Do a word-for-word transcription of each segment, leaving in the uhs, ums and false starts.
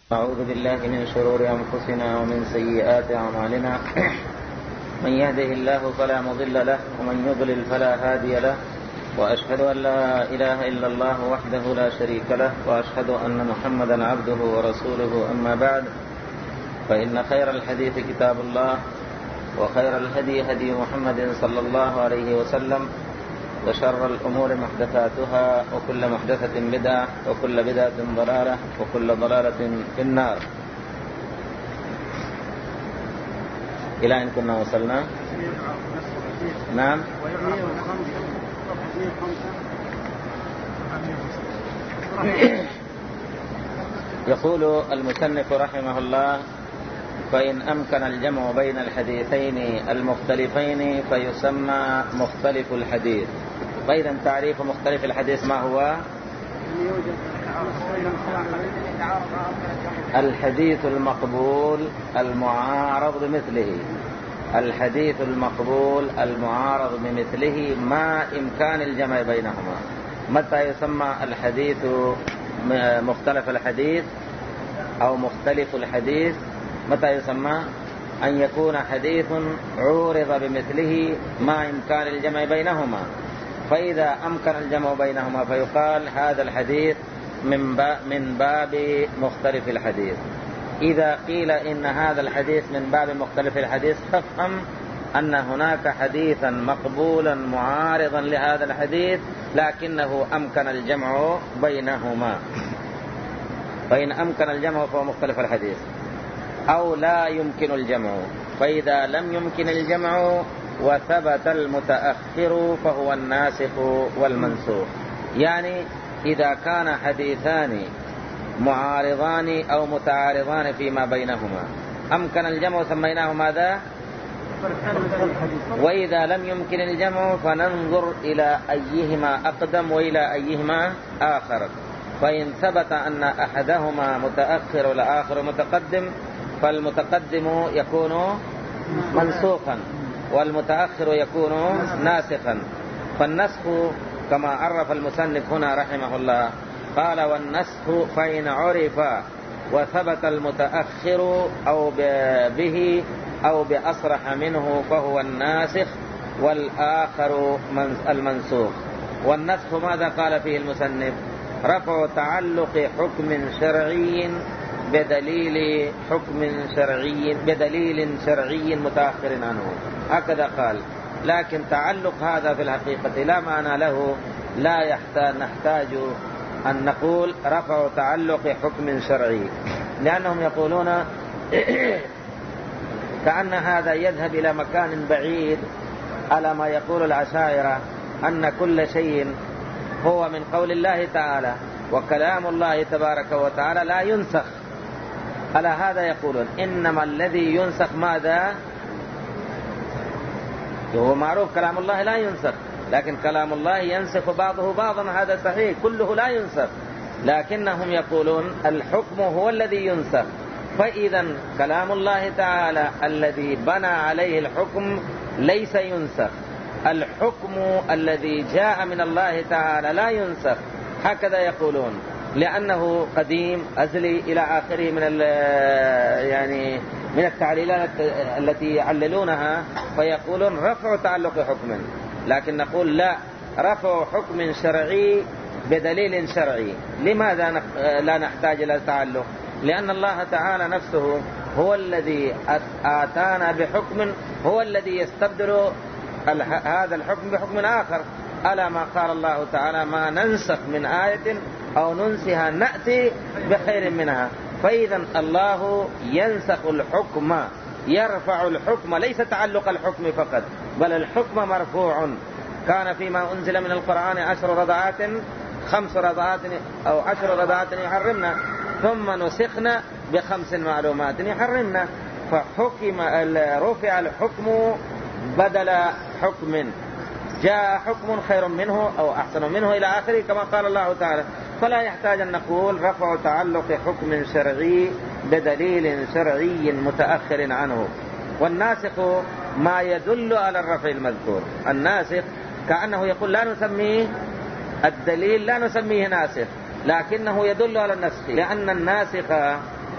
أعوذ بالله من شرور أنفسنا ومن سيئات أعمالنا. من يهده الله فلا مضل له ومن يضلل فلا هادي له، وأشهد أن لا إله إلا الله وحده لا شريك له، وأشهد أن محمدا عبده ورسوله. أما بعد، فإن خير الحديث كتاب الله، وخير الهدي هدي محمد صلى الله عليه وسلم، وشر الأمور محدثاتها، وكل محدثة بدعة، وكل بدعة ضلالة، وكل ضلالة في النار. إلى أن كنا وصلنا؟ نعم. يقول المصنف رحمه الله: فإن أمكن الجمع بين الحديثين المختلفين فيسمى مختلف الحديث. فإذا تعريف مختلف الحديث ما هو؟ الحديث المقبول المعارض بمثله. الحديث المقبول المعارض بمثله مع إمكان الجمع بينهما. متى يسمى الحديث مختلف الحديث أو مختلف الحديث؟ متى يسمى؟ أن يكون حديث عورض بمثله مع إمكان الجمع بينهما. فإذا أمكن الجمع بينهما فيقال هذا الحديث من باب, من باب مختلف الحديث. إذا قيل إن هذا الحديث من باب مختلف الحديث فافهم أن هناك حديثا مقبولا معارضا لهذا الحديث لكنه أمكن الجمع بينهما. فإن أمكن الجمع فهو مختلف الحديث، أو لا يمكن الجمع. فإذا لم يمكن الجمع وثبت المتأخر فهو الناسخ والمنسوخ. يعني إذا كان حديثان معارضان أو متعارضان فيما بينهما أمكن الجمع سميناه ماذا؟ وإذا لم يمكن الجمع فننظر إلى أيهما أقدم وإلى أيهما آخر. فإن ثبت أن أحدهما متأخر والآخر متقدم فالمتقدم يكون منسوخا والمتأخر يكون ناسخا. فالنسخ كما عرف المصنف هنا رحمه الله قال: والنسخ فإن عرف وثبت المتأخر أو به أو بأصرح منه فهو الناسخ والآخر المنسوخ. والنسخ ماذا قال فيه المصنف؟ رفع تعلق حكم شرعي بدليل حكم شرعي بدليل شرعي متأخر عنه، هكذا قال. لكن تعلق هذا في الحقيقة لا معنى له، لا يحتاج نحتاج أن نقول رفع تعلق حكم شرعي، لأنهم يقولون كأن هذا يذهب إلى مكان بعيد، على ما يقول الأشاعرة أن كل شيء هو من قول الله تعالى وكلام الله تبارك وتعالى لا ينسخ. على هذا يقولون إنما الذي ينسخ ماذا؟ هو معروف كلام الله لا ينسخ، لكن كلام الله ينسخ بعضه بعضا، هذا صحيح، كله لا ينسخ، لكنهم يقولون الحكم هو الذي ينسخ. فإذا كلام الله تعالى الذي بنى عليه الحكم ليس ينسخ، الحكم الذي جاء من الله تعالى لا ينسخ، هكذا يقولون، لأنه قديم أزلي إلى آخره من يعني من التعليلات التي يعللونها، فيقولون رفع تعلق حكم. لكن نقول لا، رفع حكم شرعي بدليل شرعي. لماذا لا نحتاج إلى تعلق؟ لأن الله تعالى نفسه هو الذي آتانا بحكم، هو الذي يستبدل هذا الحكم بحكم آخر. ألا ما قال الله تعالى: ما ننسخ من آية أو ننسها نأتي بخير منها. فإذا الله ينسخ الحكم، يرفع الحكم، ليس تعلق الحكم فقط، بل الحكم مرفوع. كان فيما أنزل من القرآن عشر رضعات خمس رضعات أو عشر رضعات يحرمنا، ثم نسخنا بخمس معلومات يحرمنا. فحكم رفع الحكم بدل حكم، جاء حكم خير منه أو أحسن منه إلى آخره كما قال الله تعالى. فلا يحتاج أن نقول رفع تعلق حكم شرعي بدليل شرعي متأخر عنه. والناسخ ما يدل على الرفع المذكور. الناسخ كأنه يقول لا نسميه الدليل لا نسميه ناسخ، لكنه يدل على النسخ، لأن الناسخ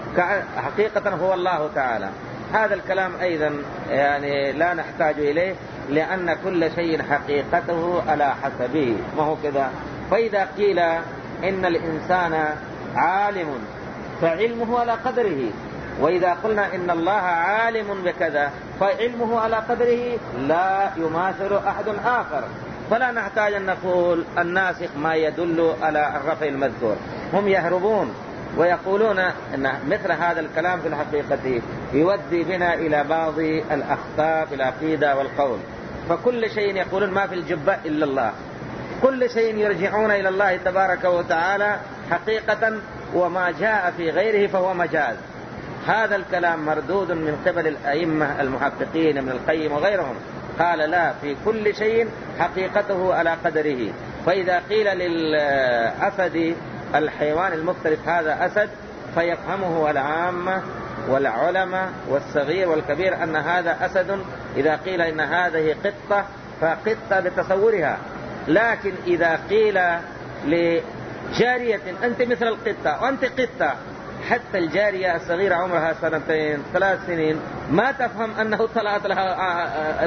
حقيقة هو الله تعالى. هذا الكلام أيضا يعني لا نحتاج إليه، لأن كل شيء حقيقته على حسبه، ما هو كذا. فإذا قيل إن الإنسان عالم فعلمه على قدره، وإذا قلنا إن الله عالم بكذا فعلمه على قدره، لا يماثل أحد آخر. فلا نحتاج أن نقول الناسخ ما يدل على الرفع المذكور. هم يهربون ويقولون أن مثل هذا الكلام في الحقيقة يودي بنا إلى بعض الأخطاء في العقيدة والقول. فكل شيء يقولون ما في الجبة إلا الله، كل شيء يرجعون إلى الله تبارك وتعالى حقيقة، وما جاء في غيره فهو مجاز. هذا الكلام مردود من قبل الأئمة المحققين من القيم وغيرهم، قال لا، في كل شيء حقيقته على قدره. فإذا قيل للأسد الحيوان المختلف هذا أسد، فيفهمه العامة والعلماء والصغير والكبير أن هذا أسد. إذا قيل إن هذه قطة فقطة بتصورها. لكن إذا قيل لجارية أنت مثل القطة وأنت قطة، حتى الجارية الصغيرة عمرها سنتين ثلاث سنين ما تفهم أنه طلعت لها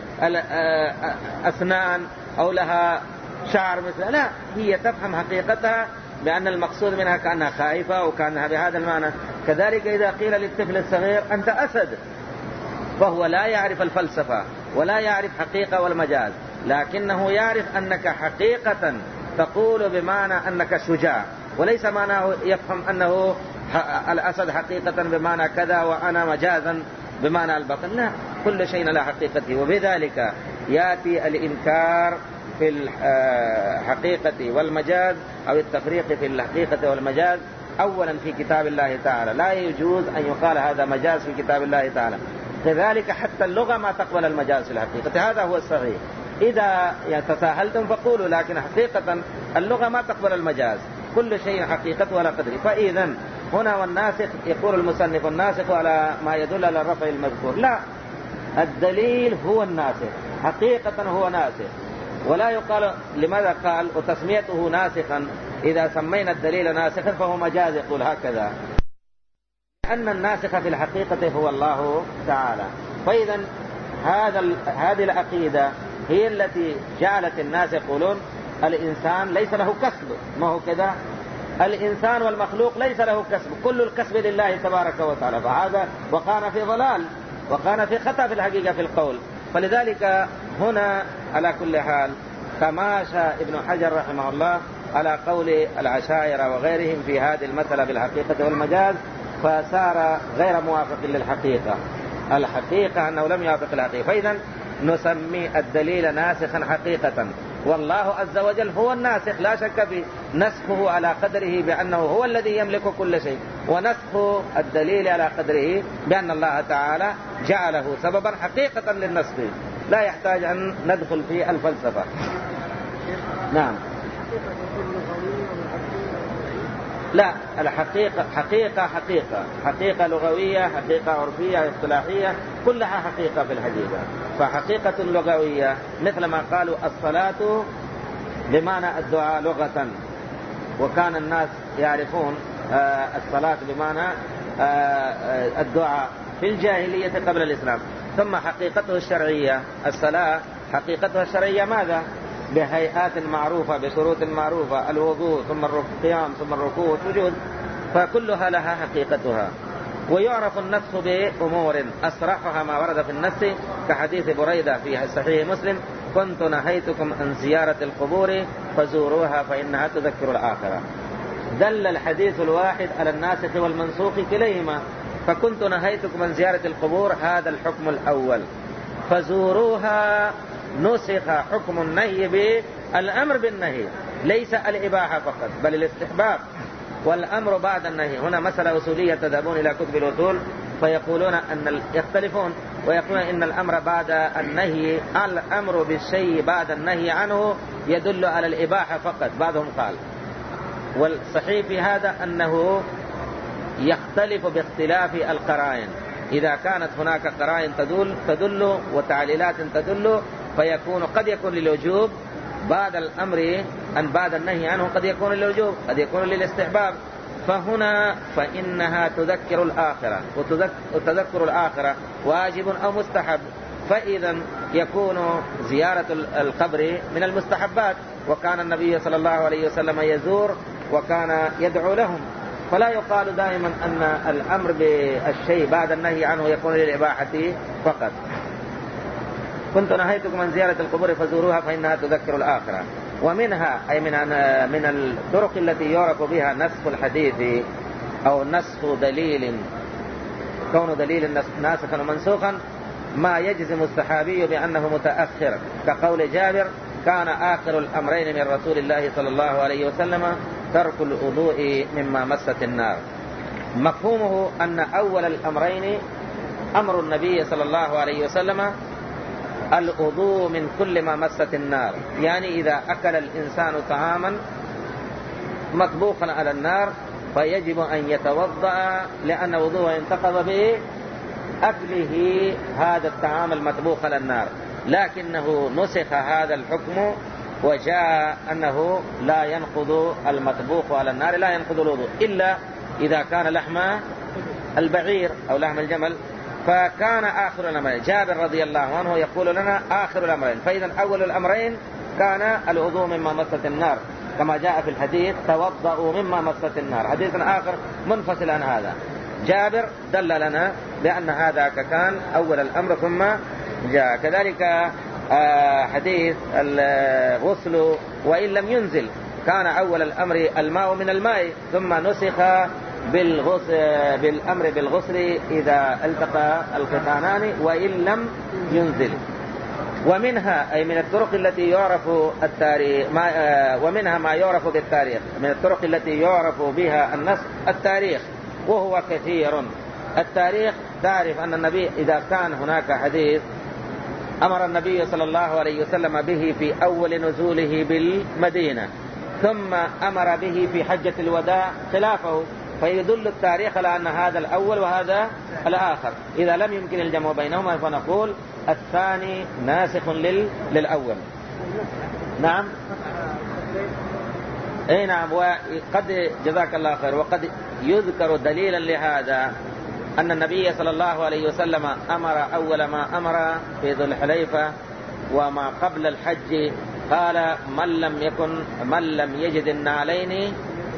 أسنان أو لها شعر مثل، لا، هي تفهم حقيقتها بأن المقصود منها كأنها خائفة وكأنها بهذا المعنى. كذلك إذا قيل للطفل الصغير أنت أسد، فهو لا يعرف الفلسفة ولا يعرف حقيقة والمجاز، لكنه يعرف أنك حقيقة تقول بمعنى أنك شجاع، وليس معناه يفهم أنه الأسد حقيقة بمعنى كذا وأنا مجازا بمعنى البطن. لا، كل شيء له حقيقته. وبذلك يأتي الإنكار في الحقيقة والمجاز أو التفريق في الحقيقة والمجاز أولا في كتاب الله تعالى. لا يجوز أن يقال هذا مجاز في كتاب الله تعالى. كذلك حتى اللغة ما تقبل المجاز في الحقيقة، هذا هو الصحيح. إذا تساهلتم فقولوا، لكن حقيقة اللغة ما تقبل المجاز، كل شيء حقيقته على قدره. فإذا هنا والناسخ يقول المصنف الناسخ على ما يدل على الرفع المذكور، لا، الدليل هو الناسخ، حقيقة هو ناسخ. ولا يقال لماذا قال وتسميته ناسخا، إذا سمينا الدليل ناسخا فهو مجاز، يقول هكذا، لأن الناسخ في الحقيقة هو الله تعالى. فإذا هذا هذه العقيدة هي التي جعلت الناس يقولون الإنسان ليس له كسب، ما هو كذا، الإنسان والمخلوق ليس له كسب، كل الكسب لله تبارك وتعالى. فهذا وقعنا في ضلال، وقعنا في خطأ في الحقيقة في القول. فلذلك هنا على كل حال تماشى ابن حجر رحمه الله على قول العشائرة وغيرهم في هذه المسألة بالحقيقة والمجاز، فصار غير موافق للحقيقة. الحقيقة أنه لم يوافق الحقيقة. فإذا نسمي الدليل ناسخا حقيقة، والله عز وجل هو الناسخ لا شك في نسخه على قدره بأنه هو الذي يملك كل شيء، ونسخ الدليل على قدره بأن الله تعالى جعله سببا حقيقة للنسخ، لا يحتاج أن ندخل في الفلسفة. نعم. لا، الحقيقة حقيقة حقيقة حقيقة لغوية، حقيقة عرفية، اصطلاحية، كلها حقيقة في الحقيقة. فحقيقة لغوية مثل ما قالوا الصلاة بمعنى الدعاء لغة، وكان الناس يعرفون الصلاة بمعنى الدعاء في الجاهلية قبل الإسلام. ثم حقيقته الشرعية الصلاة، حقيقتها الشرعية ماذا؟ بهيئات معروفة، بشروط معروفة، الوضوء ثم القيام ثم الركوع والسجود، فكلها لها حقيقتها. ويعرف النسخ بأمور أصرحها ما ورد في النص، كحديث بريدة في صحيح مسلم: كنت نهيتكم عن زيارة القبور فزوروها فإنها تذكر الآخرة. دل الحديث الواحد على الناسخ والمنسوخ كليهما. فكنت نهيتكم عن زيارة القبور هذا الحكم الأول، فزوروها نسخ حكم النهي بالأمر بالنهي، ليس الإباحة فقط بل الاستحباب والأمر بعد النهي. هنا مسألة أصولية، تذهبون إلى كتب الأصول فيقولون أن يختلفون ويقولون إن الأمر بعد النهي، الأمر بالشيء بعد النهي عنه يدل على الإباحة فقط، بعضهم قال. والصحيح في هذا أنه يختلف باختلاف القرائن. إذا كانت هناك قرائن تدل تدل وتعليلات تدل فيكون قد يكون للوجوب بعد الأمر أن بعد النهي عنه، قد يكون للوجوب، قد يكون للاستحباب. فهنا فإنها تذكر الآخرة، وتذكر الآخرة واجب أو مستحب، فإذا يكون زيارة القبر من المستحبات، وكان النبي صلى الله عليه وسلم يزور وكان يدعو لهم، فلا يقال دائما أن الأمر بالشيء بعد النهي عنه يكون للإباحة فقط. كنت نهيتكم عن زيارة القبور فزوروها فإنها تذكر الآخرة. ومنها أي من من الطرق التي يعرف بها نسخ الحديث أو نسخ دليل، كون دليل ناسخا ومنسوخا، ما يجزم الصحابي بأنه متأخر، كقول جابر: كان آخر الأمرين من رسول الله صلى الله عليه وسلم ترك الوضوء مما مست النار. مفهومه أن أول الأمرين أمر النبي صلى الله عليه وسلم الوضوء من كل ما مست النار، يعني إذا أكل الإنسان طعاما مطبوخا على النار فيجب أن يتوضأ، لأن وضوءه انتقض به أكله هذا الطعام المطبوخ على النار. لكنه نسخ هذا الحكم وجاء أنه لا ينقض المطبوخ على النار، لا ينقض الوضوء إلا إذا كان لحم البعير أو لحم الجمل. فكان آخر الأمرين، جابر رضي الله عنه يقول لنا آخر الأمرين، فإذا أول الأمرين كان الوضوء مما مست النار، كما جاء في الحديث: توضأوا مما مست النار. حديث آخر منفصل عن هذا. جابر دل لنا بأن هذا كان أول الأمر ثم جاء. كذلك حديث الغسل وإن لم ينزل، كان أول الأمر الماء من الماء، ثم نسخ بالغسل بالأمر بالغسل إذا التقى الختانان وإن لم ينزل. ومنها أي من الطرق التي يعرف التاريخ ما ومنها ما يعرف بالتاريخ، من الطرق التي يعرف بها النسخ التاريخ، وهو كثير. التاريخ تعرف أن النبي إذا كان هناك حديث أمر النبي صلى الله عليه وسلم به في أول نزوله بالمدينة، ثم أمر به في حجة الوداع خلافه، فيدل التاريخ على أن هذا الأول وهذا الآخر. إذا لم يمكن الجمع بينهما فنقول الثاني ناسخ لل... للأول. نعم اي نعم. وقد جزاك الله خير، وقد يذكر دليلا لهذا أن النبي صلى الله عليه وسلم أمر أول ما أمر في ذو الحليفة وما قبل الحج، قال: من لم يكن من لم يجد النعلين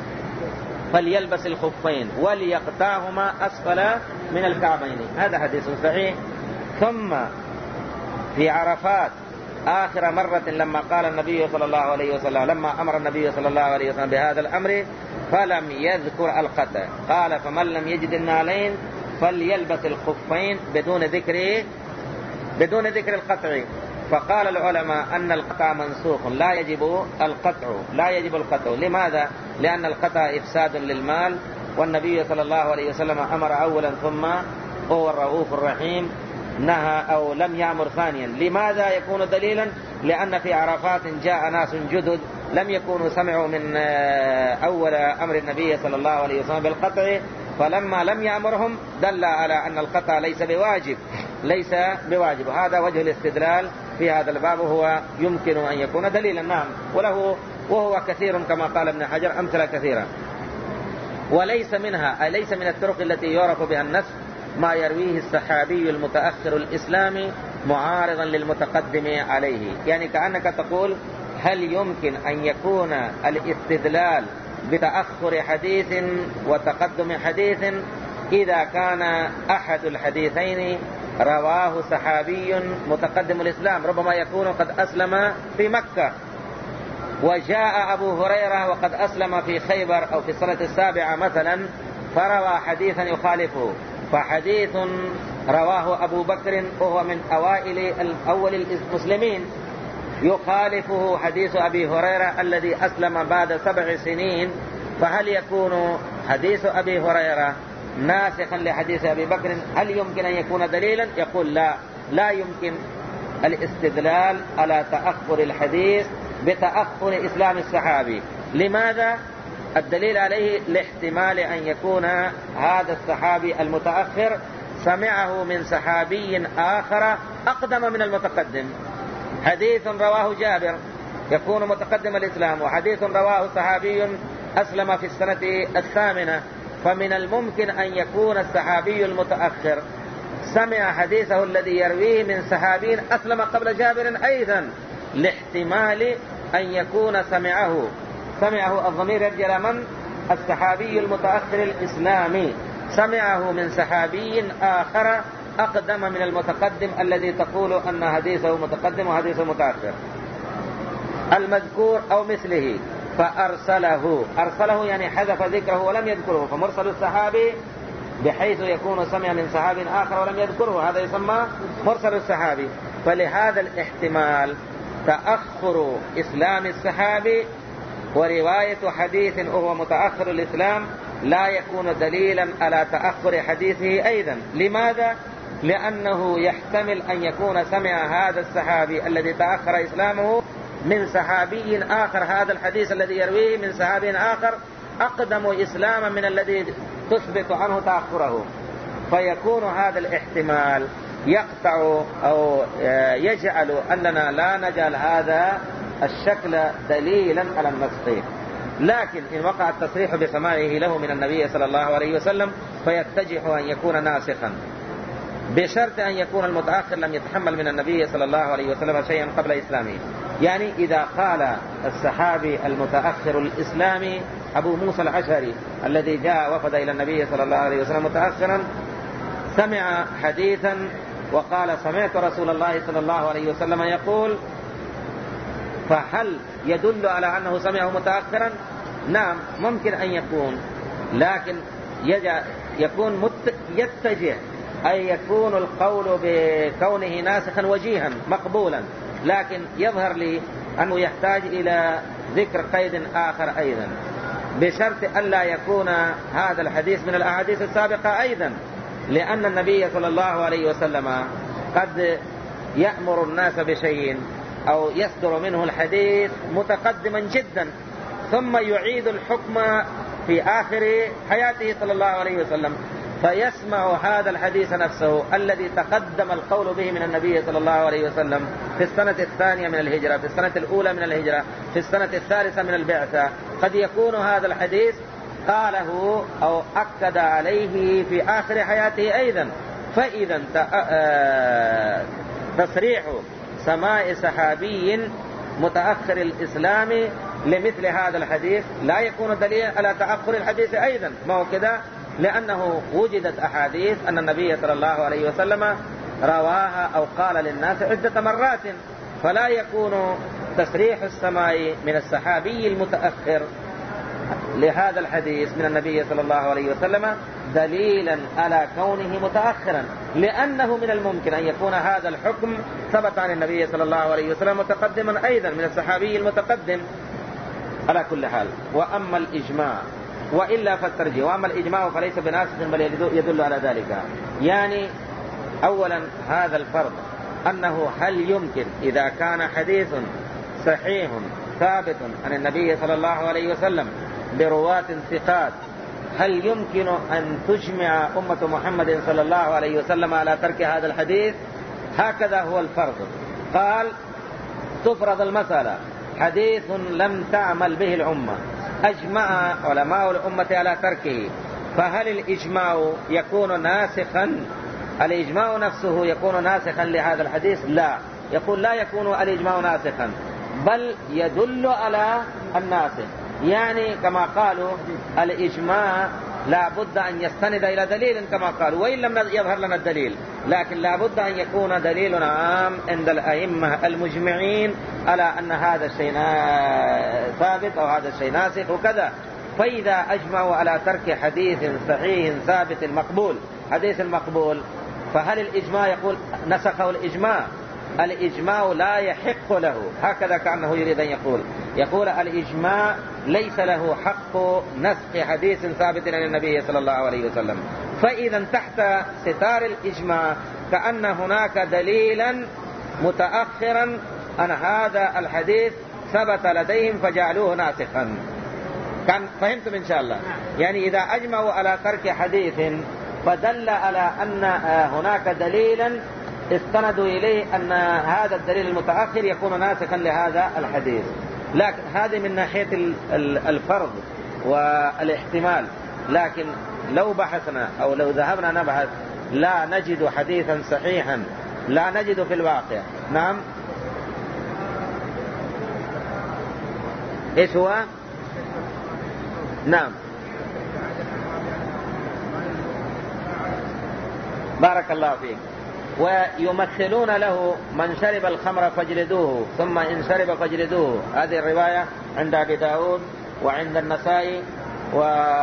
فليلبس الخفين وليقطعهما أسفل من الكعبين. هذا حديث صحيح. ثم في عرفات آخر مرة لما قال النبي صلى الله عليه وسلم، لما أمر النبي صلى الله عليه وسلم بهذا الأمر فلم يذكر القطع، قال: فمن لم يجد النعلين فليلبس الخفين بدون ذكر بدون ذكر القطع. فقال العلماء أن القطع منسوخ، لا يجب القطع لا يجب القطع. لماذا؟ لأن القطع إفساد للمال، والنبي صلى الله عليه وسلم أمر أولا ثم هو الرؤوف الرحيم نهى أو لم يأمر ثانيا. لماذا يكون دليلا؟ لأن في عرفات جاء ناس جدد لم يكونوا سمعوا من أول أمر النبي صلى الله عليه وسلم بالقطع، فلما لم يأمرهم دل على أن القطع ليس بواجب ليس بواجب. هذا وجه الاستدلال في هذا الباب، وهو يمكن أن يكون دليلا. نعم. وله وهو كثير كما قال ابن حجر، أمثلة كثيرة. وليس منها أي ليس من الطرق التي يعرف بها النسخ ما يرويه الصحابي المتأخر الإسلامي معارضا للمتقدم عليه. يعني كأنك تقول: هل يمكن أن يكون الاستدلال بتأخر حديث وتقدم حديث إذا كان أحد الحديثين رواه صحابي متقدم الإسلام، ربما يكون قد أسلم في مكة، وجاء أبو هريرة وقد أسلم في خيبر أو في السنة السابعة مثلا فروى حديثا يخالفه، فحديث رواه أبو بكر وهو من أوائل أول المسلمين يخالفه حديث أبي هريرة الذي أسلم بعد سبع سنين، فهل يكون حديث أبي هريرة ناسخا لحديث أبي بكر؟ هل يمكن أن يكون دليلا؟ يقول لا لا يمكن الاستدلال على تأخر الحديث بتأخر إسلام الصحابي. لماذا؟ الدليل عليه لاحتمال أن يكون هذا الصحابي المتأخر سمعه من صحابي آخر أقدم من المتقدم. حديث رواه جابر يكون متقدم الإسلام، وحديث رواه صحابي أسلم في السنة الثامنة، فمن الممكن أن يكون الصحابي المتأخر سمع حديثه الذي يرويه من صحابي أسلم قبل جابر أيضا، لاحتمال أن يكون سمعه سمعه الضمير يرجع من؟ الصحابي المتأخر الإسلامي سمعه من صحابي آخر أقدم من المتقدم الذي تقول أن حديثه متقدم وحديثه متأخر المذكور أو مثله، فأرسله. أرسله يعني حذف ذكره ولم يذكره، فمرسل الصحابي بحيث يكون سمع من صحابي آخر ولم يذكره، هذا يسمى مرسل الصحابي. فلهذا الاحتمال تأخر إسلام الصحابي ورواية حديث وهو متأخر الإسلام لا يكون دليلا على تأخر حديثه أيضا. لماذا؟ لأنه يحتمل أن يكون سمع هذا الصحابي الذي تأخر إسلامه من صحابي آخر هذا الحديث الذي يرويه من صحابي آخر أقدم إسلاما من الذي تثبت عنه تأخره، فيكون هذا الاحتمال يقطع أو يجعل أننا لا نجعل هذا الشكل دليلا على النسخ. لكن إن وقع التصريح بسماعه له من النبي صلى الله عليه وسلم فيتجح أن يكون ناسخا، بشرط أن يكون المتأخر لم يتحمل من النبي صلى الله عليه وسلم شيئا قبل إسلامه. يعني إذا قال الصحابي المتأخر الإسلامي أبو موسى الأشعري الذي جاء وفد إلى النبي صلى الله عليه وسلم متأخرا سمع حديثا وقال سمعت رسول الله صلى الله عليه وسلم يقول، فهل يدل على أنه سمعه متأخرا؟ نعم ممكن أن يكون، لكن يكون مت... يتجه أي يكون القول بكونه ناسخا وجيها مقبولا، لكن يظهر لي أنه يحتاج إلى ذكر قيد آخر أيضا، بشرط ألا يكون هذا الحديث من الأحاديث السابقة أيضا، لأن النبي صلى الله عليه وسلم قد يأمر الناس بشيء أو يصدر منه الحديث متقدما جدا ثم يعيد الحكم في آخر حياته صلى الله عليه وسلم، فيسمع هذا الحديث نفسه الذي تقدم القول به من النبي صلى الله عليه وسلم في السنة الثانية من الهجرة، في السنة الأولى من الهجرة، في السنة الثالثة من البعثة، قد يكون هذا الحديث قاله أو أكد عليه في آخر حياته أيضا. فإذا تصريح سماع صحابي متأخر الإسلام لمثل هذا الحديث لا يكون دليلا على تأخر الحديث أيضا، ما هو كده؟ لأنه وجدت أحاديث أن النبي صلى الله عليه وسلم رواها أو قال للناس عدة مرات، فلا يكون تصريح السماع من الصحابي المتأخر لهذا الحديث من النبي صلى الله عليه وسلم دليلا على كونه متأخرا، لأنه من الممكن أن يكون هذا الحكم ثبت عن النبي صلى الله عليه وسلم متقدما أيضا من الصحابي المتقدم. على كل حال، وأما الإجماع وإلا فالترجيح، وأما الإجماع فليس بناسخ بل يدل على ذلك. يعني أولا هذا الفرض أنه هل يمكن إذا كان حديث صحيح ثابت عن النبي صلى الله عليه وسلم برواة ثقات، هل يمكن أن تجمع أمة محمد صلى الله عليه وسلم على ترك هذا الحديث؟ هكذا هو الفرض. قال تفرض المسألة حديث لم تعمل به الأمة، أجمع علماء الأمة على تركه، فهل الإجماع يكون ناسخا؟ الإجماع نفسه يكون ناسخا لهذا الحديث؟ لا، يقول لا يكون الإجماع ناسخا، بل يدل على الناسخ. يعني كما قالوا الإجماع لا بد أن يستند إلى دليل كما قالوا، وإن لم يظهر لنا الدليل، لكن لا بد أن يكون دليل عام عند الأئمة المجمعين على أن هذا الشيء ثابت أو هذا الشيء ناسخ وكذا. فإذا أجمعوا على ترك حديث صحيح ثابت مقبول، حديث مقبول، فهل الإجماع يقول نسخه الإجماع؟ الإجماع لا يحق له، هكذا كأنه يريد أن يقول يقول الإجماع ليس له حق نسخ حديث ثابت عن النبي صلى الله عليه وسلم. فإذا تحت ستار الإجماع كأن هناك دليلا متأخرا أن هذا الحديث ثبت لديهم فجعلوه ناسخا. كان فهمتم إن شاء الله؟ يعني إذا أجمعوا على ترك حديث فدل على أن هناك دليلا استندوا إليه أن هذا الدليل المتأخر يكون ناسخا لهذا الحديث. لكن هذه من ناحية الفرض. والاحتمال، لكن لو بحثنا أو لو ذهبنا نبحث لا نجد حديثا صحيحا، لا نجد في الواقع. نعم، إيش هو؟ نعم، بارك الله فيك. ويمثلون له من شرب الخمر فاجلدوه ثم إن شرب فاجلدوه. هذه الرواية عند أبي داود وعند النسائي و...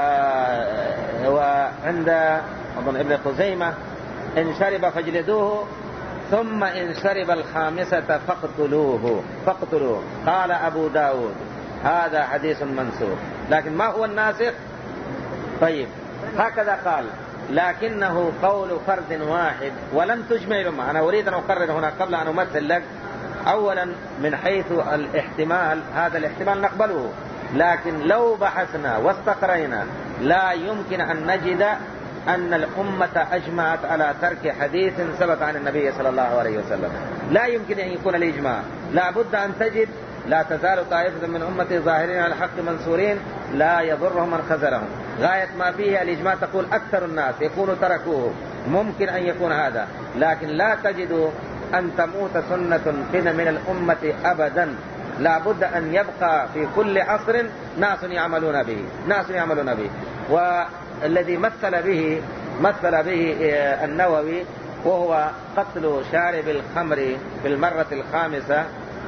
وعند أظن ابن خزيمة، إن شرب فاجلدوه ثم إن شرب الخامسة فاقتلوه فاقتلوه. قال أبو داود هذا حديث منسوخ. لكن ما هو الناسخ؟ طيب، هكذا قال، لكنه قول فرد واحد ولم تجمع الأمة. أنا أريد أن أقرر هنا قبل أن أمثل لك، أولا من حيث الاحتمال، هذا الاحتمال نقبله، لكن لو بحثنا واستقرينا لا يمكن أن نجد أن الأمة أجمعت على ترك حديث ثبت عن النبي صلى الله عليه وسلم. لا يمكن أن يكون الإجماع، لا بد أن تجد لا تزال طائفة من أمتي ظاهرين على الحق منصورين لا يضرهم من خذلهم. غاية ما فيه الإجماع تقول أكثر الناس يكونوا تركوه، ممكن أن يكون هذا، لكن لا تجد أن تموت سنة من الأمة أبدا. لا بد أن يبقى في كل عصر ناس يعملون به ناس يعملون به والذي مثل به مثل به النووي، وهو قتل شارب الخمر في المرة الخامسة،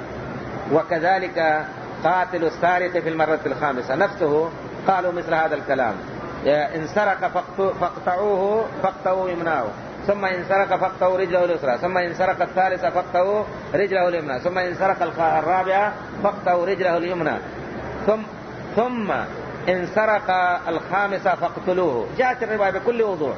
وكذلك قاتل السارق في المرة الخامسة نفسه، قالوا مثل هذا الكلام: إن سرق فاقطعوه فاقطعوا يمناه، ثم إن سرق فاقطعوا رجله اليسرى، ثم إن سرق الثالثة فاقطعوا رجله اليمنى، ثم إن سرق الرابعة فاقطعوا رجله اليمنى، ثم ثم إن سرق الخامسة فاقتلوه. جاءت الرواية بكل وضوح.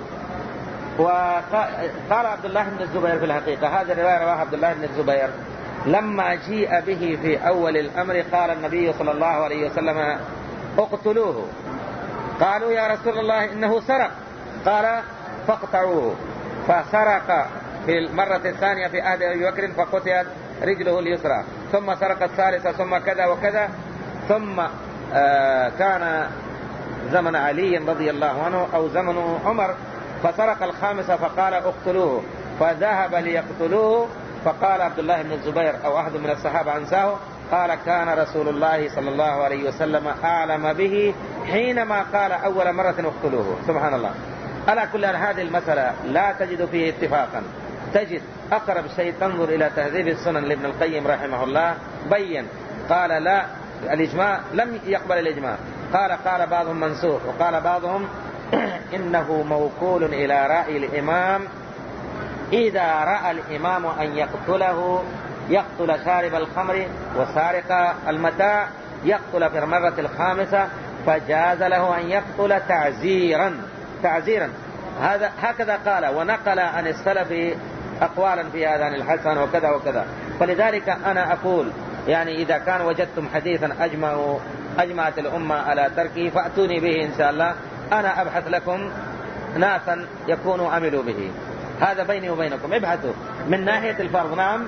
وقال عبد الله بن الزبير في الحقيقة، هذه الرواية رواها عبد الله بن الزبير، لما جيء به في أول الأمر قال النبي صلى الله عليه وسلم: اقتلوه. قالوا: يا رسول الله إنه سرق. قال: فاقطعوه. فسرق في المرة الثانية في عهد أبي بكر فقطعت رجله اليسرى، ثم سرق الثالثة، ثم كذا وكذا، ثم آه كان زمن علي رضي الله عنه أو زمن عمر، فسرق الخامسة فقال: اقتلوه. فذهب ليقتلوه، فقال عبد الله بن الزبير أو أحد من الصحابة أنساه، قال: كان رسول الله صلى الله عليه وسلم أعلم به حينما قال أول مرة اقتلوه. سبحان الله. على كل هذه المسألة لا تجد فيه اتفاقا. تجد أقرب شيء تنظر إلى تهذيب السنن لابن القيم رحمه الله، بين قال لا، الإجماع لم يقبل الإجماع، قال قال بعضهم منسوخ، وقال بعضهم إنه موكول إلى رأي الإمام إذا رأى الإمام أن يقتله، يقتل شارب الخمر وسارق المتاع، يقتل في المرة الخامسة، فجاز له أن يقتل تعزيرا تعزيرا هذا هكذا قال. ونقل عن السلف أقوالا في هذا عن الحسن وكذا وكذا. فلذلك أنا أقول يعني إذا كان وجدتم حديثا أجمعوا أجمعت الأمة على تركه فأتوني به إن شاء الله، أنا أبحث لكم ناسا يكونوا عملوا به. هذا بيني وبينكم، ابحثوا من ناحية الفرض. نعم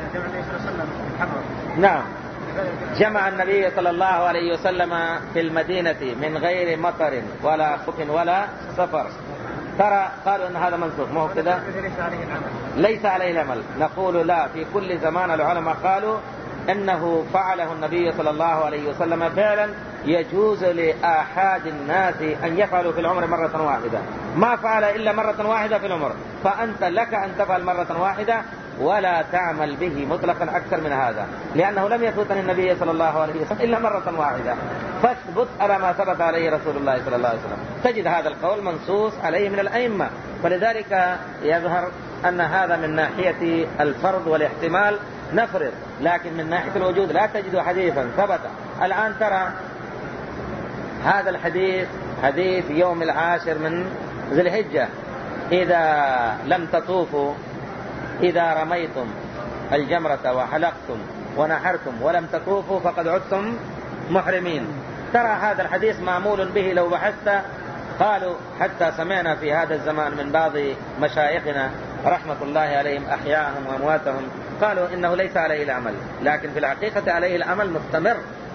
نعم جمع النبي صلى الله عليه وسلم في المدينة من غير مطر ولا خف ولا سفر. ترى قالوا ان هذا منسوخ، ما هو كذا؟ ليس عليه العمل. نقول لا، في كل زمان العلماء قالوا انه فعله النبي صلى الله عليه وسلم فعلا يجوز لآحاد الناس ان يفعلوا في العمر مرة واحدة، ما فعل الا مرة واحدة في العمر، فانت لك ان تفعل مرة واحدة ولا تعمل به مطلقا أكثر من هذا، لأنه لم يفوت النبي صلى الله عليه وسلم إلا مرة واحدة، فاثبت على ما ثبت عليه رسول الله صلى الله عليه وسلم. تجد هذا القول منصوص عليه من الأئمة. فلذلك يظهر أن هذا من ناحية الفرض والاحتمال نفرض، لكن من ناحية الوجود لا تجد حديثا ثبت. الآن ترى هذا الحديث حديث يوم العاشر من ذي الحجة، إذا لم تطوفوا، إذا رميتم الجمرة وحلقتم ونحرتم ولم تطوفوا فقد عدتم محرمين. ترى هذا الحديث معمول به لو بحثت. قالوا حتى سمعنا في هذا الزمان من بعض مشايخنا رحمة الله عليهم أحياءهم وأمواتهم قالوا إنه ليس عليه العمل، لكن في الحقيقة عليه العمل مستمر،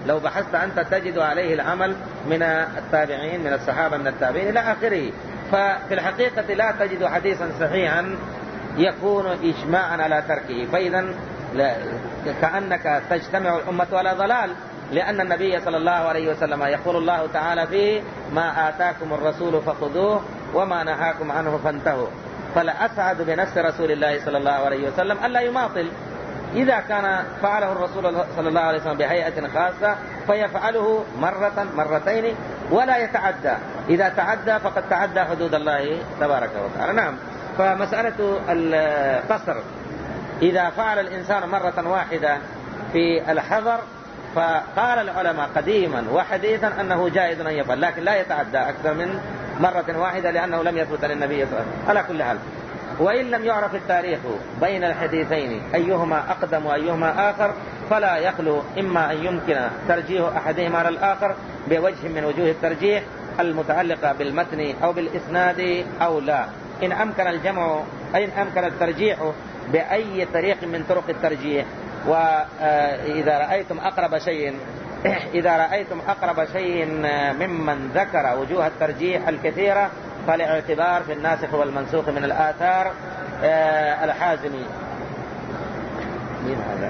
لو بحثت أنت تجد عليه العمل من التابعين، من الصحابة، من التابعين إلى آخره. ففي الحقيقة لا تجد حديثا صحيحا يكون إجماعا على تركه. فإذا كأنك تجتمع الأمة على ضلال، لأن النبي صلى الله عليه وسلم يقول الله تعالى فيه: ما آتاكم الرسول فخذوه وما نهاكم عنه فانتهوا. فلا أسعد بنفس رسول الله صلى الله عليه وسلم ألا يماطل. إذا كان فعله الرسول صلى الله عليه وسلم بهيئة خاصة فيفعله مرة مرتين ولا يتعدى. إذا تعدى فقد تعدى حدود الله تبارك وتعالى. نعم. فمسألة القصر إذا فعل الإنسان مرة واحدة في الحضر، فقال العلماء قديما وحديثا أنه جائز أن يفعل، لكن لا يتعدى أكثر من مرة واحدة، لأنه لم يثبت للنبي صلى الله عليه وسلم. على كل حال، وإن لم يعرف التاريخ بين الحديثين أيهما أقدم وأيهما آخر، فلا يخلو إما أن يمكن ترجيح أحدهما على الآخر بوجه من وجوه الترجيح المتعلقة بالمتن أو بالإسناد أو لا. إن أمكن الجمع، أي إن أمكن الترجيح بأي طريق من طرق الترجيح. وإذا رأيتم أقرب شيء إذا رأيتم أقرب شيء ممن ذكر وجوه الترجيح الكثيرة فالاعتبار في الناسخ والمنسوخ من الآثار الحازمي. مين هذا؟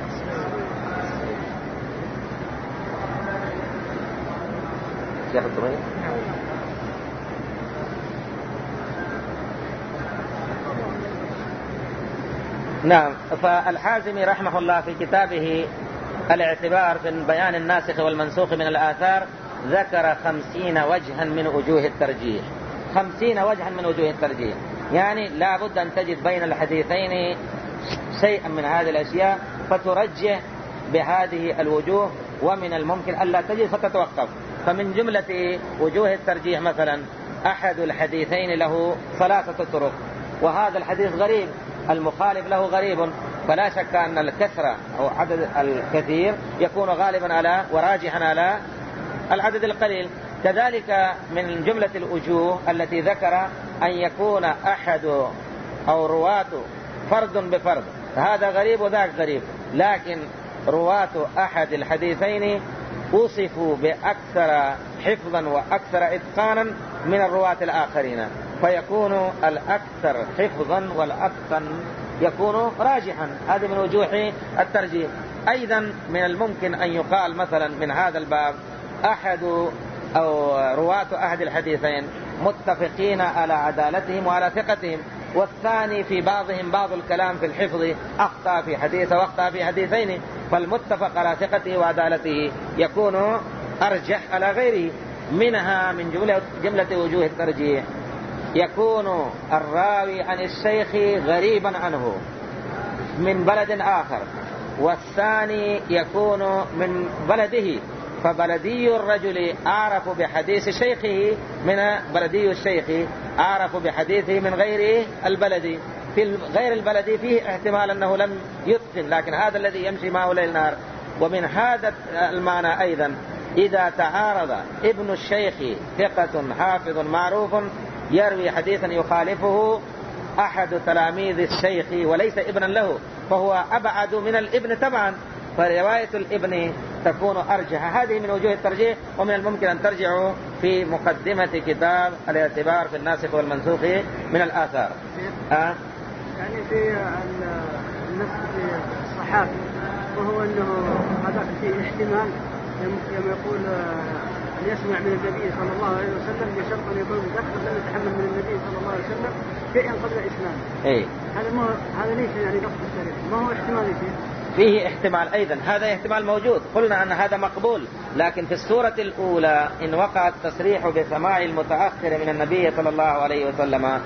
شيخ الطبيعي. نعم. فالحازمي رحمه الله في كتابه الاعتبار في بيان الناسخ والمنسوخ من الآثار ذكر خمسين وجها من وجوه الترجيح. خمسين وجها من وجوه الترجيح، يعني لا بد أن تجد بين الحديثين شيئا من هذه الأشياء فترجح بهذه الوجوه، ومن الممكن ألا تجد فتتوقف. فمن جملة وجوه الترجيح مثلا أحد الحديثين له ثلاثة طرق، وهذا الحديث غريب، المخالف له غريب، فلا شك أن الكثرة أو عدد الكثير يكون غالبا على وراجحا على العدد القليل. كذلك من جملة الوجوه التي ذكر أن يكون أحد أو رواة فرد بفرد، هذا غريب وذاك غريب، لكن رواة أحد الحديثين وصفوا بأكثر حفظا وأكثر إتقانا من الرواة الآخرين، فيكون الأكثر حفظا والأتقن يكون راجحا. هذه من وجوه الترجيح. أيضا من الممكن أن يقال مثلا من هذا الباب أحد أو رواة أحد الحديثين متفقين على عدالتهم وعلى ثقتهم، والثاني في بعضهم بعض الكلام في الحفظ، أخطأ في حديث وأخطأ في حديثين، فالمتفق على ثقته وعدالته يكون أرجح على غيره. منها من جملة, جملة وجوه الترجيح يكون الراوي عن الشيخ غريبا عنه من بلد آخر، والثاني يكون من بلده، فبلدي الرجل أعرف بحديث شيخه من بلدي الشيخ أعرف بحديثه من غير البلد. في غير البلد فيه احتمال أنه لم يتقن، لكن هذا الذي يمشي معه ليل نهار. ومن هذا المعنى أيضا إذا تعارض ابن الشيخ ثقة حافظ معروف يروي حديثا يخالفه أحد تلاميذ الشيخ وليس ابنا له، فهو أبعد من الابن تبعا، فرواية الابن تكون أرجح. هذه من وجوه الترجيح، ومن الممكن أن ترجعوا في مقدمة كتاب الاعتبار في الناسخ والمنسوخ من الآثار. أه؟ يعني في النسخ في الصحابي وهو أنه هذا في احتمال كما يقول أن يسمع من النبي صلى الله عليه وسلم بشرط أن يكون متأخر لم يتحمل من النبي صلى الله عليه وسلم شيئا قبل إسلامه. إيه. هذا ما هذا ليس يعني نقص الشريف، ما هو احتمال فيه؟ فيه احتمال أيضا، هذا احتمال موجود، قلنا أن هذا مقبول. لكن في السورة الأولى إن وقع التصريح بسماع المتأخر من النبي صلى الله عليه وسلم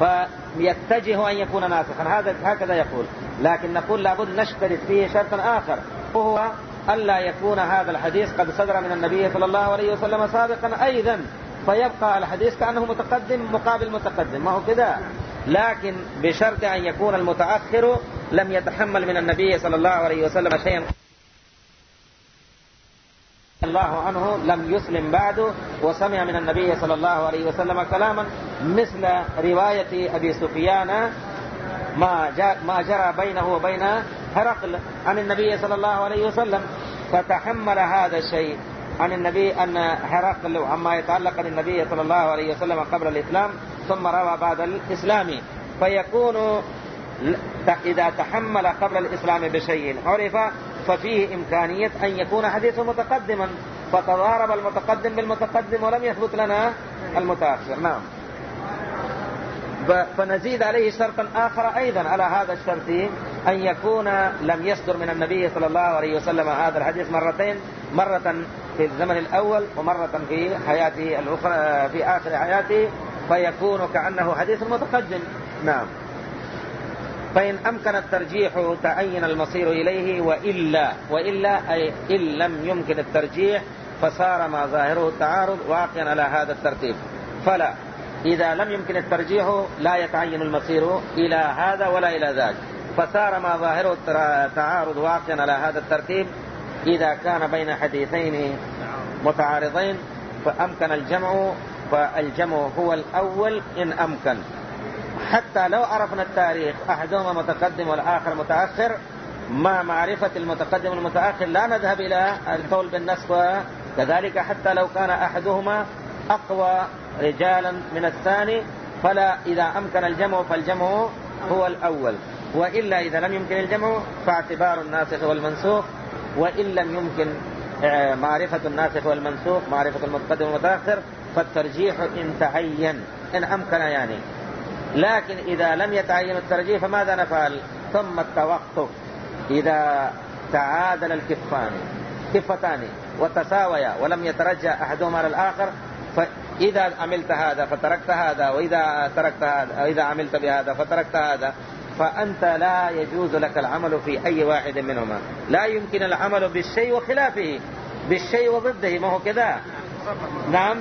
فيتجه أن يكون ناسخا، هذا هكذا يقول. لكن نقول لابد نشترط فيه شرطا آخر، وهو ألا يكون هذا الحديث قد صدر من النبي صلى الله عليه وسلم سابقا أيضا، فيبقى الحديث كأنه متقدم مقابل متقدم، ما هو كذا. لكن بشرط أن يكون المتأخر لم يتحمل من النبي صلى الله عليه وسلم شيئا الله عنه، لم يسلم بعد وسمع من النبي صلى الله عليه وسلم كلاما، مثل رواية أبي سفيان ما ما جرى بينه وبين هرقل عن النبي صلى الله عليه وسلم. فتحمل هذا الشيء عن النبي أن هرقل عما يتعلق بالنبي صلى الله عليه وسلم قبل الإسلام ثم روى بعد الإسلام، فيكون إذا تحمل قبل الإسلام بشيء عرف ففيه إمكانية أن يكون حديثه متقدما، فتضارب المتقدم بالمتقدم ولم يثبت لنا المتأخر. نعم. فنزيد عليه شرطا آخر أيضا على هذا الشرط، أن يكون لم يصدر من النبي صلى الله عليه وسلم هذا الحديث مرتين، مرة في الزمن الأول ومرة في حياته الأخرى في آخر حياته، فيكون كأنه حديث متقدم. نعم. فإن أمكن الترجيح تعين المصير إليه، وإلا وإلا أي إن لم يمكن الترجيح فصار ما ظاهره التعارض واقعا على هذا الترتيب. فلا، إذا لم يمكن الترجيح لا يتعين المصير إلى هذا ولا إلى ذاك، فصار ما ظاهره التعارض واقعا على هذا الترتيب. إذا كان بين حديثين متعارضين فأمكن الجمع، فالجمع هو الأول إن أمكن، حتى لو عرفنا التاريخ أحدهما متقدم والآخر متأخر، مع معرفة المتقدم والمتأخر لا نذهب إلى القول بالنسخ، كذلك حتى لو كان أحدهما أقوى رجالا من الثاني، فلا، إذا أمكن الجمع فالجمع هو الأول، وإلا إذا لم يمكن الجمع فاعتبار الناسخ والمنسوخ، وإن لم يمكن معرفة الناسخ والمنسوخ معرفة المتقدم والمتأخر فالترجيح إن تعين إن أمكن يعني. لكن إذا لم يتعين الترجيح فماذا نفعل؟ ثم التوقف. إذا تعادل الكفان كفتان وتساويا ولم يترجى أحدهما على الآخر، فإذا عملت هذا فتركت هذا، وإذا تركت هذا، وإذا عملت بهذا فتركت هذا، فأنت لا يجوز لك العمل في أي واحد منهما. لا يمكن العمل بالشيء وخلافه، بالشيء وضده، ما هو كذا. نعم.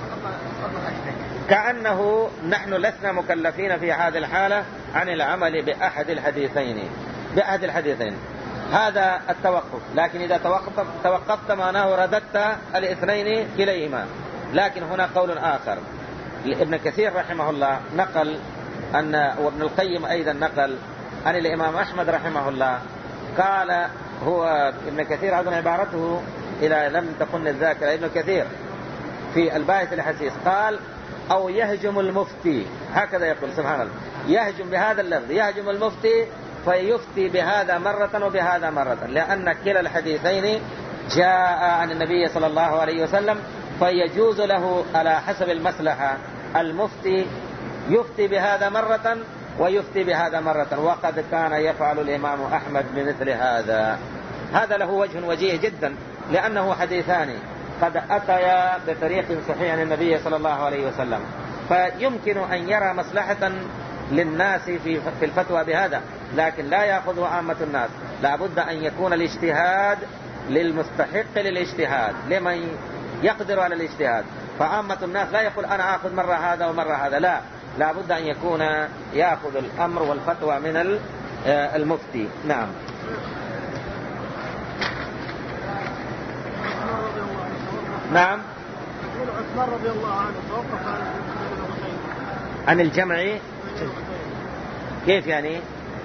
كأنه نحن لسنا مكلفين في هذه الحالة عن العمل بأحد الحديثين بأحد الحديثين هذا التوقف. لكن إذا توقفت, توقفت معناه رددت الاثنين كليهما. لكن هنا قول آخر، ابن كثير رحمه الله نقل أن، وابن القيم أيضا نقل عن الإمام أحمد رحمه الله، قال هو ابن كثير أظن عبارته إلى لم تكن الذاكرة، ابن كثير في الباحث الحسيس قال أو يهجم المفتي، هكذا يقول سبحان الله، يهجم بهذا اللفظ، يهجم المفتي فيفتي بهذا مرة وبهذا مرة، لأن كلا الحديثين جاء عن النبي صلى الله عليه وسلم، فيجوز له على حسب المصلحة المفتي يفتي بهذا مرة ويفتي بهذا مرة، وقد كان يفعل الإمام أحمد بمثل هذا. هذا له وجه وجيه جدا، لأنه حديثان قد أتيا بطريق صحيح عن النبي صلى الله عليه وسلم، فيمكن أن يرى مصلحة للناس في في الفتوى بهذا، لكن لا يأخذه عامة الناس. لابد أن يكون الاجتهاد للمستحق للاجتهاد، لمن يقدر على الاجتهاد. فعامة الناس لا يقول أنا أخذ مرة هذا ومرة هذا، لا، لابد أن يكون يأخذ الأمر والفتوى من المفتي. نعم. نعم. عثمان رضي الله عنه توقف عن الجمع. كيف يعني؟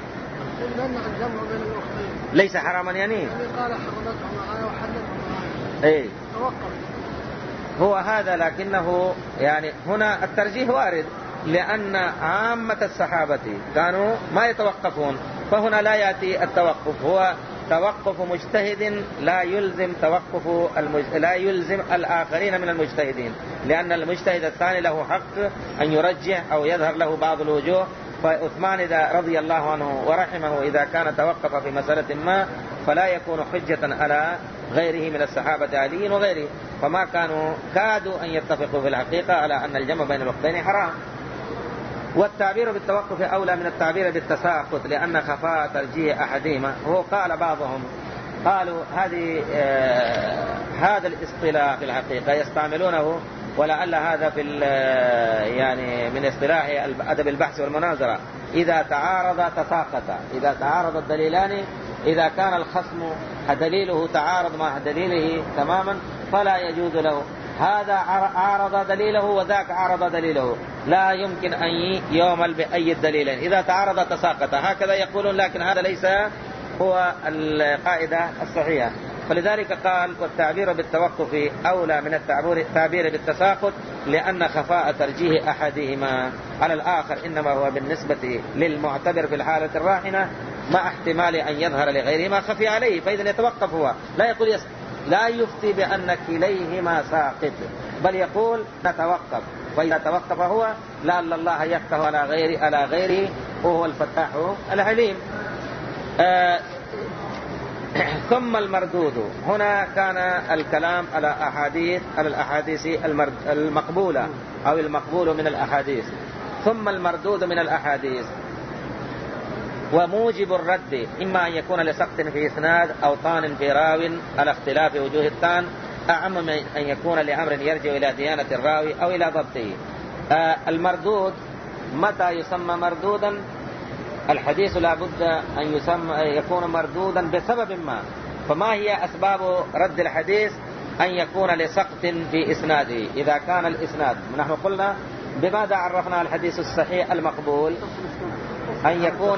ليس حراما يعني؟ قال حرمتهما آية وحلتهما آية. ايه توقف هو هذا، لكنه يعني هنا الترجيح وارد، لأن عامة الصحابة كانوا ما يتوقفون، فهنا لا يأتي التوقف، هو توقف مجتهد لا يلزم توقف المج... لا يلزم الآخرين من المجتهدين، لأن المجتهد الثاني له حق أن يرجح أو يظهر له بعض الوجوه. فعثمان إذا رضي الله عنه ورحمه إذا كان توقف في مسألة ما فلا يكون حجة على غيره من الصحابة علي وغيره، فما كانوا كادوا أن يتفقوا في الحقيقة على أن الجمع بين الوقتين حرام. والتعبير بالتوقف أولى من التعبير بالتساقط، لأن خفاء ترجيح أحدهما. هو قال بعضهم قالوا هذه آه هذا الاصطلاح في الحقيقة يستعملونه، ولعل هذا في يعني من اصطلاح أدب البحث والمناظرة، إذا تعارض تساقط، إذا تعارض الدليلان، إذا كان الخصم دليله تعارض مع دليله تماما فلا يجوز له، هذا عارض دليله وذاك عارض دليله، لا يمكن أن يعمل بأي الدليلين، إذا تعارض تساقط، هكذا يقولون. لكن هذا ليس هو القاعدة الصحيحة. فلذلك قال والتعبير بالتوقف أولى من التعبير بالتساقط، لأن خفاء ترجيح أحدهما على الآخر إنما هو بالنسبة للمعتبر في الحالة الراهنة مع احتمال أن يظهر لغيره ما خفي عليه، فإذا يتوقف هو، لا يقول يس... لا يفتي بأن كليهما ساقط، بل يقول نتوقف، وإذا توقف هو لعل الله يفتح على غيره على غيره وهو الفتاح العليم. آه ثم المردود، هنا كان الكلام على أحاديث على الأحاديث المقبولة أو المقبول من الأحاديث. ثم المردود من الأحاديث، وموجب الرد إما أن يكون لسقط في إسناد أو طعن في راو على اختلاف وجوه الطعن، أعم من أن يكون لأمر يرجع إلى ديانة الراوي أو إلى ضبطه. آه المردود متى يسمى مردودا؟ الحديث لا بد أن يسمى يكون مردودا بسبب ما. فما هي أسباب رد الحديث؟ أن يكون لسقط في إسناده. إذا كان الإسناد، نحن قلنا بماذا عرفنا الحديث الصحيح المقبول؟ أن يكون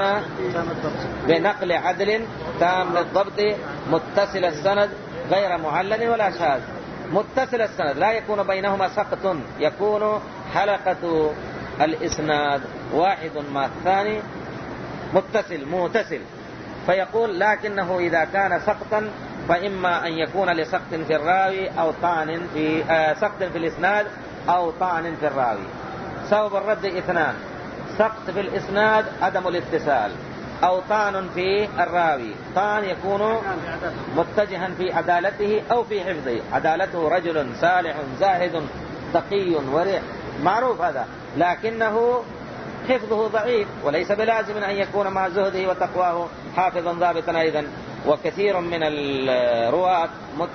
بنقل عدل تام الضبط متصل السند غير معلل ولا شاذ. متصل السند لا يكون بينهما سقط، يكون حلقة الإسناد واحد مع الثاني متصل متصل. فيقول لكنه إذا كان سقطا فإما أن يكون لسقط في الراوي أو طعن في آه سقط في الإسناد أو طعن في الراوي. سبب الرد اثنان: سقط في الإسناد عدم الاتصال، أو طعن في الراوي. طعن يكون متجها في عدالته أو في حفظه، عدالته رجل صالح زاهد تقي ورع معروف هذا، لكنه حفظه ضعيف، وليس بلازم أن يكون مع زهده وتقواه حافظا ضابطا أيضا. وكثير من الرواة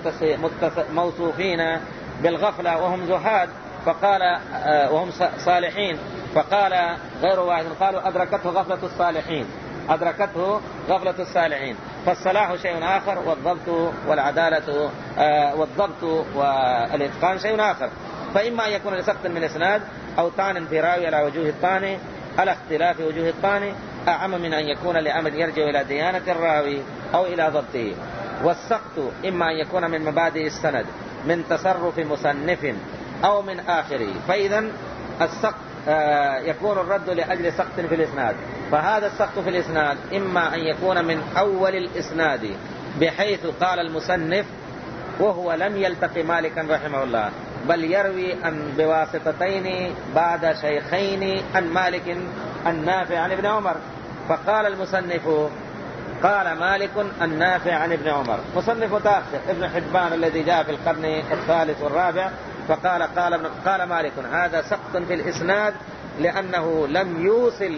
موصوفين بالغفلة وهم زهاد، فقال وهم صالحين، فقال غير واحد قالوا أدركته غفلة الصالحين، أدركته غفلة الصالحين. فالصلاح شيء آخر، والضبط والعدالة والضبط والإتقان شيء آخر. فإما أن يكون لسقط من إسناد أو طعن في راوي على وجوه الطعن على اختلاف وجوه الطعن، أعم من أن يكون لأمر يرجع إلى ديانة الراوي أو إلى ضبطه. والسقط إما أن يكون من مبادئ السند من تصرف مصنف أو من آخره. فإذا السقط آه يكون الرد لأجل سقط في الإسناد، فهذا السقط في الإسناد إما أن يكون من أول الإسناد بحيث قال المصنف وهو لم يلتقي مالكا رحمه الله، بل يروي عن بواسطتين بعد شيخين عن مالك النافع عن ابن عمر، فقال المصنف قال مالك النافع عن ابن عمر. مصنف متأخر ابن حبان الذي جاء في القرن الثالث والرابع، فقال قال, قال مالك هذا سقط في الإسناد لأنه لم يوصل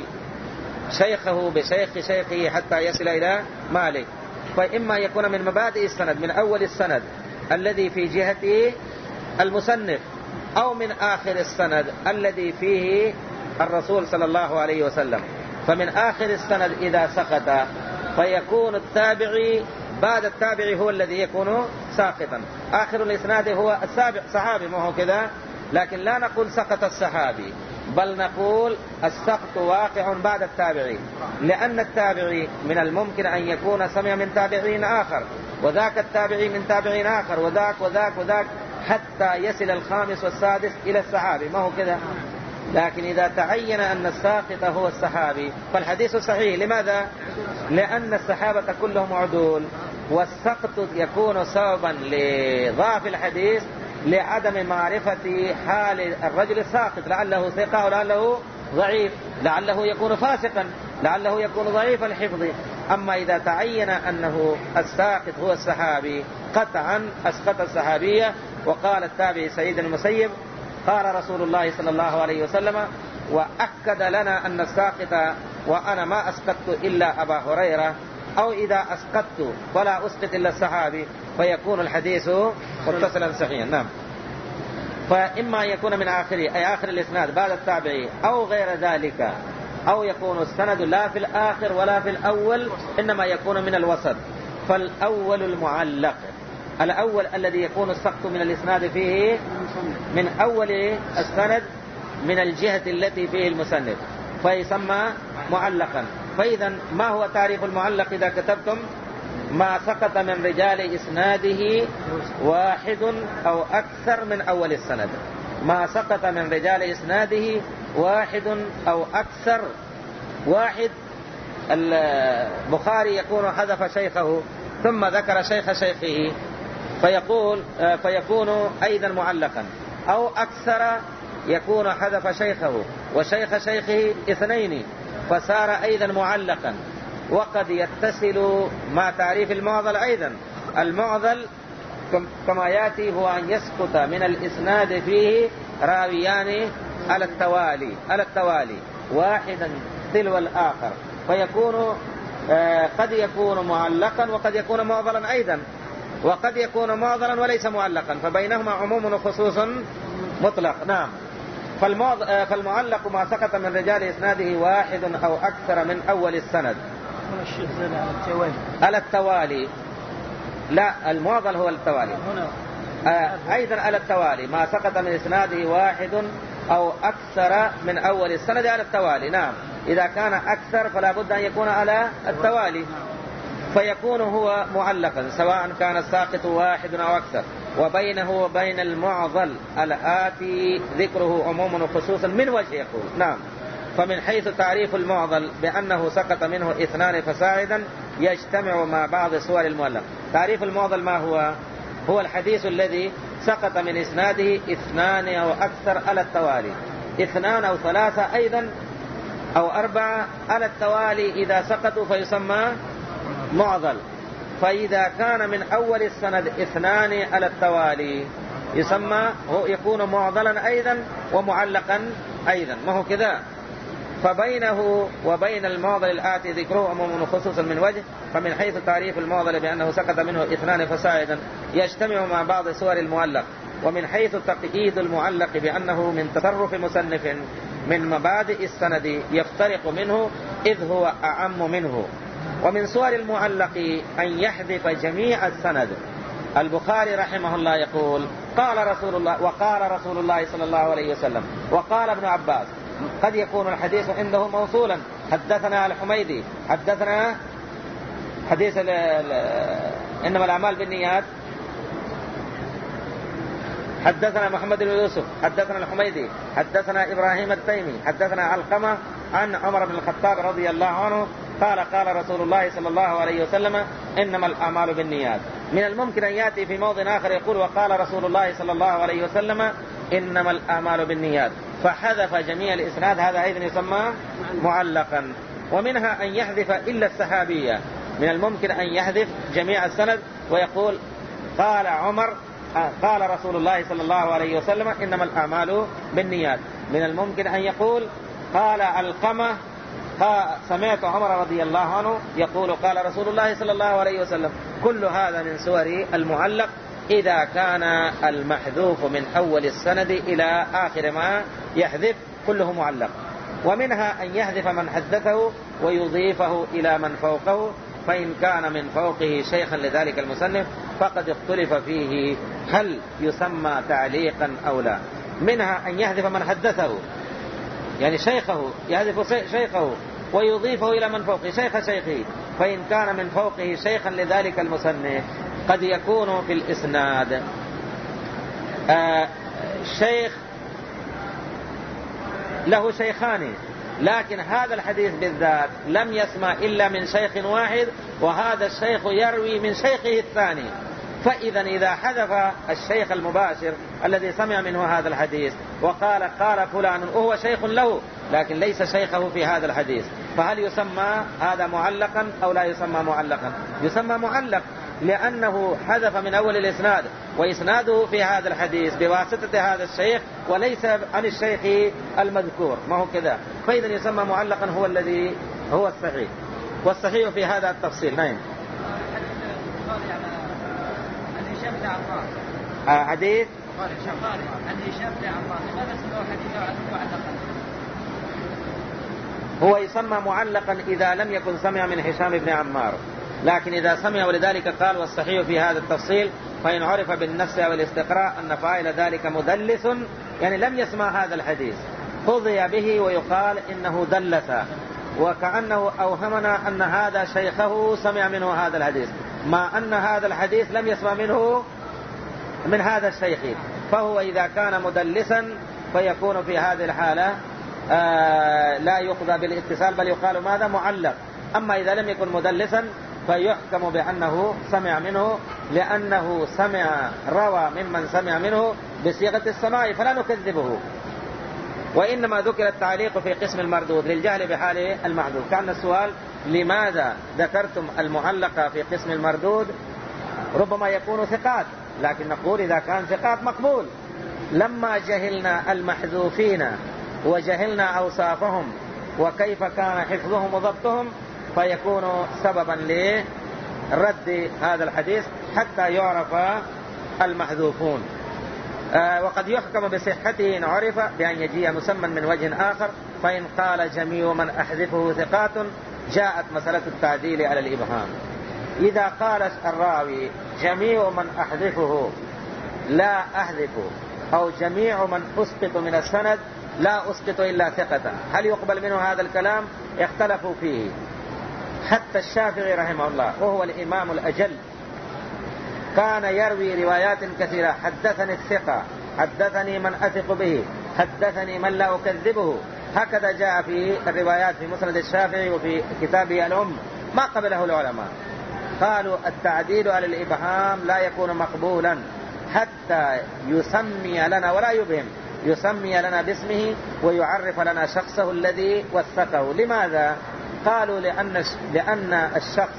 شيخه بشيخ شيخه حتى يصل إلى مالك. فإما يكون من مبادئ السند من أول السند الذي في جهته المصنف، أو من آخر السند الذي فيه الرسول صلى الله عليه وسلم. فمن آخر السند إذا سقط فيكون التابعي بعد التابعي هو الذي يكون ساقطا. آخر الإسناد هو السابع صحابي، ما هو كذا، لكن لا نقول سقط الصحابي، بل نقول السقط واقع بعد التابعي، لأن التابعي من الممكن أن يكون سمع من تابعين آخر، وذاك التابعي من تابعين آخر، وذاك وذاك وذاك حتى يصل الخامس والسادس إلى الصحابي، ما هو كذا. لكن إذا تعين أن الساقط هو الصحابي فالحديث صحيح. لماذا؟ لأن الصحابة كلهم عدول، والسقط يكون سببا لضعف الحديث لعدم معرفة حال الرجل الساقط، لعله ثقة ولعله ضعيف، لعله يكون فاسقا، لعله يكون ضعيف الحفظ. أما إذا تعين أنه الساقط هو الصحابي قطعا أسقط الصحابية. وقال التابعي سعيد المسيب قال رسول الله صلى الله عليه وسلم وأكد لنا أن الساقط وأنا ما أسقطت إلا أبا هريرة، أو إذا أسقطت فلا أسقط إلا الصحابي، فيكون الحديث متصلا صحيحا. نعم. فإما يكون من آخره أي آخر الإسناد بعد التابعي أو غير ذلك، أو يكون السند لا في الآخر ولا في الأول، إنما يكون من الوسط. فالأول المعلق، الأول الذي يكون السقط من الإسناد فيه من أول السند من الجهة التي فيه المصنف فيسمى معلقا. فإذا ما هو تعريف المعلق إذا كتبتم؟ ما سقط من رجال إسناده واحد أو أكثر من أول السند. ما سقط من رجال إسناده واحد أو أكثر. واحد البخاري يكون حذف شيخه ثم ذكر شيخ شيخه فيقول فيكون أيضا معلقا، أو أكثر يكون حذف شيخه وشيخ شيخه اثنين فصار أيضا معلقا. وقد يتصل مع تعريف المعضل أيضا. المعضل كما يأتي هو أن يسقط من الإسناد فيه راويان على التوالي على التوالي واحدا تلو الآخر، فيكون آه قد يكون معلقا وقد يكون معضلا أيضا، وقد يكون معضلا وليس معلقا، فبينهما عموم وخصوص مطلق. نعم. فالمعلق ما سقط من رجال إسناده واحد أو أكثر من أول السند على التوالي. لا، المعضل هو التوالي. آه أيضا على التوالي ما سقط من إسناده واحد أو أكثر من أول السند على التوالي. نعم. إذا كان أكثر فلا بد أن يكون على التوالي، فيكون هو معلقا سواء كان الساقط واحد أو أكثر. وبينه وبين المعضل الآتي ذكره عموما وخصوصا من وجه يقول. نعم. فمن حيث تعريف المعضل بأنه سقط منه اثنان فساعدا يجتمع مع بعض صور المعلق. تعريف المعضل ما هو؟ هو الحديث الذي سقط من إسناده اثنان أو أكثر على التوالي، اثنان أو ثلاثة أيضا أو أربعة على التوالي إذا سقطوا فيسمى معضل. فإذا كان من أول السند اثنان على التوالي يسمى هو يكون معضلا أيضا ومعلقا أيضا، ما هو كذا. فبينه وبين المعضل الآتي ذكره عموما خصوصا من وجه. فمن حيث تعريف المعضل بأنه سقط منه اثنان فساعدا يجتمع مع بعض صور المعلق. ومن حيث تقييد المعلق بأنه من تصرف مصنف من مبادئ السند يفترق منه إذ هو أعم منه. ومن صور المعلق أن يحذف جميع السند. البخاري رحمه الله يقول قال رسول الله وقال رسول الله صلى الله عليه وسلم وقال ابن عباس. قد يكون الحديث عنده موصولا، حدثنا الحميدي، حدثنا حديث ال ال إنما الأعمال بالنيات، حدثنا محمد بن يوسف، حدثنا الحميدي، حدثنا إبراهيم التيمي، حدثنا علقمة عن عمر بن الخطاب رضي الله عنه قال قال رسول الله صلى الله عليه وسلم إنما الأعمال بالنيات. من الممكن أن يأتي في موضع آخر يقول وقال رسول الله صلى الله عليه وسلم إنما الأعمال بالنيات، فحذف جميع الإسناد، هذا أيضا يسمى معلقا. ومنها أن يحذف إلا السحابية. من الممكن أن يحذف جميع السند ويقول قال عمر قال رسول الله صلى الله عليه وسلم إنما الأعمال بالنيات. من الممكن أن يقول قال علقمة سمعت عمر رضي الله عنه يقول قال رسول الله صلى الله عليه وسلم. كل هذا من صور المعلق إذا كان المحذوف من أول السند إلى آخر ما يحذف كله معلق. ومنها أن يحذف من حدثه ويضيفه إلى من فوقه، فإن كان من فوقه شيخا لذلك المصنف فقد اختلف فيه هل يسمى تعليقا أو لا. منها أن يحذف من حدثه، يعني شيخه يحذف شيخه ويضيفه إلى من فوقه شيخ شيخه، فإن كان من فوقه شيخا لذلك المصنف قد يكون في الإسناد آه شيخ له شيخان، لكن هذا الحديث بالذات لم يسمع إلا من شيخ واحد، وهذا الشيخ يروي من شيخه الثاني. فإذا إذا حذف الشيخ المباشر الذي سمع منه هذا الحديث وقال قال فلان وهو شيخ له لكن ليس شيخه في هذا الحديث، فهل يسمى هذا معلقا أو لا يسمى معلقا؟ يسمى معلق، لأنه حذف من أول الإسناد وإسناده في هذا الحديث بواسطة هذا الشيخ وليس عن الشيخ المذكور، ما هو كذا. فإذا يسمى معلقا هو الذي هو الصحيح، والصحيح في هذا التفصيل. نعم. آه حديث هو يسمى معلقا إذا لم يكن سمع من هشام بن عمار، لكن إذا سمع، ولذلك قال والصحيح في هذا التفصيل فإن عرف بالنفس والاستقراء أن فاعل ذلك مدلس، يعني لم يسمع هذا الحديث قضي به ويقال إنه دلس، وكأنه أوهمنا أن هذا شيخه سمع منه هذا الحديث. مع أن هذا الحديث لم يسمع منه من هذا الشيخ، فهو إذا كان مدلسا فيكون في هذه الحالة آه لا يقضى بالاتصال، بل يقال ماذا؟ معلق. أما إذا لم يكن مدلسا فيحكم بأنه سمع منه، لأنه سمع روى ممن سمع منه بصيغة السماع، فلا نكذبه. وإنما ذكر التعليق في قسم المردود للجهل بحال المحذوف. كان السؤال لماذا ذكرتم المعلق في قسم المردود؟ ربما يكون ثقات، لكن نقول إذا كان ثقات مقبول. لما جهلنا المحذوفين وجهلنا أوصافهم وكيف كان حفظهم وضبطهم فيكون سببا لرد هذا الحديث حتى يعرف المحذوفون. آه وقد يحكم بصحته إن عرف بأن يجيء مسمى من وجه آخر، فإن قال جميع من أحذفه ثقات جاءت مسألة التعديل على الإبهام. إذا قال الراوي جميع من أحذفه لا أحذفه، أو جميع من أسقط من السند لا أسقط إلا ثقة، هل يقبل منه هذا الكلام؟ اختلفوا فيه. حتى الشافعي رحمه الله وهو الإمام الأجل كان يروي روايات كثيرة: حدثني الثقة، حدثني من أثق به، حدثني من لا أكذبه. هكذا جاء في الروايات في مسند الشافعي وفي كتابه الأم، ما قبله العلماء. قالوا التعديل على الإبهام لا يكون مقبولا حتى يسمي لنا ولا يبهم، يسمي لنا باسمه ويعرف لنا شخصه الذي وثقه. لماذا؟ قالوا لأن لأن الشخص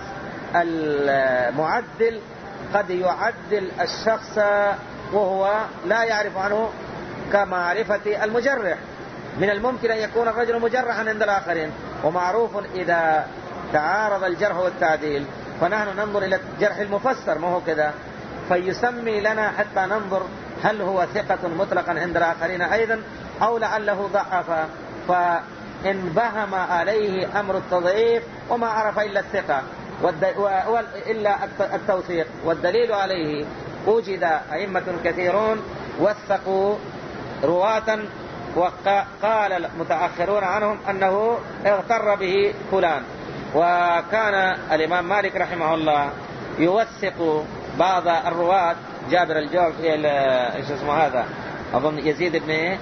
المعدل قد يعدل الشخص وهو لا يعرف عنه كمعرفة المجرح. من الممكن أن يكون الرجل مجرحا عند الآخرين، ومعروف إذا تعارض الجرح والتعديل فنحن ننظر إلى الجرح المفسر، ما هو كذا، فيسمي لنا حتى ننظر هل هو ثقة مطلقا عند الآخرين أيضا أو لعله ضعف، فإن بهم عليه أمر التضعيف وما عرف إلا الثقة إلا التوثيق. والدليل عليه وجد أئمة كثيرون وثقوا رواة وقال المتأخرون عنهم أنه اغتر به فلان. وكان الإمام مالك رحمه الله يوثق بعض الرواة، جابر الجوفي ايش اسمه هذا أظن يزيد بن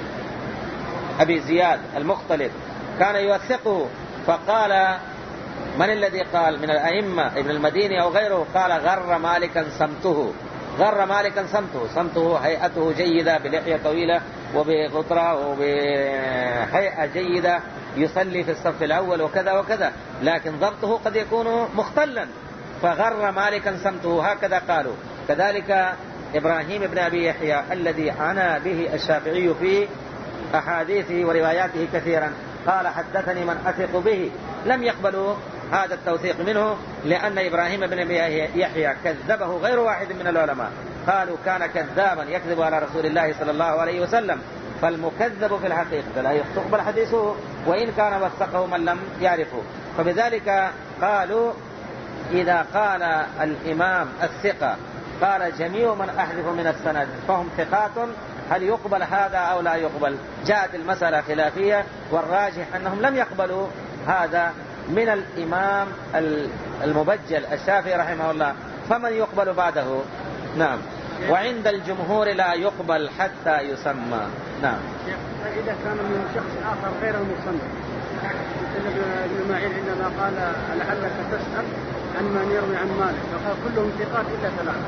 أبي زياد المختلف، كان يوثقه. فقال من الذي قال من الأئمة ابن المديني أو غيره؟ قال غر مالكا سمته، غر مالكا سمته، سمته هيئته جيدة بلحية طويلة وبغطرة وبهيئة جيدة، يصلي في الصف الأول وكذا وكذا، لكن ضبطه قد يكون مختلا، فغر مالكا سمته، هكذا قالوا. كذلك إبراهيم بن أبي يحيى الذي عنا به الشافعي في أحاديثه ورواياته كثيرا، قال حدثني من أثق به، لم يقبلوا هذا التوثيق منه لأن إبراهيم بن أبي يحيى كذبه غير واحد من العلماء، قالوا كان كذابا يكذب على رسول الله صلى الله عليه وسلم. فالمكذب في الحقيقة لا يقبل حديثه وإن كان وثقه من لم يعرفه. فبذلك قالوا إذا قال الإمام الثقة قال جميع من أحذف من السند فهم ثقات، هل يقبل هذا أو لا يقبل؟ جاءت المسألة خلافية، والراجح أنهم لم يقبلوا هذا من الإمام المبجل الشافعي رحمه الله، فمن يقبل بعده؟ نعم. وعند الجمهور لا يقبل حتى يسمى. نعم. إذا كان من شخص آخر غير المصنف، ابن معين عندما قال لعلك تسأل عن من يروي عن مالك فقال كلهم ثقات إلا ثلاثة،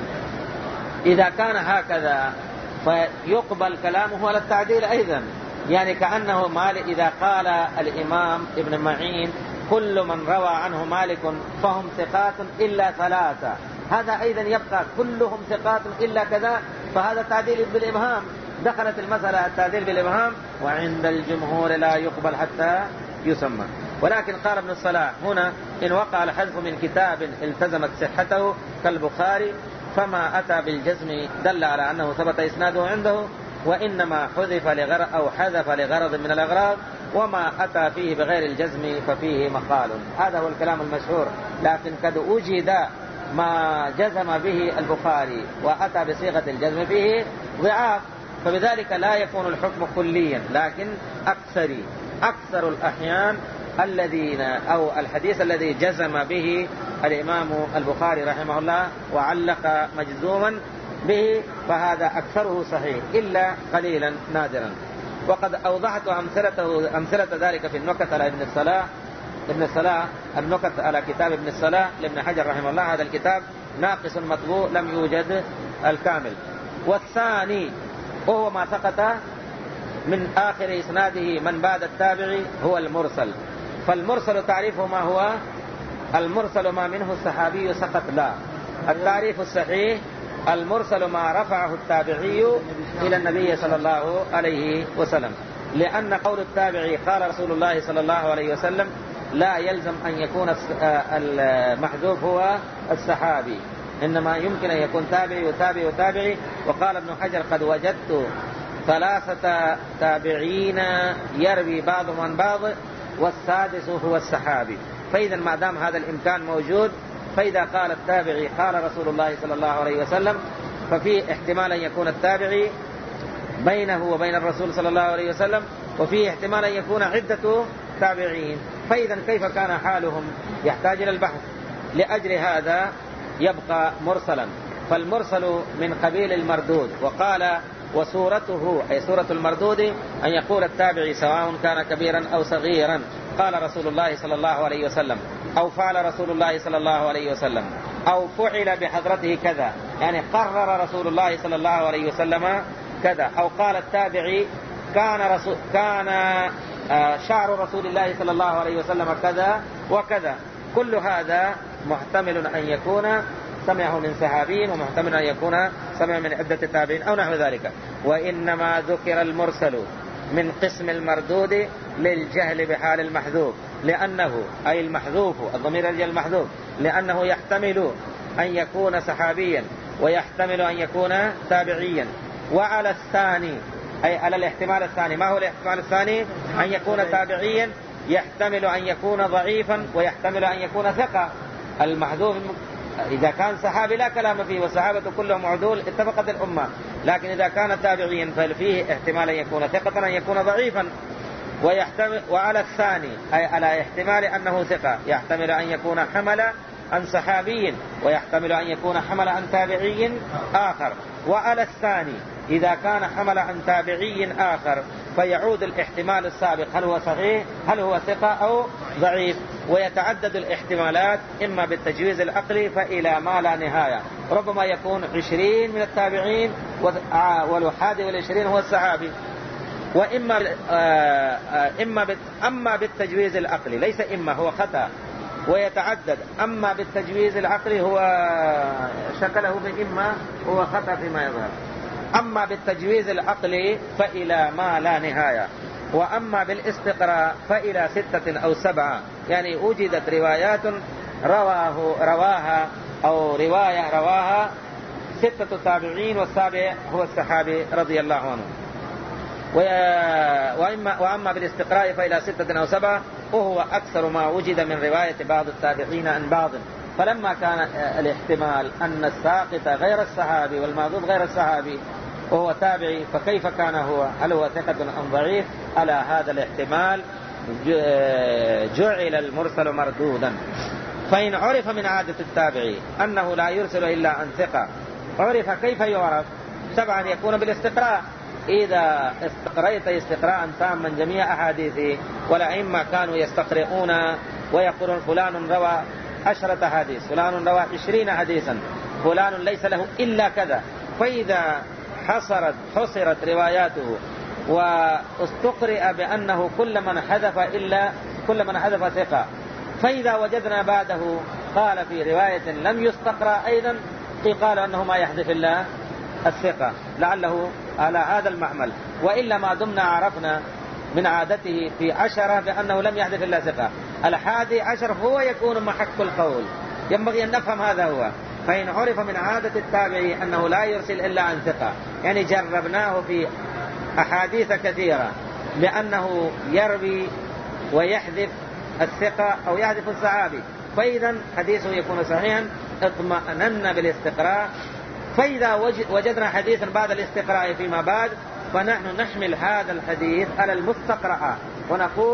إذا كان هكذا فيقبل كلامه على التعديل أيضا، يعني كأنه مالك إذا قال الإمام ابن معين كل من روى عنه مالك فهم ثقات إلا ثلاثة، هذا أيضا يبقى كلهم ثقات إلا كذا، فهذا تعديل بالإبهام، دخلت المسألة التعديل بالإبهام. وعند الجمهور لا يقبل حتى يسمى. ولكن قال ابن الصلاح هنا إن وقع الحذف من كتاب التزمت صحته كالبخاري فما أتى بالجزم دل على أنه ثبت إسناده عنده، وإنما حذف لغرض أو حذف لغرض من الأغراض، وما أتى فيه بغير الجزم ففيه مقال. هذا هو الكلام المشهور. لكن قد وجد ما جزم به البخاري وأتى بصيغة الجزم فيه ضعاف، فبذلك لا يكون الحكم كليا، لكن أكثر أكثر الأحيان الذين أو الحديث الذي جزم به الإمام البخاري رحمه الله وعلق مجزوما به، فهذا أكثره صحيح إلا قليلا نادرا. وقد أوضحت أمثلته أمثلة ذلك في النكت على ابن الصلاح ابن الصلاح النكت على كتاب ابن الصلاح لابن حجر رحمه الله. هذا الكتاب ناقص مطبوع لم يوجد الكامل. والثاني وهو ما سقط من آخر إسناده من بعد التابعي هو المرسل. فالمرسل تعريفه ما هو؟ المرسل ما منه الصحابي سقط. لا، التعريف الصحيح المرسل ما رفعه التابعي إلى النبي صلى الله عليه وسلم، لأن قول التابعي قال رسول الله صلى الله عليه وسلم لا يلزم أن يكون المحذوف هو الصحابي، إنما يمكن أن يكون تابعي وتابعي وتابعي. وقال ابن حجر قد وجدت ثلاثة تابعين يروي بعضهم عن بعض والسادس هو الصحابي. فإذا ما دام هذا الإمكان موجود، فإذا قال التابعي قال رسول الله صلى الله عليه وسلم، ففيه احتمال أن يكون التابعي بينه وبين الرسول صلى الله عليه وسلم، وفيه احتمال أن يكون عدة تابعين. فإذا كيف كان حالهم؟ يحتاج إلى البحث. لأجل هذا يبقى مرسلا. فالمرسل من قبيل المردود. وقال وصورته أي صورة المردود أن يقول التابعي سواء كان كبيرا أو صغيرا قال رسول الله صلى الله عليه وسلم، أو فعل رسول الله صلى الله عليه وسلم، أو فعل بحضرته كذا، يعني قرر رسول الله صلى الله عليه وسلم كذا، أو قال التابعي كان رسول كان شعر رسول الله صلى الله عليه وسلم كذا وكذا. كل هذا محتمل أن يكون سمعه من صحابين، ومحتمل أن يكون سمع من عدة تابعين أو نحو ذلك. وإنما ذكر المرسل من قسم المردود للجهل بحال المحذوف، لأنه أي المحذوف الضمير يرجع المحذوف، لأنه يحتمل أن يكون صحابيا ويحتمل أن يكون تابعيا. وعلى الثاني أي على الاحتمال الثاني. ما هو الاحتمال الثاني؟ أن يكون تابعيا يحتمل أن يكون ضعيفا ويحتمل أن يكون ثقة. المحذوف إذا كان صحابي لا كلام فيه، والصحابة كلهم عدول اتفقت الأمة، لكن إذا كان تابعيا ففيه احتمال أن يكون ثقة أن يكون ضعيفا. ويحتمل وعلى الثاني أي على احتمال أنه ثقة يحتمل أن يكون حمل عن صحابي ويحتمل أن يكون حمل عن تابعي آخر. وعلى الثاني إذا كان حمل عن تابعي آخر فيعود الاحتمال السابق هل هو صحيح هل هو ثقة أو ضعيف. ويتعدد الاحتمالات إما بالتجويز العقلي فإلى ما لا نهاية، ربما يكون عشرين من التابعين والحادي والعشرين هو الصحابي. وإما إما أما بالتجويز العقلي ليس إما هو خطأ ويتعدد. أما بالتجويز العقلي هو شكله بإما هو خطأ فيما يظهر. أما بالتجويز العقلي فإلى ما لا نهاية. وأما بالاستقراء فإلى ستة أو سبعة، يعني وجدت روايات رواه رواها أو رواية رواها ستة تابعين والسابع هو الصحابي رضي الله عنه. وإما وأما بالاستقراء فإلى ستة أو سبعة، وهو أكثر ما وجد من رواية بعض التابعين عن بعض. فلما كان الاحتمال أن الساقط غير الصحابي والمعذوب غير الصحابي وهو تابعي، فكيف كان هو؟ هل هو ثقة أم ضعيف؟ على هذا الاحتمال جعل المرسل مردودا. فإن عرف من عادة التابعي أنه لا يرسل إلا عن ثقة، عرف كيف يعرف؟ طبعا يكون بالاستقراء. إذا استقرأت استقراء تاما جميع أحاديثه، والأئمة كانوا يستقرؤون ويقولون فلان روى عشرة حديث، فلان روى عشرين حديثا، فلان ليس له إلا كذا. فإذا حصرت حصرت رواياته واستقرأ بأنه كل من حذف إلا كل من حذف ثقة، فإذا وجدنا بعده قال في رواية لم يستقرأ أيضا قال أنه ما يحذف إلا الثقة، لعله على هذا المعمل. وإلا ما دمنا عرفنا من عادته في عشرة بأنه لم يحذف إلا ثقة، الحادي عشر هو يكون محك القول. ينبغي أن نفهم هذا هو. فإن عرف من عادة التابعي أنه لا يرسل إلا عن ثقة، يعني جربناه في أحاديث كثيرة بأنه يروي ويحذف الثقة أو يحذف الصحابي، فإذا حديثه يكون صحيحا اطمأننا بالاستقراء. فإذا وجدنا حديثا بعد الاستقراء فيما بعد، فنحن نحمل هذا الحديث على المستقرأ ونقول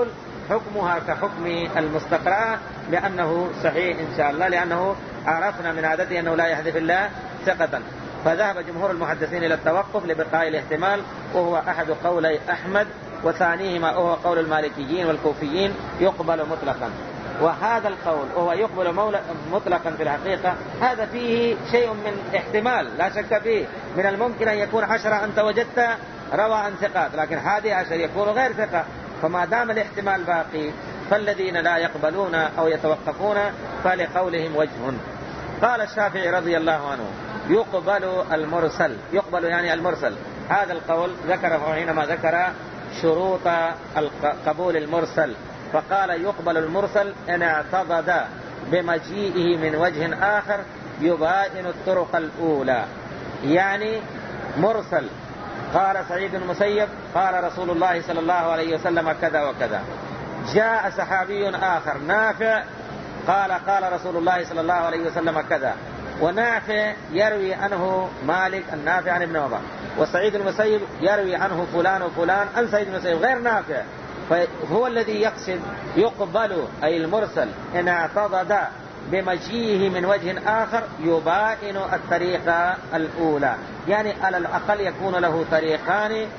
حكمها كحكم المستقرأ لأنه صحيح إن شاء الله، لأنه عرفنا من عادته أنه لا يحذف الله ثقة. فذهب جمهور المحدثين إلى التوقف لبقاء الاحتمال، وهو أحد قولي أحمد، وثانيهما هو قول المالكيين والكوفيين يقبل مطلقا. وهذا القول وهو يقبل مطلقا في الحقيقة هذا فيه شيء من احتمال لا شك فيه. من الممكن أن يكون عشرة أنت وجدت روى عن ثقات، لكن هذه عشر يكون غير ثقة. فما دام الاحتمال باقي فالذين لا يقبلون أو يتوقفون فلقولهم وجه. قال الشافعي رضي الله عنه يقبل المرسل، يقبل يعني المرسل. هذا القول ذكره حينما ذكر شروط قبول المرسل، فقال يقبل المرسل إن اعتضد بمجيئه من وجه آخر يباين الطرق الأولى. يعني مرسل قال سعيد بن المسيب قال رسول الله صلى الله عليه وسلم كذا وكذا، جاء صحابي آخر نافع قال قال رسول الله صلى الله عليه وسلم كذا، ونافع يروي عنه مالك النافع عن ابن عمر، وسعيد المسيب يروي عنه فلان وفلان عن سعيد المسيب غير نافع. فهو الذي يقصد يقبل أي المرسل إن اعتضد بمجيئه من وجه آخر يباين الطريقة الأولى، يعني على الأقل يكون له طريقان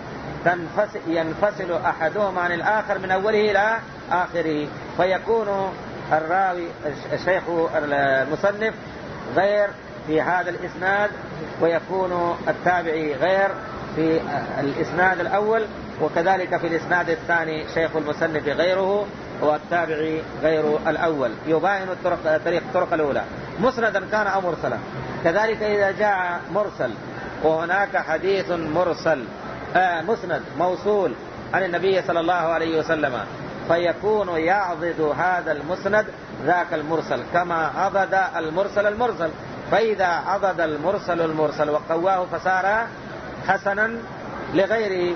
ينفصل أحدهما عن الآخر من أوله إلى آخره، فيكون الراوي الشيخ المصنف غير في هذا الإسناد، ويكون التابعي غير في الإسناد الأول، وكذلك في الإسناد الثاني شيخ المصنف غيره والتابعي غير الأول، يباين الطرق طريق الطرق الأولى مسندا كان أو مرسلا. كذلك إذا جاء مرسل وهناك حديث مرسل آه مسند موصول عن النبي صلى الله عليه وسلم، فيكون يعضد هذا المسند ذاك المرسل كما عضد المرسل المرسل. فإذا عضد المرسل المرسل وقواه فصار حسنا لغيره،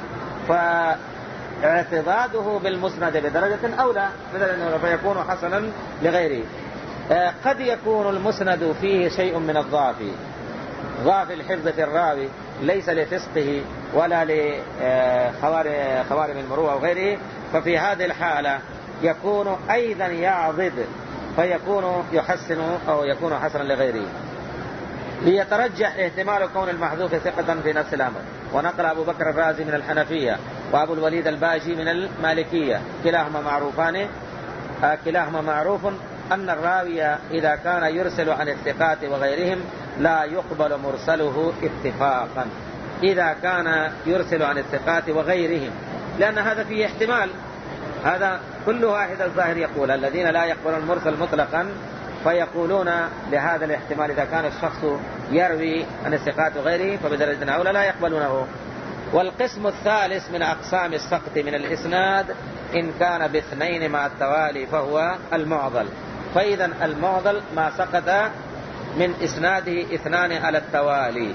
فاعتضاده بالمسند بدرجة أولى فيكون حسنا لغيره. قد يكون المسند فيه شيء من الضعف، ضعف الحفظ في الراوي ليس لفسقه ولا لخوارم المروءة وغيره، ففي هذه الحالة يكون أيضا يعضد فيكون يحسن أو يكون حسنا لغيره، ليترجح احتمال كون المحذوف ثقة في نفس الأمر. ونقل أبو بكر الرازي من الحنفية وأبو الوليد الباجي من المالكية كلاهما معروفان آه كلاهما معروف أن الراوي إذا كان يرسل عن الثقات وغيرهم لا يقبل مرسله اتفاقا، إذا كان يرسل عن الثقات وغيرهم، لأن هذا فيه احتمال. هذا كل واحد الظاهر يقول الذين لا يقبلون المرسل مطلقا فيقولون لهذا الاحتمال إذا كان الشخص يروي عن الثقات وغيره فبدرجة أولى لا يقبلونه. والقسم الثالث من أقسام السقط من الإسناد إن كان باثنين مع التوالي فهو المعضل. فإذا المعضل ما سقط من إسناده اثنان على التوالي،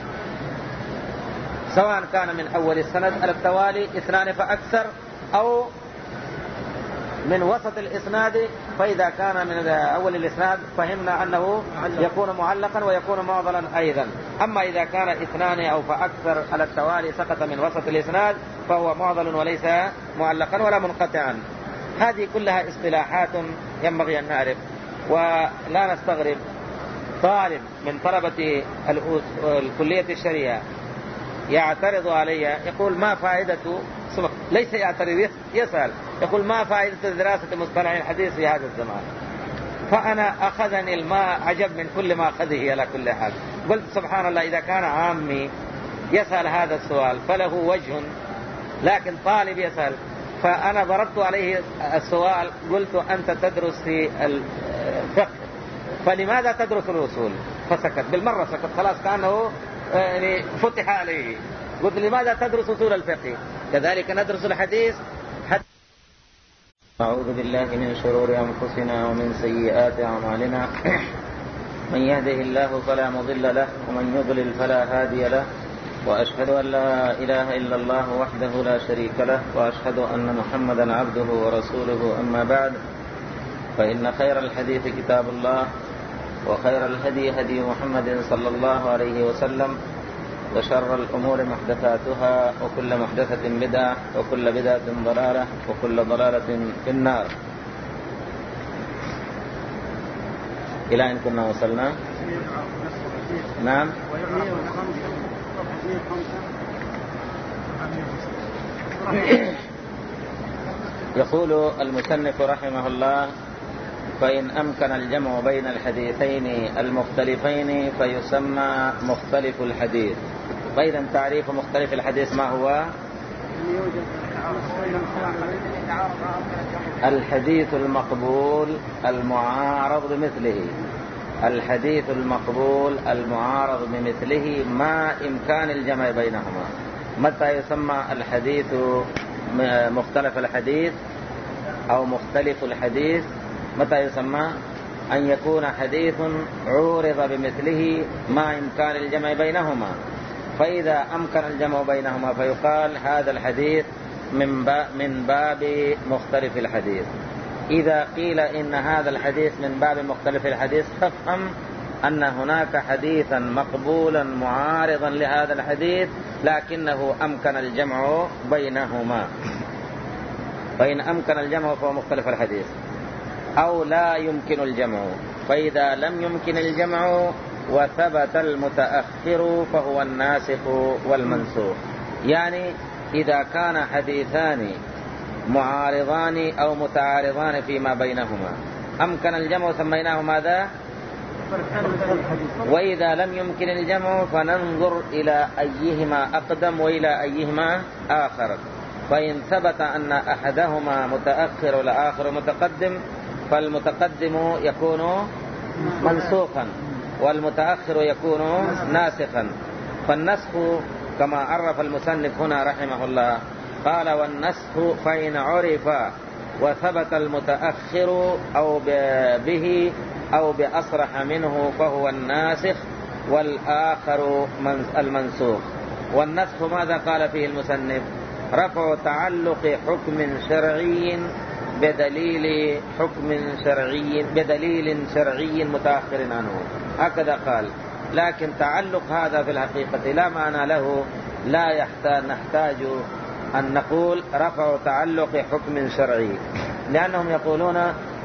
سواء كان من أول السند على التوالي اثنان فأكثر، أو من وسط الإسناد. فإذا كان من أول الإسناد فهمنا أنه يكون معلقا ويكون معضلا أيضا. أما إذا كان اثنان أو فأكثر على التوالي سقط من وسط الإسناد فهو معضل وليس معلقا ولا منقطعا. هذه كلها اصطلاحات ينبغي أن نعرف ولا نستغرب. طالب من طلبة الكلية الشريعة يعترض علي يقول ما فائدة، ليس يعترض يسأل، يقول ما فائدة دراسة مصطلح الحديث في هذا الزمان. فأنا أخذني الماء عجب من كل ما أخذه على كل حال. قلت سبحان الله، إذا كان عامي يسأل هذا السؤال فله وجه، لكن طالب يسأل. فأنا ضربت عليه السؤال قلت أنت تدرس في الفقه فلماذا تدرس الأصول؟ فسكت بالمرة، سكت خلاص كأنه يعني فتح عليه. قلت لماذا تدرس أصول الفقه؟ كذلك ندرس الحديث. أعوذ بالله من شرور أنفسنا ومن سيئات أعمالنا، من يهده الله فلا مضل له ومن يضلل فلا هادي له، وأشهد أن لا إله إلا الله وحده لا شريك له، وأشهد أن محمدا عبده ورسوله. أما بعد، فإن خير الحديث كتاب الله، وخير الهدي هدي محمد صلى الله عليه وسلم، وشر الأمور محدثاتها وكل محدثة بدعة وكل بدعة ضلالة وكل ضلالة في النار. إلى أن كنا وصلنا؟ نعم. يقول المصنف رحمه الله: فإن أمكن الجمع بين الحديثين المختلفين فيسمى مختلف الحديث. فإذا تعريف مختلف الحديث ما هو؟ الحديث المقبول المعارض بمثله. الحديث المقبول المعارض بمثله ما إمكان الجمع بينهما. متى يسمى الحديث مختلف الحديث أو مختلف الحديث؟ متى يسمى؟ أن يكون حديث عورض بمثله ما إمكان الجمع بينهما. فإذا أمكن الجمع بينهما فيقال هذا الحديث من باب, من باب مختلف الحديث. إذا قيل إن هذا الحديث من باب مختلف الحديث فافهم أن هناك حديثا مقبولا معارضا لهذا الحديث لكنه أمكن الجمع بينهما. فإن أمكن الجمع فهو مختلف الحديث، أو لا يمكن الجمع. فإذا لم يمكن الجمع وثبت المتأخر فهو الناسخ والمنسوخ. يعني إذا كان حديثان معارضان أو متعارضان فيما بينهما أمكن الجمع سميناه ماذا؟ وإذا لم يمكن الجمع فننظر إلى أيهما أقدم وإلى أيهما آخر. فإن ثبت أن أحدهما متأخر والآخر متقدم فالمتقدم يكون منسوخا والمتأخر يكون ناسخا. فالنسخ كما عرف المصنف هنا رحمه الله قال: والنسخ فإن عرف وثبت المتأخر أو به أو بأصرح منه فهو الناسخ والآخر المنسوخ. والنسخ ماذا قال فيه المصنف؟ رفع تعلق حكم شرعي بدليل حكم شرعي بدليل شرعي متأخر عنه، هكذا قال. لكن تعلق هذا في الحقيقة لا معنى له، لا يحتاج نحتاج أن نقول رفع تعلق حكم شرعي، لأنهم يقولون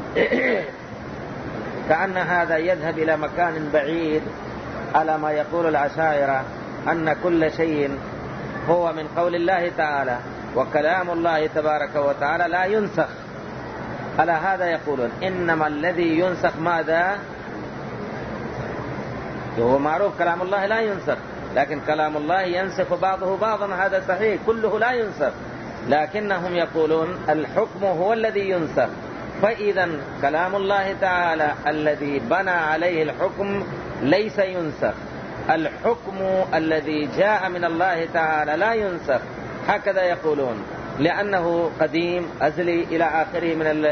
كأن هذا يذهب إلى مكان بعيد على ما يقول الأشاعرة أن كل شيء هو من قول الله تعالى وكلام الله تبارك وتعالى لا ينسخ. على هذا يقولون إنما الذي ينسخ ماذا؟ هو معروف كلام الله لا ينسخ، لكن كلام الله ينسخ بعضه بعضا، هذا صحيح، كله لا ينسخ، لكنهم يقولون الحكم هو الذي ينسخ. فإذا كلام الله تعالى الذي بنى عليه الحكم ليس ينسخ، الحكم الذي جاء من الله تعالى لا ينسخ، هكذا يقولون، لأنه قديم أزلي إلى آخره من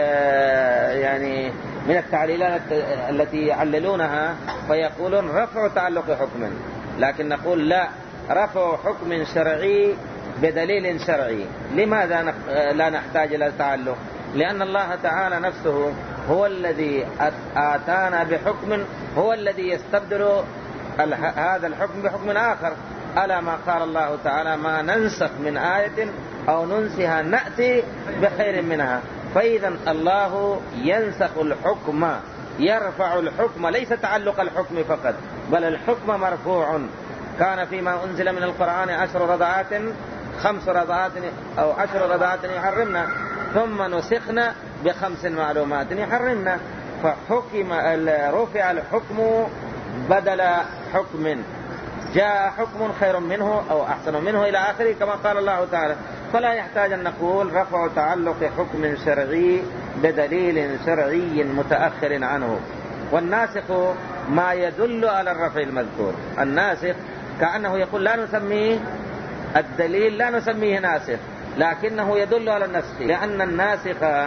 يعني من التعليلات التي يعللونها، فيقولون رفع تعلق حكم. لكن نقول لا، رفع حكم شرعي بدليل شرعي. لماذا لا نحتاج إلى التعلق؟ لأن الله تعالى نفسه هو الذي آتانا بحكم، هو الذي يستبدل هذا الحكم بحكم آخر. ألا ما قال الله تعالى: ما ننسخ من آية أو ننسها نأتي بخير منها. فإذا الله ينسخ الحكم، يرفع الحكم، ليس تعلق الحكم فقط، بل الحكم مرفوع. كان فيما أنزل من القرآن عشر رضعات خمس رضعات أو عشر رضعات يحرمنا، ثم نسخنا بخمس معلومات يحرمنا، فحكم رفع الحكم بدل حكم، جاء حكم خير منه أو أحسن منه إلى آخره كما قال الله تعالى. فلا يحتاج أن نقول رفع تعلق حكم شرعي بدليل شرعي متأخر عنه. والناسخ ما يدل على الرفع المذكور. الناسخ كأنه يقول لا نسميه الدليل، لا نسميه ناسخ، لكنه يدل على النسخ، لأن الناسخ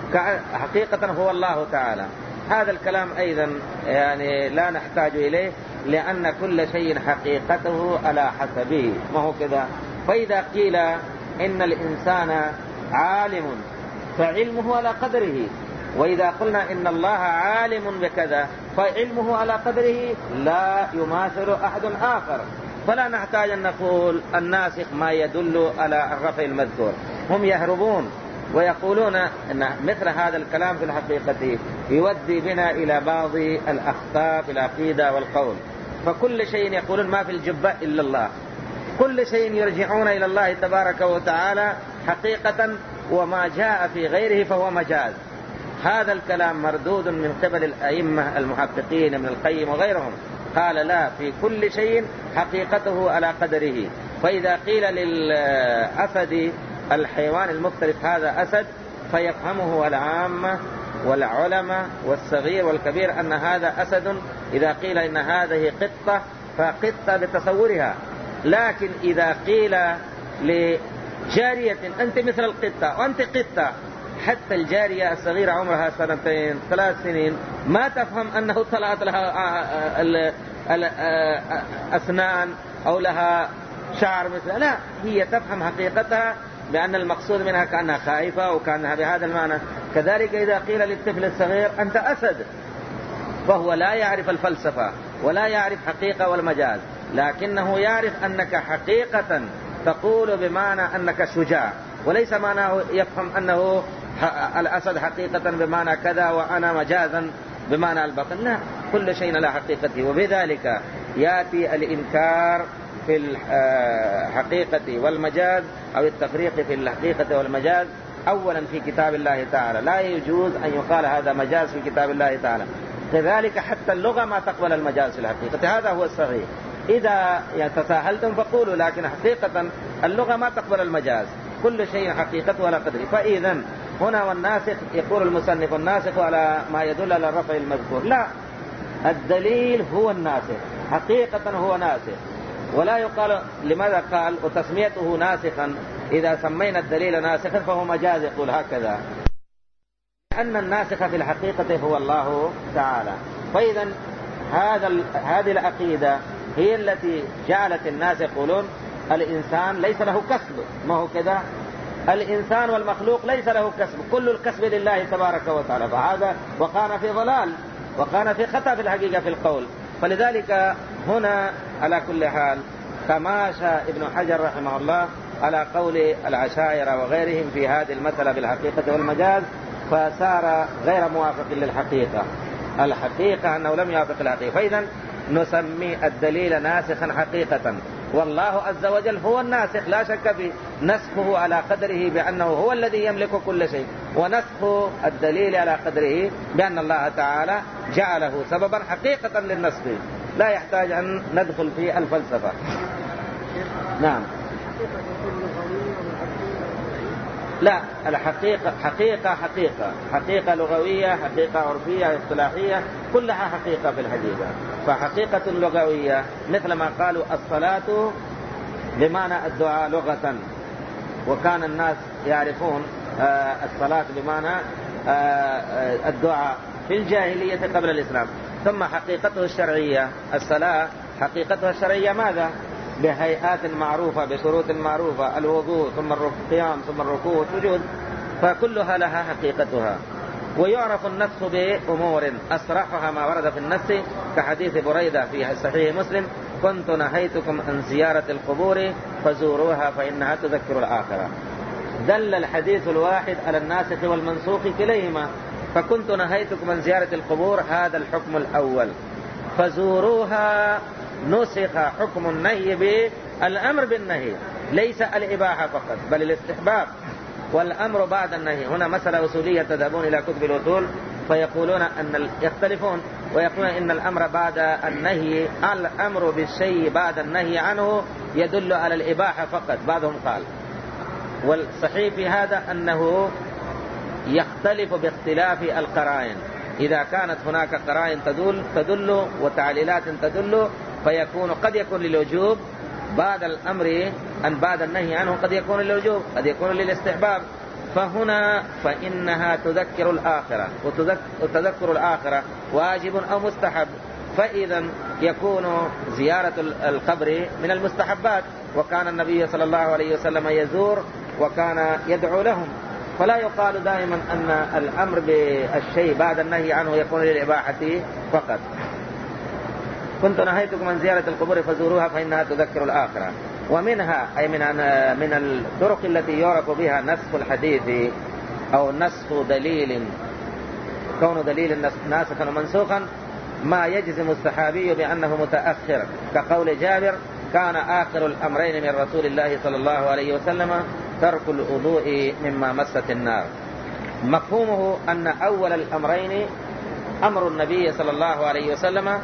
حقيقة هو الله تعالى. هذا الكلام أيضا يعني لا نحتاج إليه، لأن كل شيء حقيقته على حسبه، ما هو كذا. فإذا قيل إن الإنسان عالم فعلمه على قدره، وإذا قلنا إن الله عالم بكذا فعلمه على قدره، لا يماثل أحد آخر. فلا نحتاج أن نقول الناسخ ما يدل على الرفع المذكور. هم يهربون ويقولون أن مثل هذا الكلام في الحقيقة يودي بنا إلى بعض الأخطاء في العقيدة والقول. فكل شيء يقولون ما في الجبة إلا الله، كل شيء يرجعون إلى الله تبارك وتعالى حقيقة، وما جاء في غيره فهو مجاز. هذا الكلام مردود من قبل الأئمة المحققين من القيم وغيرهم، قال لا، في كل شيء حقيقته على قدره. فإذا قيل للأسد الحيوان المختلف هذا أسد، فيفهمه العامة والعلماء والصغير والكبير أن هذا أسد. إذا قيل إن هذه قطة فقطة بتصورها. لكن إذا قيل لجارية أنت مثل القطة وأنت قطة، حتى الجارية الصغيرة عمرها سنتين ثلاث سنين ما تفهم أنه طلعت لها أسنان أو لها شعر مثل، لا، هي تفهم حقيقتها بأن المقصود منها كأنها خائفة وكأنها بهذا المعنى. كذلك إذا قيل للطفل الصغير أنت أسد، فهو لا يعرف الفلسفة ولا يعرف حقيقة والمجاز، لكنه يعرف أنك حقيقة تقول بمعنى أنك شجاع، وليس معناه يفهم أنه الأسد حقيقة بمعنى كذا وأنا مجازا بمعنى البطن. لا، كل شيء له حقيقته. وبذلك يأتي الإنكار في الحقيقة والمجاز أو التفريق في الحقيقة والمجاز أولا في كتاب الله تعالى. لا يجوز أن يقال هذا مجاز في كتاب الله تعالى. كذلك حتى اللغة ما تقبل المجاز في الحقيقة، هذا هو الصحيح. إذا تساهلتم فقولوا، لكن حقيقة اللغة ما تقبل المجاز، كل شيء حقيقته ولا قدره. فإذا هنا والناسخ يقول المصنف الناسخ على ما يدل على الرفع المذكور. لا، الدليل هو الناسخ، حقيقة هو ناسخ. ولا يقال لماذا قال وتسميته ناسخا إذا سمينا الدليل ناسخا فهو مجاز، يقول هكذا، أن الناسخ في الحقيقة هو الله تعالى. فإذا هذا هذه العقيدة هي التي جعلت الناس يقولون الإنسان ليس له كسب. ما هو كذا؟ الإنسان والمخلوق ليس له كسب، كل الكسب لله تبارك وتعالى. فهذا وكان في ضلال وكان في خطأ في الحقيقة في القول. فلذلك هنا على كل حال تماشى ابن حجر رحمه الله على قول العشائرة وغيرهم في هذه المسألة بالحقيقة والمجاز، فصار غير موافق للحقيقة. الحقيقة أنه لم يوافق الحقيقة. فإذا نسمي الدليل ناسخا حقيقة، والله عز وجل هو الناسخ لا شك في نسخه على قدره بأنه هو الذي يملك كل شيء، ونسخ الدليل على قدره بأن الله تعالى جعله سببا حقيقة للنسخ، لا يحتاج أن ندخل في الفلسفة. نعم. لا، الحقيقة حقيقة حقيقة حقيقة لغوية، حقيقة عرفية، اصطلاحية، كلها حقيقة في الحقيقة. فحقيقة لغوية مثل ما قالوا الصلاة بمعنى الدعاء لغة، وكان الناس يعرفون الصلاة بمعنى الدعاء في الجاهلية قبل الإسلام. ثم حقيقته الشرعية الصلاة حقيقتها الشرعية ماذا؟ بهيئات معروفة بشروط معروفة، الوضوء ثم القيام ثم الركوع والسجود، فكلها لها حقيقتها. ويعرف النسخ بأمور أصرحها ما ورد في النص كحديث بريدة في صحيح مسلم: كنت نهيتكم عن زيارة القبور فزوروها فإنها تذكر الآخرة. دل الحديث الواحد على الناسخ والمنسوخ كليهما. فكنت نهيتكم عن زيارة القبور هذا الحكم الأول، فزوروها نسخ حكم النهي بالأمر بالنهي، ليس الإباحة فقط بل الاستحباب والأمر بعد النهي. هنا مسألة أصولية تذهبون إلى كتب الأصول فيقولون أن يختلفون ويقولون إن الأمر بعد النهي، الأمر بالشيء بعد النهي عنه يدل على الإباحة فقط. بعضهم قال، والصحيح في هذا أنه يختلف باختلاف القرائن. إذا كانت هناك قرائن تدل تدل وتعليلات تدل فيكون قد يكون للوجوب بعد الأمر أن بعد النهي عنه، قد يكون للوجوب قد يكون للاستحباب. فهنا فإنها تذكر الآخرة، وتذكر الآخرة واجب أو مستحب. فإذا يكون زيارة القبر من المستحبات، وكان النبي صلى الله عليه وسلم يزور وكان يدعو لهم. فلا يقال دائما أن الأمر بالشيء بعد النهي عنه يكون للإباحة فقط. كنت نهيتكم عن زيارة القبور فزوروها فإنها تذكر الآخرة. ومنها أي من من الطرق التي يعرف بها نسخ الحديث أو نسخ دليل، كون دليل ناسخا ومنسوخا، ما يجزم الصحابي بأنه متأخر، كقول جابر: كان آخر الأمرين من رسول الله صلى الله عليه وسلم ترك الوضوء مما مست النار. مفهومه أن أول الأمرين أمر النبي صلى الله عليه وسلم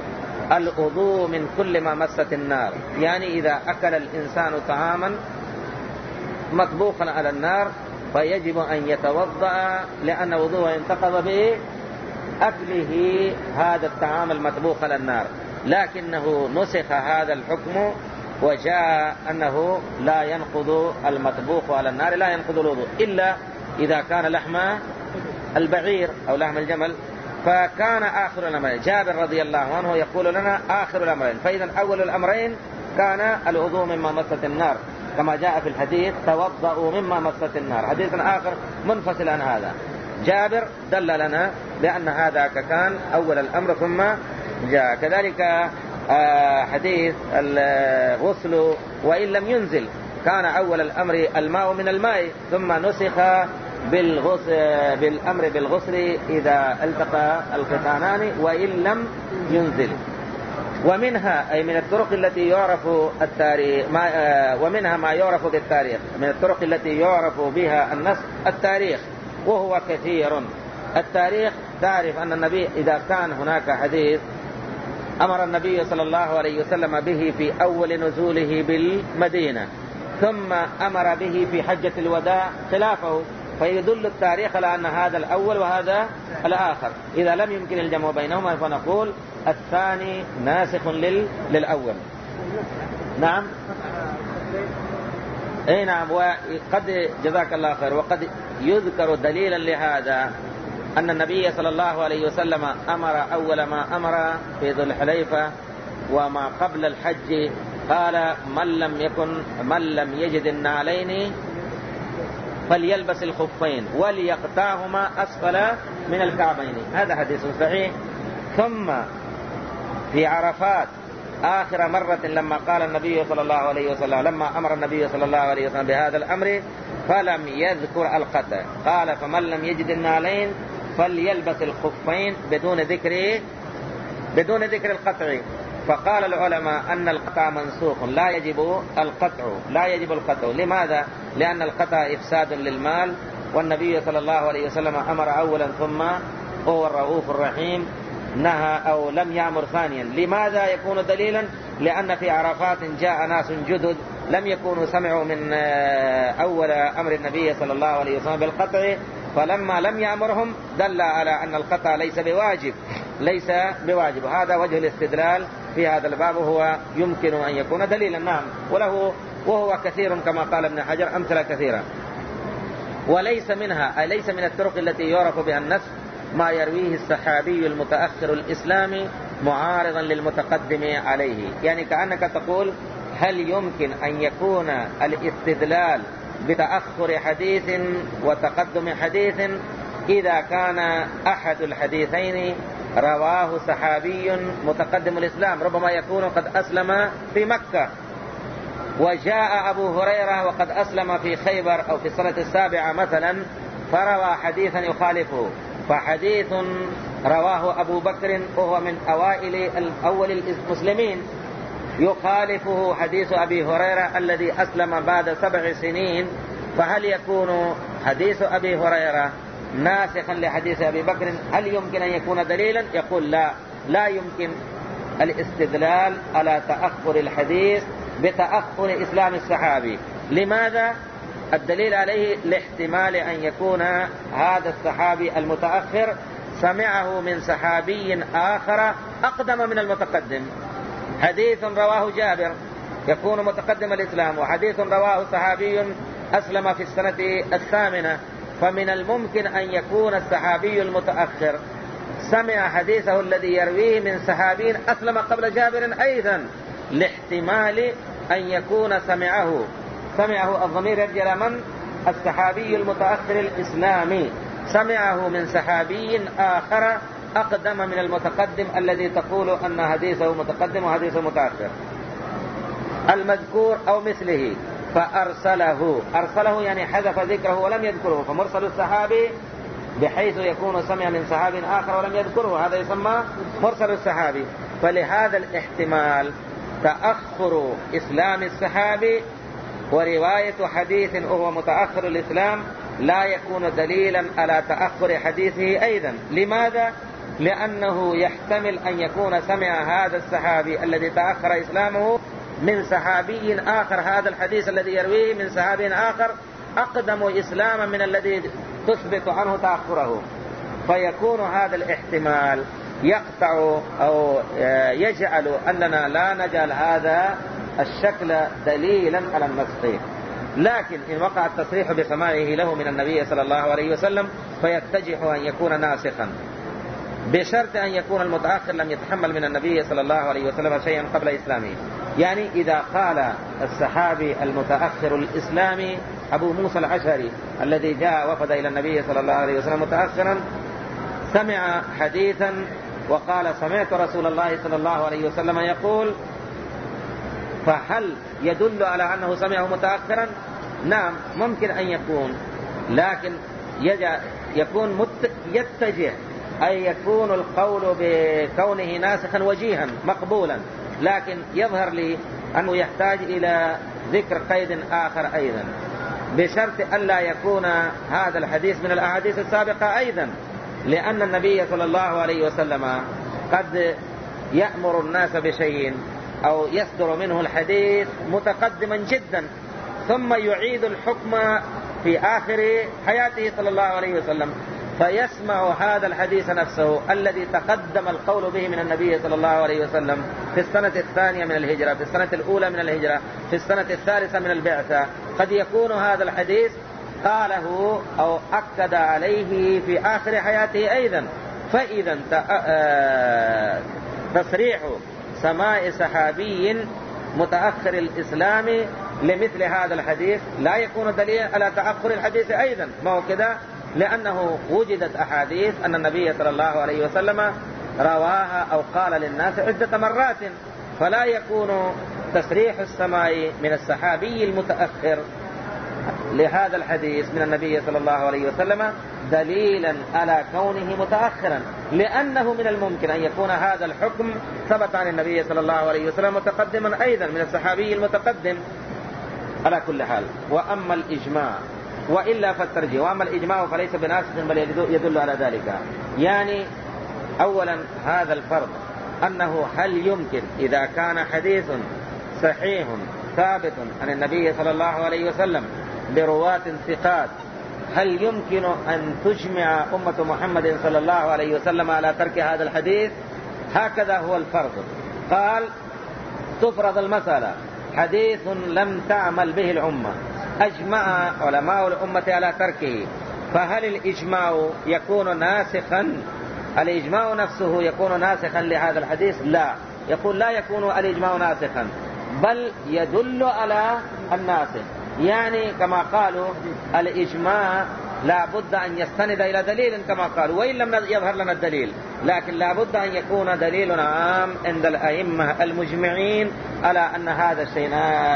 الوضوء من كل ما مست النار، يعني إذا أكل الإنسان طعاما مطبوخا على النار فيجب أن يتوضأ، لأن وضوءه انتقض بأكله هذا الطعام المطبوخ على النار. لكنه نسخ هذا الحكم وجاء أنه لا ينقض المطبوخ على النار، لا ينقض الوضوء إلا إذا كان لحم البعير أو لحم الجمل. فكان آخر الأمرين، جابر رضي الله عنه يقول لنا آخر الأمرين، فإذا أول الأمرين كان الوضوء مما مست النار، كما جاء في الحديث: توضأوا مما مست النار. حديث آخر منفصل عن هذا. جابر دل لنا بأن هذا كان أول الأمر ثم جاء. كذلك حديث الغسل وإن لم ينزل، كان أول الأمر الماء من الماء، ثم نسخ بالغسل بالأمر بالغسل إذا التقى الختانان وإن لم ينزل. ومنها أي من الطرق التي يعرف التاريخ ما ومنها ما يعرف بالتاريخ، من الطرق التي يعرف بها النسخ التاريخ، وهو كثير. التاريخ تعرف أن النبي إذا كان هناك حديث أمر النبي صلى الله عليه وسلم به في أول نزوله بالمدينة، ثم أمر به في حجة الوداع خلافه، فيدل التاريخ على أن هذا الأول وهذا الآخر. إذا لم يمكن الجمع بينهما فنقول الثاني ناسخ لل... للأول. نعم اي نعم. وقد جزاك الله خير، وقد يذكر دليلا لهذا أن النبي صلى الله عليه وسلم أمر أول ما أمر في ذو الحليفة وما قبل الحج، قال: من لم يكن من لم يجد النعلين فليلبس الخفين وليقطعهما أسفل من الكعبين. هذا حديث صحيح. ثم في عرفات آخر مرة لما قال النبي صلى الله عليه وسلم، لما أمر النبي صلى الله عليه وسلم بهذا الأمر فلم يذكر القطع، قال: فمن لم يجد النعلين فليلبس الخفين بدون ذكر بدون ذكر القطع. فقال العلماء أن القطع منسوخ، لا يجب القطع لا يجب القطع. لماذا؟ لأن القطع إفساد للمال، والنبي صلى الله عليه وسلم أمر أولا ثم هو الرؤوف الرحيم، نهى أو لم يأمر ثانيا. لماذا يكون دليلا؟ لأن في عرفات جاء ناس جدد لم يكونوا سمعوا من أول أمر النبي صلى الله عليه وسلم بالقطع، فلما لم يأمرهم دل على أن القطع ليس بواجب ليس بواجب. هذا وجه الاستدلال في هذا الباب، وهو يمكن أن يكون دليلا. نعم. وله وهو كثير كما قال ابن حجر، أمثلة كثيرة. وليس منها أي ليس من الطرق التي يعرف بها النسخ ما يرويه الصحابي المتأخر الإسلامي معارضا للمتقدم عليه. يعني كأنك تقول: هل يمكن أن يكون الاستدلال بتأخر حديث وتقدم حديث إذا كان أحد الحديثين رواه صحابي متقدم الإسلام، ربما يكون قد أسلم في مكة، وجاء أبو هريرة وقد أسلم في خيبر أو في السنة السابعة مثلا، فروى حديثا يخالفه، فحديث رواه أبو بكر وهو من أوائل أول المسلمين يخالفه حديث أبي هريرة الذي أسلم بعد سبع سنين، فهل يكون حديث أبي هريرة ناسخا لحديث أبي بكر؟ هل يمكن أن يكون دليلا؟ يقول لا لا يمكن الاستدلال على تأخر الحديث بتأخر إسلام الصحابي. لماذا؟ الدليل عليه لاحتمال أن يكون هذا الصحابي المتأخر سمعه من صحابي آخر أقدم من المتقدم. حديث رواه جابر يكون متقدم الإسلام، وحديث رواه صحابي أسلم في السنة الثامنة، فمن الممكن أن يكون الصحابي المتأخر سمع حديثه الذي يرويه من صحابي أسلم قبل جابر أيضا، لاحتمال أن يكون سمعه سمعه الضمير يرجع من؟ الصحابي المتأخر الإسلامي، سمعه من صحابي آخر أقدم من المتقدم الذي تقول أن حديثه متقدم وحديثه متأخر، المذكور أو مثله، فأرسله. أرسله يعني حذف ذكره ولم يذكره، فمرسل الصحابي بحيث يكون سمع من صحاب آخر ولم يذكره، هذا يسمى مرسل الصحابي. فلهذا الاحتمال تأخر إسلام الصحابي ورواية حديث وهو متأخر الإسلام لا يكون دليلا على تأخر حديثه أيضا. لماذا؟ لأنه يحتمل أن يكون سمع هذا الصحابي الذي تأخر إسلامه من صحابي آخر، هذا الحديث الذي يرويه من صحابي آخر أقدم إسلاما من الذي تثبت عنه تأخره، فيكون هذا الاحتمال يقطع أو يجعل أننا لا نجعل هذا الشكل دليلا على النسخ. لكن إن وقع التصريح بسماعه له من النبي صلى الله عليه وسلم فيتجح أن يكون ناسخا، بشرط أن يكون المتأخر لم يتحمل من النبي صلى الله عليه وسلم شيئا قبل إسلامه. يعني إذا قال الصحابي المتأخر الإسلامي أبو موسى الأشعري الذي جاء وفد إلى النبي صلى الله عليه وسلم متأخرا، سمع حديثا وقال سمعت رسول الله صلى الله عليه وسلم يقول، فهل يدل على أنه سمعه متأخرا؟ نعم ممكن أن يكون، لكن يكون مت... يتجه أي يكون القول بكونه ناسخا وجيها مقبولا، لكن يظهر لي أنه يحتاج إلى ذكر قيد آخر أيضا، بشرط ألا يكون هذا الحديث من الأحاديث السابقة أيضا، لأن النبي صلى الله عليه وسلم قد يأمر الناس بشيء أو يصدر منه الحديث متقدما جدا ثم يعيد الحكم في آخر حياته صلى الله عليه وسلم، فيسمع هذا الحديث نفسه الذي تقدم القول به من النبي صلى الله عليه وسلم في السنة الثانية من الهجرة، في السنة الأولى من الهجرة، في السنة الثالثة من البعثة، قد يكون هذا الحديث قاله أو أكد عليه في آخر حياته أيضا. فإذا تصريح سماع صحابي متأخر الإسلام لمثل هذا الحديث لا يكون دليلا على تأخر الحديث أيضا، ما هو كده؟ لأنه وجدت أحاديث أن النبي صلى الله عليه وسلم رواها أو قال للناس عدة مرات، فلا يكون تصريح السماع من الصحابي المتأخر لهذا الحديث من النبي صلى الله عليه وسلم دليلا على كونه متأخرا، لأنه من الممكن أن يكون هذا الحكم ثبت عن النبي صلى الله عليه وسلم متقدما أيضا من الصحابي المتقدم. على كل حال، وأما الإجماع وإلا فالترجيح، وأما الإجماع فليس بناسخ بل يدل على ذلك. يعني أولا هذا الفرض أنه هل يمكن إذا كان حديث صحيح ثابت عن النبي صلى الله عليه وسلم برواة ثقات، هل يمكن أن تجمع أمة محمد صلى الله عليه وسلم على ترك هذا الحديث؟ هكذا هو الفرض. قال تفرض المسألة، حديث لم تعمل به الأمة، أجمع علماء الأمة على تركه، فهل الإجماع يكون ناسخا؟ الإجماع نفسه يكون ناسخا لهذا الحديث؟ لا، يقول لا يكون الإجماع ناسخا، بل يدل على الناسخ. يعني كما قالوا الإجماع لا بد أن يستند إلى دليل كما قالوا، وإن لم يظهر لنا الدليل، لكن لا بد أن يكون دليل عام عند الأئمة المجمعين على أن هذا الشيء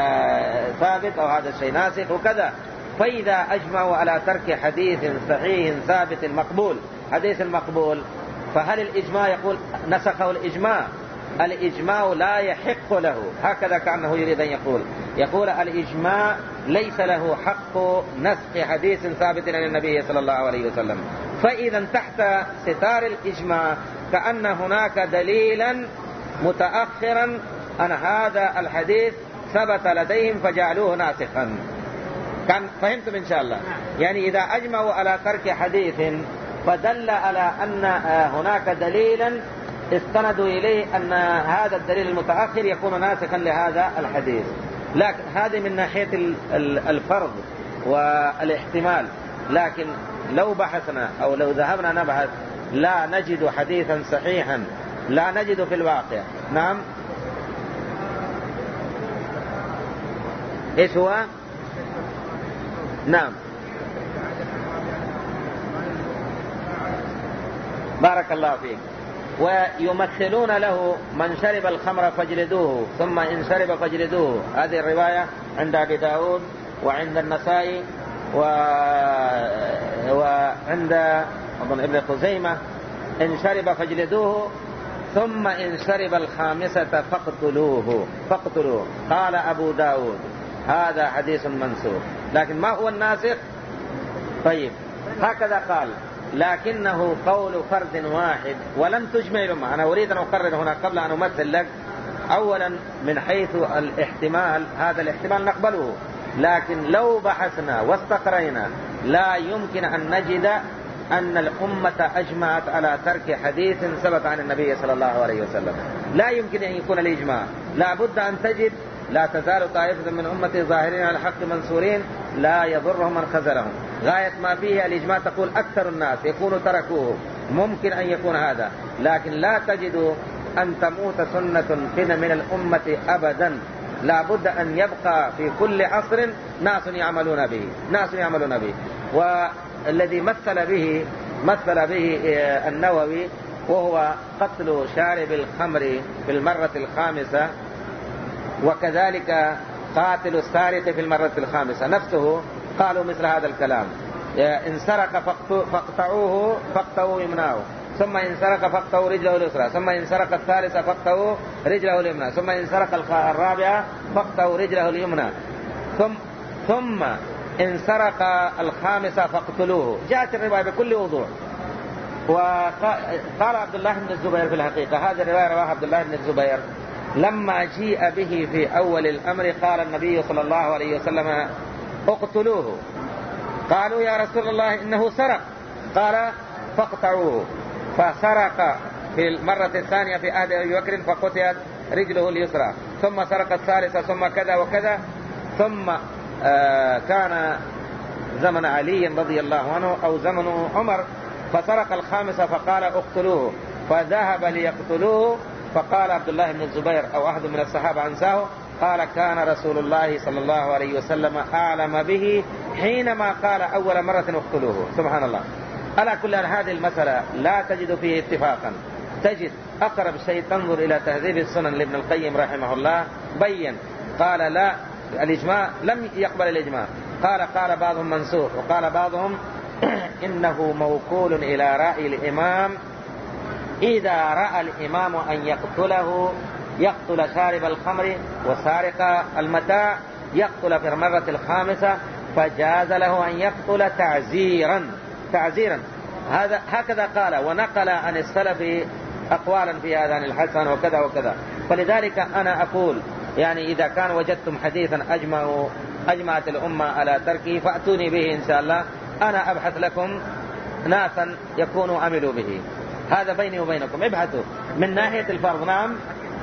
ثابت أو هذا الشيء ناسخ وكذا. فإذا أجمعوا على ترك حديث صحيح ثابت مقبول، حديث المقبول، فهل الإجماع يقول نسخه الإجماع؟ الإجماع لا يحق له، هكذا كأنه يريد أن يقول يقول الإجماع ليس له حق نسخ حديث ثابت عن النبي صلى الله عليه وسلم. فإذا تحت ستار الإجماع كأن هناك دليلا متأخرا أن هذا الحديث ثبت لديهم فجعلوه ناسخا. كان فهمتم إن شاء الله؟ يعني إذا أجمعوا على ترك حديث فدل على أن هناك دليلا استندوا إليه أن هذا الدليل المتأخر يكون ناسخا لهذا الحديث. لكن هذه من ناحية الفرض والاحتمال، لكن لو بحثنا أو لو ذهبنا نبحث لا نجد حديثا صحيحا، لا نجد في الواقع. نعم، إيش هو؟ نعم بارك الله فيك. ويمثلون له من شرب الخمر فاجلدوه ثم إن شرب فاجلدوه. هذه الرواية عند أبي داود وعند النسائي و... وعند أظن ابن خزيمة إن شرب فاجلدوه ثم إن شرب الخامسة فاقتلوه فاقتلوه. قال أبو داود هذا حديث منسوخ. لكن ما هو الناسخ؟ طيب هكذا قال، لكنه قول فرد واحد ولم تجمع الأمة. أنا أريد أن أقرر هنا قبل أن أمثل لك، أولا من حيث الاحتمال، هذا الاحتمال نقبله، لكن لو بحثنا واستقرينا لا يمكن أن نجد أن الأمة أجمعت على ترك حديث ثبت عن النبي صلى الله عليه وسلم. لا يمكن أن يكون الإجماع. لا بد أن تجد لا تزال طائفة من أمتي ظاهرين على الحق منصورين لا يضرهم من خذلهم. غاية ما فيه الإجماع تقول أكثر الناس يكونوا تركوه، ممكن أن يكون هذا، لكن لا تجد أن تموت سنة من الأمة أبدا. لا بد أن يبقى في كل عصر ناس يعملون به ناس يعملون به والذي مثل به مثل به النووي وهو قتل شارب الخمر في المرة الخامسة، وكذلك قاتل السارق في المرة الخامسة نفسه قالوا مثل هذا الكلام. إن سرق فاقطعوه فاقطعوا يمناه، ثم إن سرق فاقطعوا رجله اليسرى، ثم إن سرق الثالثة فاقطعوا رجله اليمنى، ثم إن سرق الرابعة فاقطعوا رجله اليمنى، ثم ثم إن سرق الخامسة فاقتلوه. جاءت الرواية بكل وضوح. وقال عبد الله بن الزبير في الحقيقة، هذه الرواية رواها عبد الله بن الزبير، لما جيء به في أول الأمر قال النبي صلى الله عليه وسلم اقتلوه. قالوا يا رسول الله إنه سرق، قال فاقطعوه. فسرق في المرة الثانية في عهد أبي بكر فقطعت رجله اليسرى، ثم سرق الثالثة، ثم كذا وكذا، ثم آه كان زمن علي رضي الله عنه أو زمن عمر فسرق الخامسة فقال اقتلوه، فذهب ليقتلوه. فقال عبد الله بن الزبير أو أحد من الصحابة أنساه، قال كان رسول الله صلى الله عليه وسلم أعلم به حينما قال أول مرة اقتلوه. سبحان الله. على كل هذه المسألة لا تجد فيه اتفاقا. تجد أقرب شيء تنظر إلى تهذيب السنن لابن القيم رحمه الله، بين قال لا الإجماع، لم يقبل الإجماع، قال قال بعضهم منسوخ، وقال بعضهم إنه موكول إلى رأي الإمام إذا رأى الإمام أن يقتله، يقتل شارب الخمر وسارق المتاع، يقتل في المرة الخامسة، فجاز له أن يقتل تعزيرا تعزيرا هذا هكذا قال. ونقل عن السلف أقوالا في هذا عن الحسن وكذا وكذا. فلذلك أنا أقول يعني إذا كان وجدتم حديثا أجمعوا أجمعت الأمة على تركه فأتوني به إن شاء الله، أنا أبحث لكم ناسا يكونوا عملوا به. هذا بيني وبينكم، ابحثوا من ناحية الفرض. نعم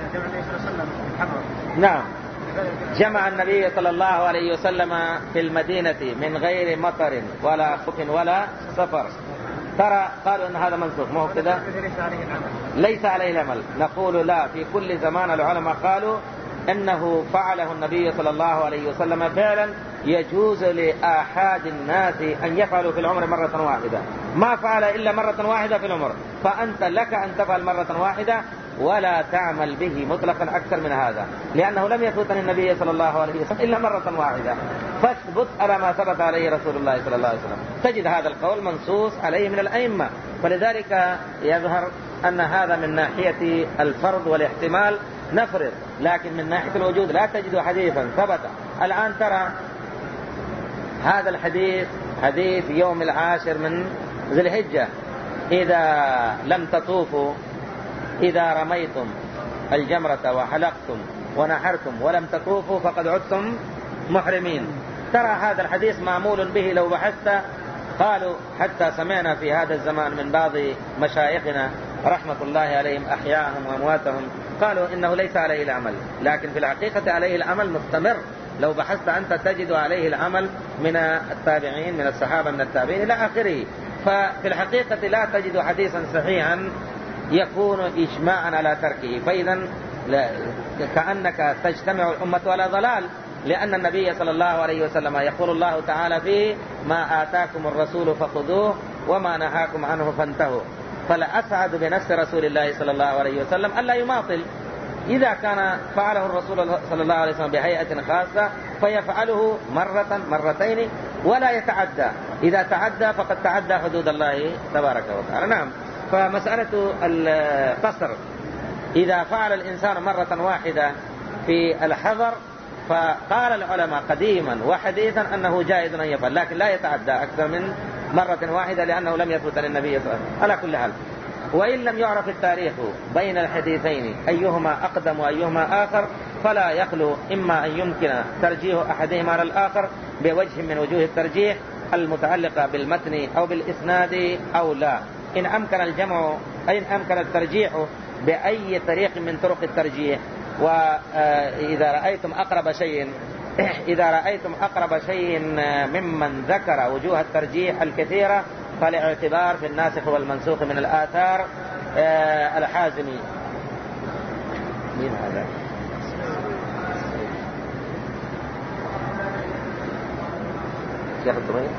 نعم جمع النبي صلى الله عليه وسلم في المدينة من غير مطر ولا خوف ولا سفر. ترى قالوا ان هذا منسوخ، ما هو كذا؟ ليس عليه العمل. نقول لا، في كل زمان العلماء قالوا انه فعله النبي صلى الله عليه وسلم فعلا يجوز لآحاد الناس ان يفعلوا في العمر مرة واحدة، ما فعل الا مرة واحدة في العمر، فانت لك ان تفعل مرة واحدة ولا تعمل به مطلقا أكثر من هذا، لأنه لم يفوت النبي صلى الله عليه وسلم إلا مرة واحدة. فاثبت على ما ثبت عليه رسول الله صلى الله عليه وسلم. تجد هذا القول منصوص عليه من الأئمة. فلذلك يظهر أن هذا من ناحية الفرض والاحتمال نفرض، لكن من ناحية الوجود لا تجد حديثا ثبت. الآن ترى هذا الحديث حديث يوم العاشر من ذي الحجة، إذا لم تطوفوا، إذا رميتم الجمرة وحلقتم ونحرتم ولم تطوفوا فقد عدتم محرمين. ترى هذا الحديث معمول به لو بحثت. قالوا حتى سمعنا في هذا الزمان من بعض مشايخنا رحمة الله عليهم أحياهم وأمواتهم قالوا إنه ليس عليه العمل، لكن في الحقيقة عليه العمل مستمر. لو بحثت أنت تجد عليه العمل من التابعين، من الصحابة، من التابعين إلى آخره. ففي الحقيقة لا تجد حديثا صحيحا يكون إجماعا على تركه. فإذا كأنك تجتمع الأمة على ضلال، لأن النبي صلى الله عليه وسلم يقول الله تعالى فيه: ما آتاكم الرسول فخذوه وما نهاكم عنه فانتهوا. فالأسعد بنفس رسول الله صلى الله عليه وسلم ألا يماطل. إذا كان فعله الرسول صلى الله عليه وسلم بهيئة خاصة فيفعله مرة مرتين ولا يتعدى. إذا تعدى فقد تعدى حدود الله تبارك وتعالى. نعم. فمسألة القصر إذا فعل الإنسان مرة واحدة في الحضر فقال العلماء قديما وحديثا أنه جائز أن يفعل، لكن لا يتعدى أكثر من مرة واحدة لأنه لم يثبت للنبي صلى الله عليه وسلم على كل حال. وإن لم يعرف التاريخ بين الحديثين أيهما أقدم وأيهما آخر فلا يخلو إما أن يمكن ترجيح أحدهما على الآخر بوجه من وجوه الترجيح المتعلقة بالمتن أو بالإسناد أو لا. إن أمكن الجمع أي إن أمكن الترجيح بأي طريق من طرق الترجيح. وإذا رأيتم أقرب شيء إذا رأيتم أقرب شيء ممن ذكر وجوه الترجيح الكثيرة فالاعتبار في الناسخ والمنسوخ من الآثار الحازمي. مين هذا؟ شيخ الطبيب.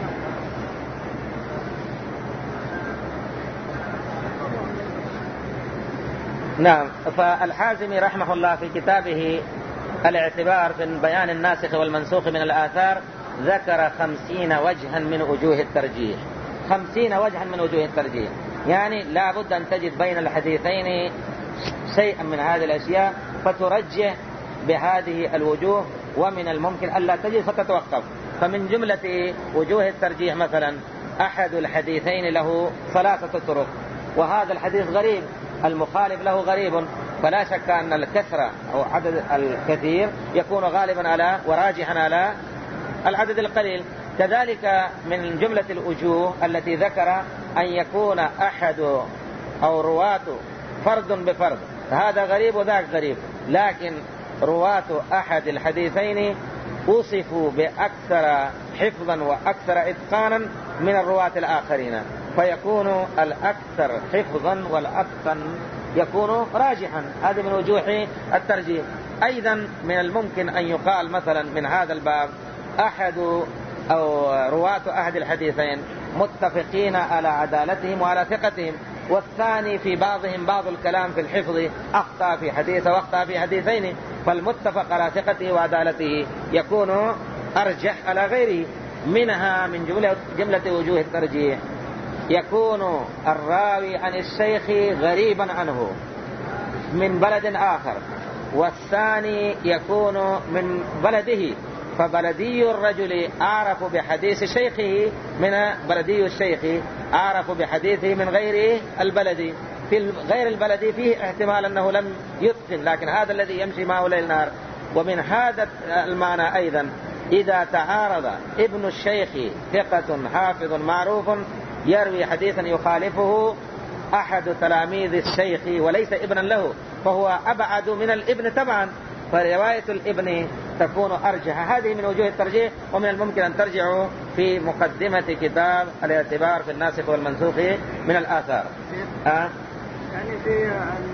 نعم. فالحازمي رحمه الله في كتابه الاعتبار في بيان الناسخ والمنسوخ من الآثار ذكر خمسين وجها من وجوه الترجيح. خمسين وجها من وجوه الترجيح، يعني لا بد أن تجد بين الحديثين شيئا من هذه الأشياء فترجح بهذه الوجوه، ومن الممكن ألا تجد فتتوقف. فمن جملة وجوه الترجيح مثلا أحد الحديثين له ثلاثة طرق وهذا الحديث غريب، المخالف له غريب، فلا شك أن الكثرة أو عدد الكثير يكون غالبا على وراجحا على العدد القليل. كذلك من جملة الوجوه التي ذكر أن يكون أحد أو رواة فرد بفرد، هذا غريب وذاك غريب، لكن رواة أحد الحديثين وصفوا بأكثر حفظا وأكثر إتقانا من الرواة الآخرين، فيكون الأكثر حفظا والأتقن يكون راجحا. هذا من وجوه الترجيح. أيضا من الممكن أن يقال مثلا من هذا الباب أحد أو رواة أحد الحديثين متفقين على عدالتهم وعلى ثقتهم، والثاني في بعضهم بعض الكلام في الحفظ، أخطأ في حديث وأخطأ في حديثين، فالمتفق على ثقته وعدالته يكون أرجح على غيره. منها من جملة, جملة وجوه الترجيح يكون الراوي عن الشيخ غريبا عنه من بلد آخر، والثاني يكون من بلده، فبلدي الرجل أعرف بحديث شيخه من بلدي الشيخ أعرف بحديثه من غير البلد. في غير البلد فيه احتمال أنه لم يتقن، لكن هذا الذي يمشي معه ليل نهار. ومن هذا المعنى أيضا إذا تعارض ابن الشيخ ثقة حافظ معروف يروي حديثا يخالفه أحد تلاميذ الشيخ وليس ابنا له، فهو أبعد من الابن تبعا، فرواية الابن تكون أرجح. هذه من وجوه الترجيح. ومن الممكن أن ترجعوا في مقدمة كتاب الاعتبار في الناسخ والمنسوخ من الآثار. أه؟ يعني في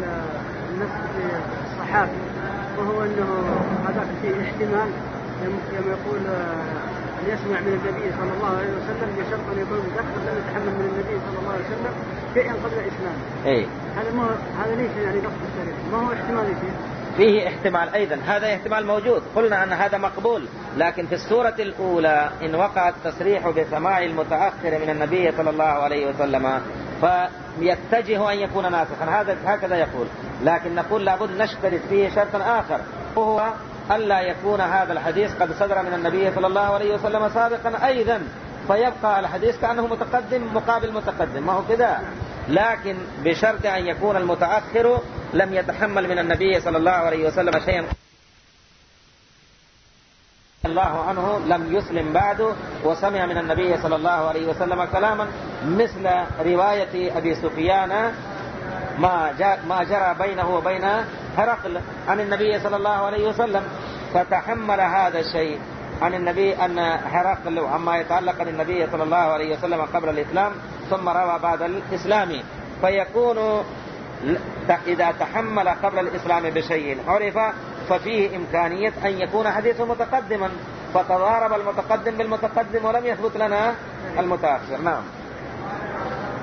النسخ في الصحابي وهو أنه هذاك فيه احتمال كما يقول أن يسمع من النبي صلى الله عليه وسلم بشرط أن يكون متأخر لم يتحمل من النبي صلى الله عليه وسلم شيئا قبل إسلامه. إيه. هذا ما هذا ليس يعني نقص الشريف، ما هو احتمال فيه؟ فيه احتمال أيضا، هذا احتمال موجود، قلنا أن هذا مقبول، لكن في السورة الأولى إن وقع التصريح بسماع المتأخر من النبي صلى الله عليه وسلم فيتجه أن يكون ناسخا، هذا هكذا يقول. لكن نقول لابد نشترط فيه شرطا آخر، وهو ألا يكون هذا الحديث قد صدر من النبي صلى الله عليه وسلم سابقا أيضا، فيبقى الحديث كأنه متقدم مقابل متقدم، ما هو كذا، لكن بشرط أن يكون المتأخر لم يتحمل من النبي صلى الله عليه وسلم شيئا الله عنه، لم يسلم بعد وسمع من النبي صلى الله عليه وسلم كلاما، مثل رواية أبي سفيان ما ما جرى بينه وبين هرقل عن النبي صلى الله عليه وسلم، فتحمل هذا الشيء عن النبي أن هرقل عما يتعلق بالنبي صلى الله عليه وسلم قبل الإسلام ثم روى بعد الإسلام، فيكون إذا تحمل قبل الإسلام بشيء عرف ففيه إمكانية أن يكون حديثه متقدما، فتضارب المتقدم بالمتقدم ولم يثبت لنا المتأخر. نعم.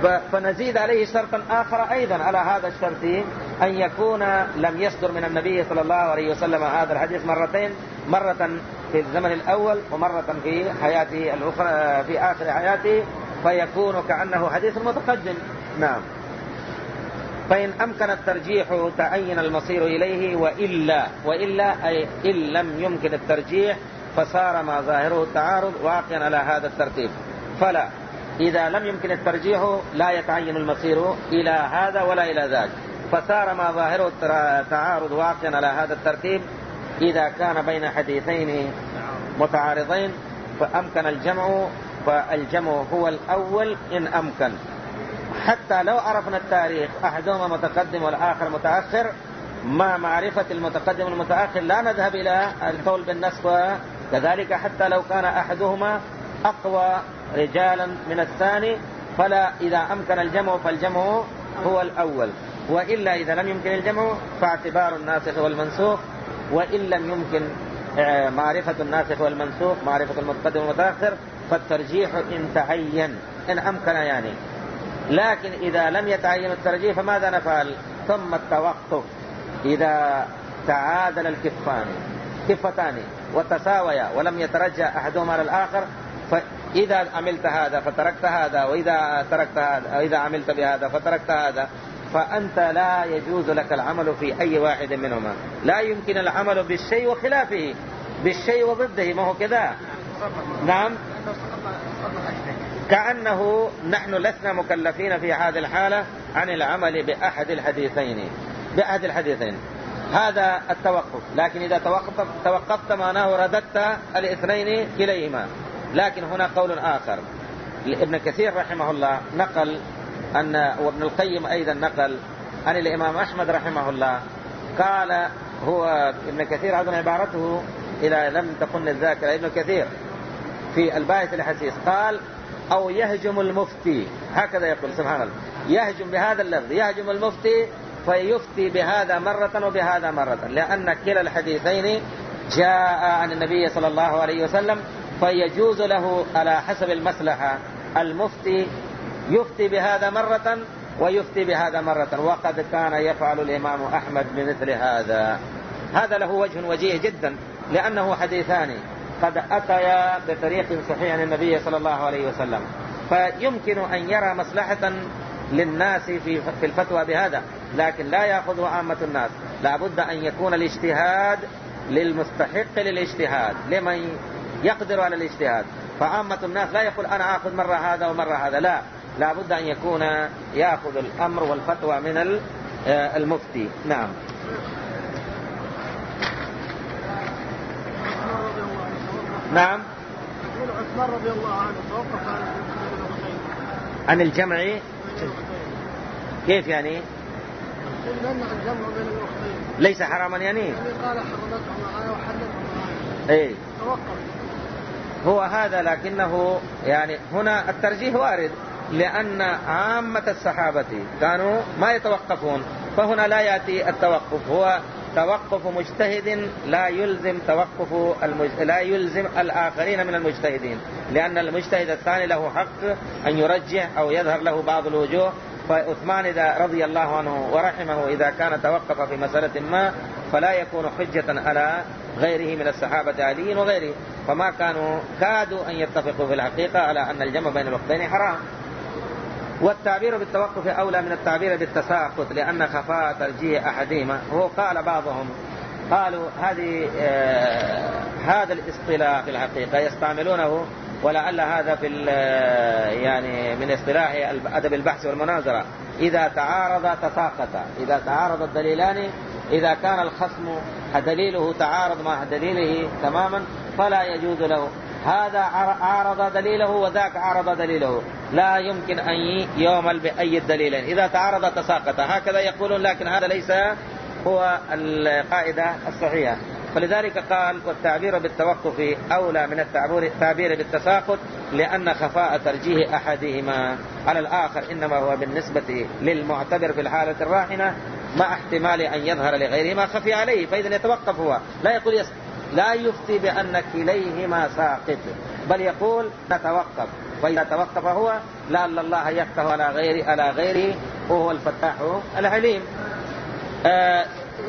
فنزيد عليه شرطا آخر أيضا على هذا الشرط، أن يكون لم يصدر من النبي صلى الله عليه وسلم هذا الحديث مرتين، مرة في الزمن الأول ومرة في حياته الأخرى في آخر حياته، فيكون كأنه حديث متقدم. نعم. فإن أمكن الترجيح تعين المصير إليه، وإلا وإلا أي إن لم يمكن الترجيح فصار ما ظاهره التعارض واقعا على هذا الترتيب. فلا، إذا لم يمكن الترجيح لا يتعين المصير إلى هذا ولا إلى ذاك، فصار ما ظاهره التعارض واقعا على هذا الترتيب. إذا كان بين حديثين متعارضين فأمكن الجمع، فالجمع هو الأول إن أمكن، حتى لو عرفنا التاريخ أحدهما متقدم والآخر متأخر، مع معرفة المتقدم والمتأخر لا نذهب إلى القول بالنسخ، كذلك حتى لو كان أحدهما أقوى رجالا من الثاني، فلا، إذا أمكن الجمع فالجمع هو الأول، وإلا إذا لم يمكن الجمع فاعتبار الناسخ والمنسوخ، وإن لم يمكن معرفة الناسخ والمنسوخ، معرفة المتقدم والمتأخر، فالترجيح إن تعين إن أمكن يعني. لكن إذا لم يتعين الترجيح فماذا نفعل؟ ثم التوقف. إذا تعادل الكفان كفتان وتساويا ولم يترجى أحدهما على الآخر، فإذا عملت هذا فتركت هذا، وإذا تركت هذا، وإذا عملت بهذا فتركت هذا، فأنت لا يجوز لك العمل في أي واحد منهما. لا يمكن العمل بالشيء وخلافه، بالشيء وضده، ما هو كذا. نعم. كأنه نحن لسنا مكلفين في هذه الحالة عن العمل بأحد الحديثين بأحد الحديثين هذا التوقف. لكن إذا توقفت, توقفت معناه رددت الاثنين كليهما. لكن هنا قول آخر، ابن كثير رحمه الله نقل أن، وابن القيم أيضا نقل عن الإمام أحمد رحمه الله، قال هو ابن كثير أظن عبارته إذا لم تكن الذاكرة، ابن كثير في الباعث الحسيس قال: أو يهجم المفتي، هكذا يقول سبحان الله، يهجم بهذا اللفظ، يهجم المفتي فيفتي بهذا مرة وبهذا مرة، لأن كلا الحديثين جاء عن النبي صلى الله عليه وسلم، فيجوز له على حسب المصلحة المفتي يفتي بهذا مرة ويفتي بهذا مرة، وقد كان يفعل الإمام أحمد بمثل هذا. هذا له وجه وجيه جدا، لأنه حديثان قد أتيا بطريق صحيح عن النبي صلى الله عليه وسلم، فيمكن أن يرى مصلحة للناس في في الفتوى بهذا، لكن لا يأخذه عامة الناس. لابد أن يكون الاجتهاد للمستحق للاجتهاد، لمن يقدر على الاجتهاد. فعامة الناس لا يقول أنا أخذ مرة هذا ومرة هذا، لا، لابد أن يكون يأخذ الأمر والفتوى من المفتي. نعم. نعم. عثمان رضي الله عنه توقف عن الجمع. كيف يعني؟ لأن الجمع بين الأختين ليس حراما يعني؟ يعني قال حرمتهما معايا وحلتهما معايا. إيه. توقف. هو هذا، لكنه يعني هنا الترجيح وارد، لأن عامة الصحابة كانوا ما يتوقفون، فهنا لا يأتي التوقف، هو توقف مجتهد لا يلزم توقف المج... لا يلزم الآخرين من المجتهدين، لأن المجتهد الثاني له حق أن يرجح أو يظهر له بعض الوجوه. فعثمان إذا رضي الله عنه ورحمه إذا كان توقف في مسألة ما فلا يكون حجة على غيره من الصحابة علي وغيره، فما كانوا كادوا أن يتفقوا في الحقيقة على أن الجمع بين الوقتين حرام. والتعبير بالتوقف أولى من التعبير بالتساقط، لأن خفاء ترجيح أحدهما. هو قال بعضهم قالوا هذه آه هذا الاصطلاح في الحقيقة يستعملونه، ولعل هذا في يعني من اصطلاح أدب البحث والمناظرة، إذا تعارض تساقط، إذا تعارض الدليلان، إذا كان الخصم دليله تعارض مع دليله تماما فلا يجوز له، هذا عارض دليله وذاك عارض دليله، لا يمكن أن يعمل بأي الدليلين، إذا تعارض تساقط، هكذا يقولون، لكن هذا ليس هو القاعدة الصحيحة. فلذلك قال والتعبير بالتوقف أولى من التعبير بالتساقط، لأن خفاء ترجيح أحدهما على الآخر إنما هو بالنسبة للمعتبر في الحالة الراهنة، مع احتمال أن يظهر لغيره ما خفي عليه، فإذا يتوقف هو، لا يقول يس... لا يفتي بأن كليهما ساقط، بل يقول نتوقف، فإذا توقف هو لعل الله يفتح على غيره على غيره وهو الفتاح العليم. آه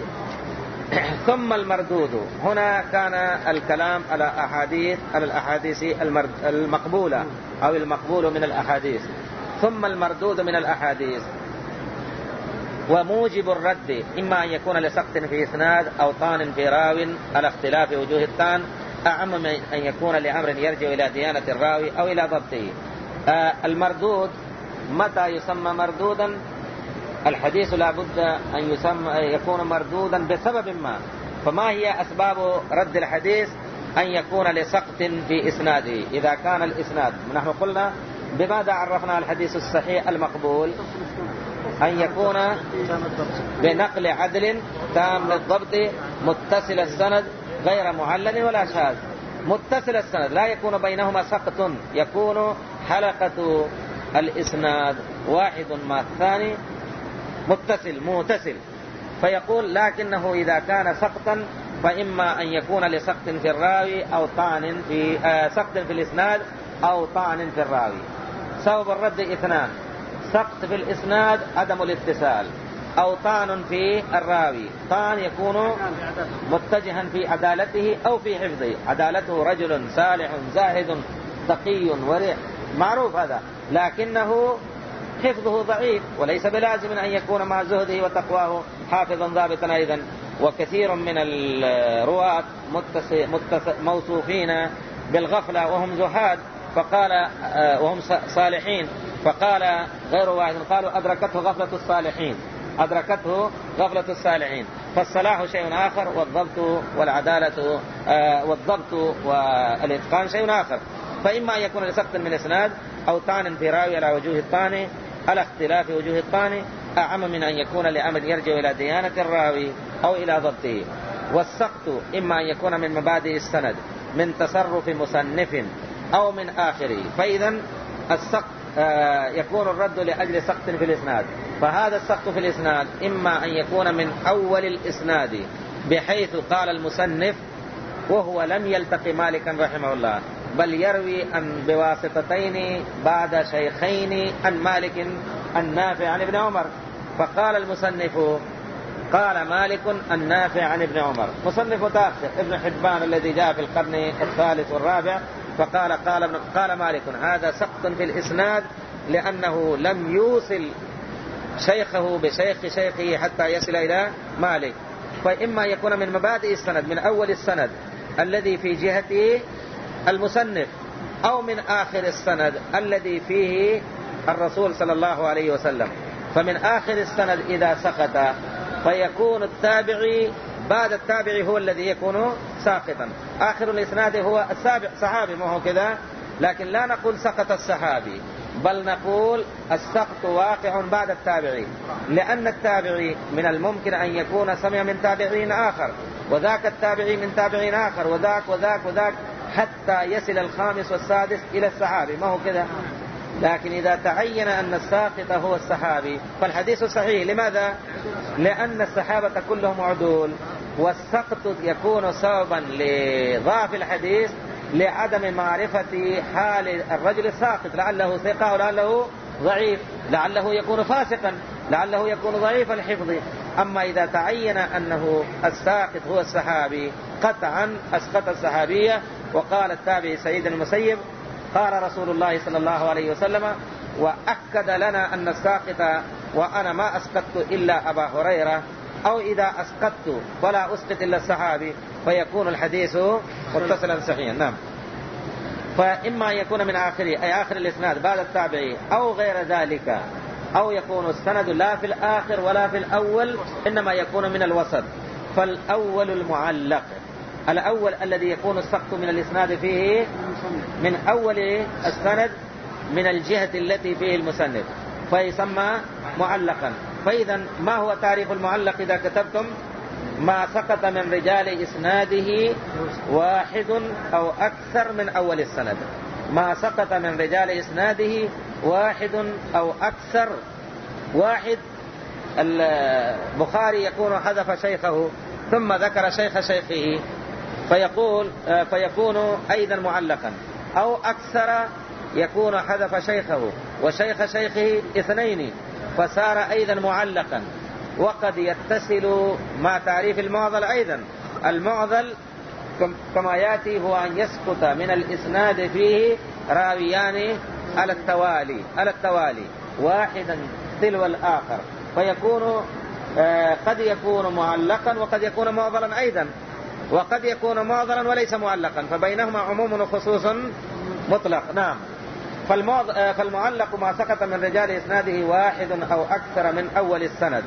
ثم المردود، هنا كان الكلام على أحاديث على الأحاديث المقبولة أو المقبول من الأحاديث. ثم المردود من الأحاديث، وموجب الرد إما أن يكون لسقط في إسناد أو طعن في راو على اختلاف وجوه الطعن، أعم من أن يكون لأمر يرجع إلى ديانة الراوي أو إلى ضبطه. آه المردود متى يسمى مردودا؟ الحديث لا بد أن يسمى يكون مردودا بسبب ما. فما هي أسباب رد الحديث؟ أن يكون لسقط في إسناده. إذا كان الإسناد، نحن قلنا بماذا عرفنا الحديث الصحيح المقبول؟ أن يكون بنقل عدل تام الضبط متصل السند غير معلل ولا شاذ. متصل السند لا يكون بينهما سقط، يكون حلقة الإسناد واحد مع الثاني متصل متصل. فيقول لكنه إذا كان سقطا فإما أن يكون لسقط في الراوي أو طعن في آه سقط في الإسناد أو طعن في الراوي. سبب الرد اثنان: سقط في الإسناد عدم الاتصال، أو طعن في الراوي. طعن يكون متجها في عدالته أو في حفظه. عدالته رجل صالح زاهد تقي ورع، معروف هذا، لكنه حفظه ضعيف، وليس بلازم أن يكون مع زهده وتقواه حافظا ضابطا أيضا. وكثير من الرواة موصوفين بالغفلة وهم زهاد، فقال وهم صالحين، فقال غير واحد قالوا أدركته غفلة الصالحين، أدركته غفلة الصالحين. فالصلاح شيء آخر، والضبط والعدالة والضبط والإتقان شيء آخر. فإما أن يكون لسقط من إسناد أو طعن في راوي على وجوه الطعن على اختلاف وجوه الطعن، أعم من أن يكون لأمر يرجع إلى ديانة الراوي أو إلى ضبطه. والسقط إما أن يكون من مبادئ السند، من تصرف مصنف أو من آخره. فإذا السقط آه يكون الرد لأجل سقط في الإسناد. فهذا السقط في الإسناد إما أن يكون من أول الإسناد بحيث قال المصنف وهو لم يلتقي مالكا رحمه الله، بل يروي عن بواسطتين بعد شيخين عن مالك النافع عن ابن عمر. فقال المصنف قال مالك النافع عن ابن عمر، مصنف متأخر ابن حبان الذي جاء في القرن الثالث والرابع، فقال قال, قال مالك هذا سقط في الإسناد لأنه لم يوصل شيخه بشيخ شيخه حتى يصل إلى مالك. فإما يكون من مبادئ السند، من أول السند الذي في جهته المصنف، أو من آخر السند الذي فيه الرسول صلى الله عليه وسلم. فمن آخر السند إذا سقط فيكون التابعي بعد التابعي هو الذي يكون ساقطا. آخر الإسناد هو السابع صحابي، ما هو كذا، لكن لا نقول سقط الصحابي، بل نقول السقط واقع بعد التابعي، لأن التابعي من الممكن أن يكون سمع من تابعين آخر، وذاك التابعي من تابعين آخر، وذاك وذاك وذاك حتى يصل الخامس والسادس إلى الصحابي، ما هو كذا. لكن إذا تعين أن الساقط هو الصحابي فالحديث صحيح. لماذا؟ لأن الصحابة كلهم عدول، والسقط يكون سببا لضعف الحديث لعدم معرفة حال الرجل الساقط، لعله ثقة ولعله ضعيف، لعله يكون فاسقا، لعله يكون ضعيف الحفظ. أما إذا تعين أنه الساقط هو الصحابي قطعا أسقط الصحابية. وقال التابعي سعيد المسيب قال رسول الله صلى الله عليه وسلم وأكد لنا أن الساقط وأنا ما أسقطت إلا أبا هريرة، أو إذا أسقطت فلا أسقط إلا الصحابي، فيكون الحديث متصلا صحيحا. نعم. فإما أن يكون من آخره أي آخر الإسناد بعد التابعي أو غير ذلك، أو يكون السند لا في الآخر ولا في الأول، إنما يكون من الوسط. فالأول المعلق، الأول الذي يكون السقط من الإسناد فيه من أول السند من الجهة التي فيه المصنف فيسمى معلقا. فإذا ما هو تعريف المعلق إذا كتبتم؟ ما سقط من رجال إسناده واحد أو أكثر من أول السند. ما سقط من رجال إسناده واحد أو أكثر. واحد البخاري يكون حذف شيخه ثم ذكر شيخ شيخه فيقول فيكون أيضا معلقا، أو أكثر يكون حذف شيخه وشيخ شيخه اثنين فصار أيضا معلقا. وقد يتصل مع تعريف المعضل أيضا. المعضل كما يأتي هو أن يسقط من الإسناد فيه راويان على التوالي على التوالي واحدا تلو الآخر، فيكون آه قد يكون معلقا وقد يكون معضلا أيضا، وقد يكون معضلا وليس معلقا، فبينهما عموم وخصوص مطلق. نعم. فالمعلق ما سقط من رجال إسناده واحد أو أكثر من أول السند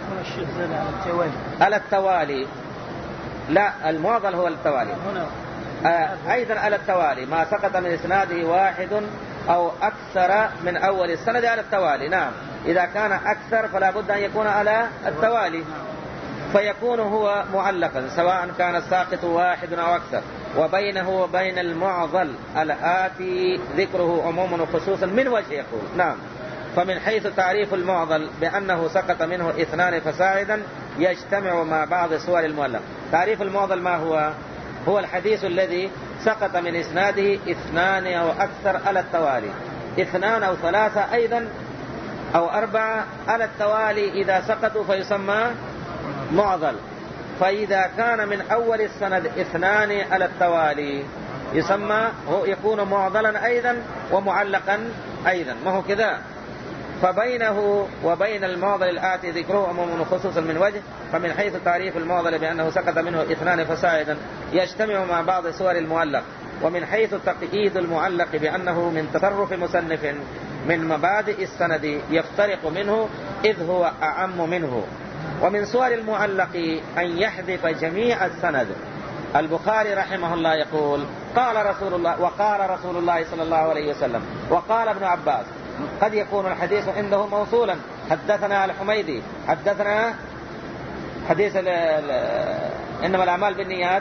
على التوالي. لا، المعضل هو التوالي. آه أيضا على التوالي ما سقط من إسناده واحد أو أكثر من أول السند على التوالي. نعم. إذا كان أكثر فلا بد أن يكون على التوالي، فيكون هو معلقا سواء كان الساقط واحد أو أكثر. وبينه وبين المعضل الآتي ذكره عموما وخصوصا من وجه يقول. نعم. فمن حيث تعريف المعضل بأنه سقط منه اثنان فساعدا يجتمع مع بعض صور المعلق. تعريف المعضل ما هو؟ هو الحديث الذي سقط من إسناده اثنان أو أكثر على التوالي، اثنان أو ثلاثة أيضا أو أربعة على التوالي إذا سقطوا فيسمى معضل. فإذا كان من أول السند اثنان على التوالي يسمى هو يكون معضلا أيضا ومعلقا أيضا، ما هو كذا. فبينه وبين المعضل الآتي ذكره عموما خصوصا من وجه. فمن حيث تعريف المعضل بأنه سقط منه اثنان فساعدا يجتمع مع بعض صور المعلق. ومن حيث تقييد المعلق بأنه من تصرف مصنف من مبادئ السند يفترق منه إذ هو أعم منه. ومن صور المعلق أن يحذف جميع السند. البخاري رحمه الله يقول قال رسول الله وقال رسول الله صلى الله عليه وسلم وقال ابن عباس. قد يكون الحديث عنده موصولا، حدثنا الحميدي، حدثنا حديث ال ال إنما الأعمال بالنيات،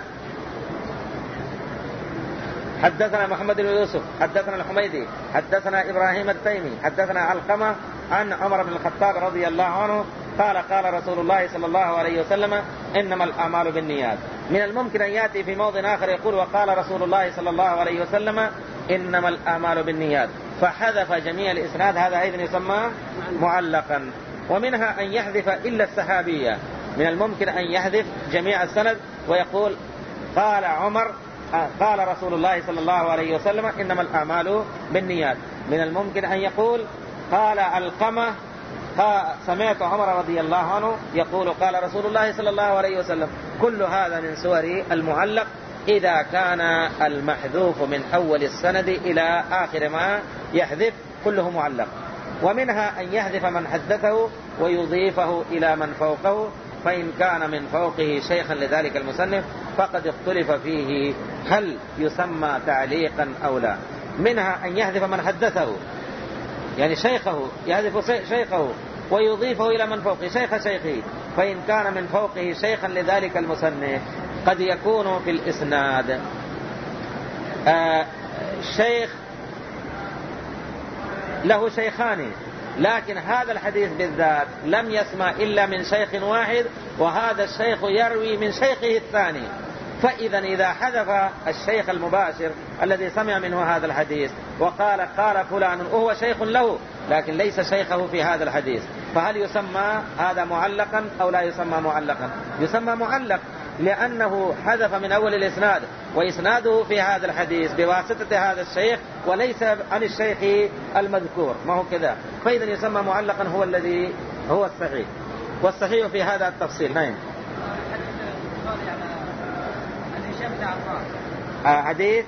حدثنا محمد بن يوسف، حدثنا الحميدي، حدثنا إبراهيم التيمي، حدثنا علقمة عن عمر بن الخطاب رضي الله عنه قال قال رسول الله صلى الله عليه وسلم إنما الأعمال بالنيات. من الممكن أن يأتي في موضع آخر يقول وقال رسول الله صلى الله عليه وسلم إنما الأعمال بالنيات، فحذف جميع الإسناد، هذا أيضا يسمى معلقا. ومنها أن يحذف إلا السحابية. من الممكن أن يحذف جميع السند ويقول قال عمر قال رسول الله صلى الله عليه وسلم إنما الأعمال بالنيات. من الممكن أن يقول قال علقمة سمعت عمر رضي الله عنه يقول قال رسول الله صلى الله عليه وسلم. كل هذا من صور المعلق إذا كان المحذوف من أول السند إلى آخر ما يحذف كله معلق. ومنها أن يحذف من حدثه ويضيفه إلى من فوقه، فإن كان من فوقه شيخا لذلك المصنف فقد اختلف فيه هل يسمى تعليقا أو لا. منها أن يحذف من حدثه، يعني شيخه يحذف شيخه ويضيفه إلى من فوقه شيخ شيخه، فإن كان من فوقه شيخا لذلك المصنف قد يكون في الإسناد آه شيخ له شيخان، لكن هذا الحديث بالذات لم يسمع إلا من شيخ واحد، وهذا الشيخ يروي من شيخه الثاني. فإذا إذا حذف الشيخ المباشر الذي سمع منه هذا الحديث وقال قال فلان وهو شيخ له لكن ليس شيخه في هذا الحديث، فهل يسمى هذا معلقا أو لا يسمى معلقا؟ يسمى معلق، لأنه حذف من أول الإسناد وإسناده في هذا الحديث بواسطة هذا الشيخ وليس عن الشيخ المذكور، ما هو كذا. فإذا يسمى معلقا هو الذي هو الصحيح، والصحيح في هذا التفصيل. نعم. آه حديث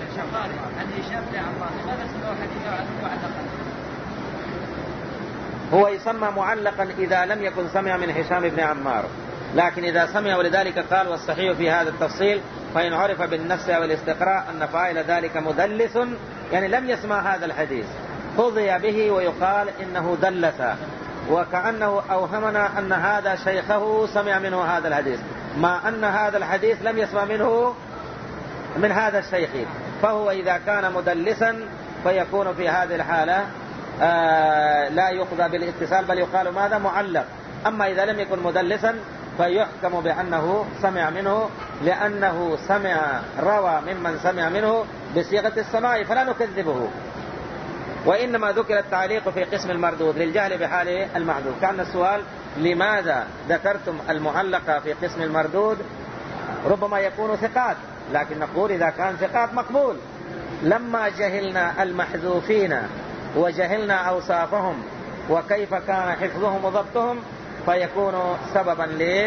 هو يسمى معلقا إذا لم يكن سمع من هشام بن عمار، لكن إذا سمع، ولذلك قال والصحيح في هذا التفصيل فإن عرف بالنفس والاستقراء أن فاعل ذلك مدلس، يعني لم يسمع هذا الحديث قضي به ويقال إنه دلس، وكأنه أوهمنا أن هذا شيخه سمع منه هذا الحديث، مع أن هذا الحديث لم يسمع منه من هذا الشيخ. فهو إذا كان مدلسا فيكون في هذه الحالة آه لا يقضى بالاتصال بل يقال ماذا؟ معلق. أما إذا لم يكن مدلسا فيحكم بأنه سمع منه، لأنه سمع روى ممن سمع منه بصيغة السماع، فلا نكذبه وإنما ذكر التعليق في قسم المردود للجهل بحال المحذوف. كان السؤال لماذا ذكرتم المعلقة في قسم المردود؟ ربما يكون ثقات، لكن نقول إذا كان ثقات مقبول. لما جهلنا المحذوفين وجهلنا أوصافهم وكيف كان حفظهم وضبطهم فيكون سببا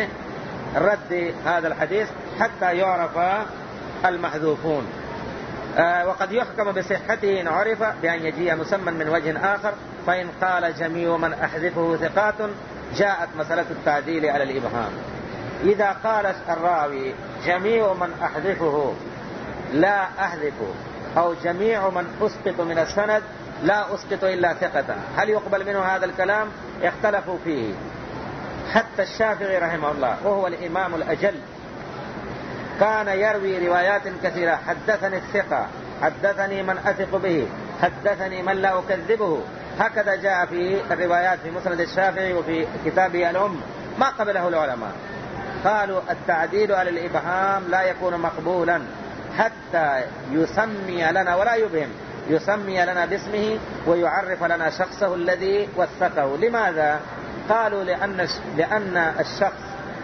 لرد هذا الحديث حتى يعرف المحذوفون. آه وقد يحكم بصحته إن عرف بأن يجيء مسمى من وجه آخر، فإن قال جميع من أحذفه ثقات جاءت مسألة التعديل على الإبهام. إذا قال الراوي جميع من أحذفه لا أحذفه، أو جميع من أسقط من السند لا أسقط إلا ثقة، هل يقبل منه هذا الكلام؟ اختلفوا فيه. حتى الشافعي رحمه الله وهو الإمام الأجل كان يروي روايات كثيرة: حدثني الثقة، حدثني من أثق به، حدثني من لا أكذبه. هكذا جاء في الروايات في مسند الشافعي وفي كتابه الأم، ما قبله العلماء. قالوا التعديل على الإبهام لا يكون مقبولا حتى يسمي لنا ولا يبهم، يسمي لنا باسمه ويعرف لنا شخصه الذي وثقه. لماذا؟ قالوا لأن لأن الشخص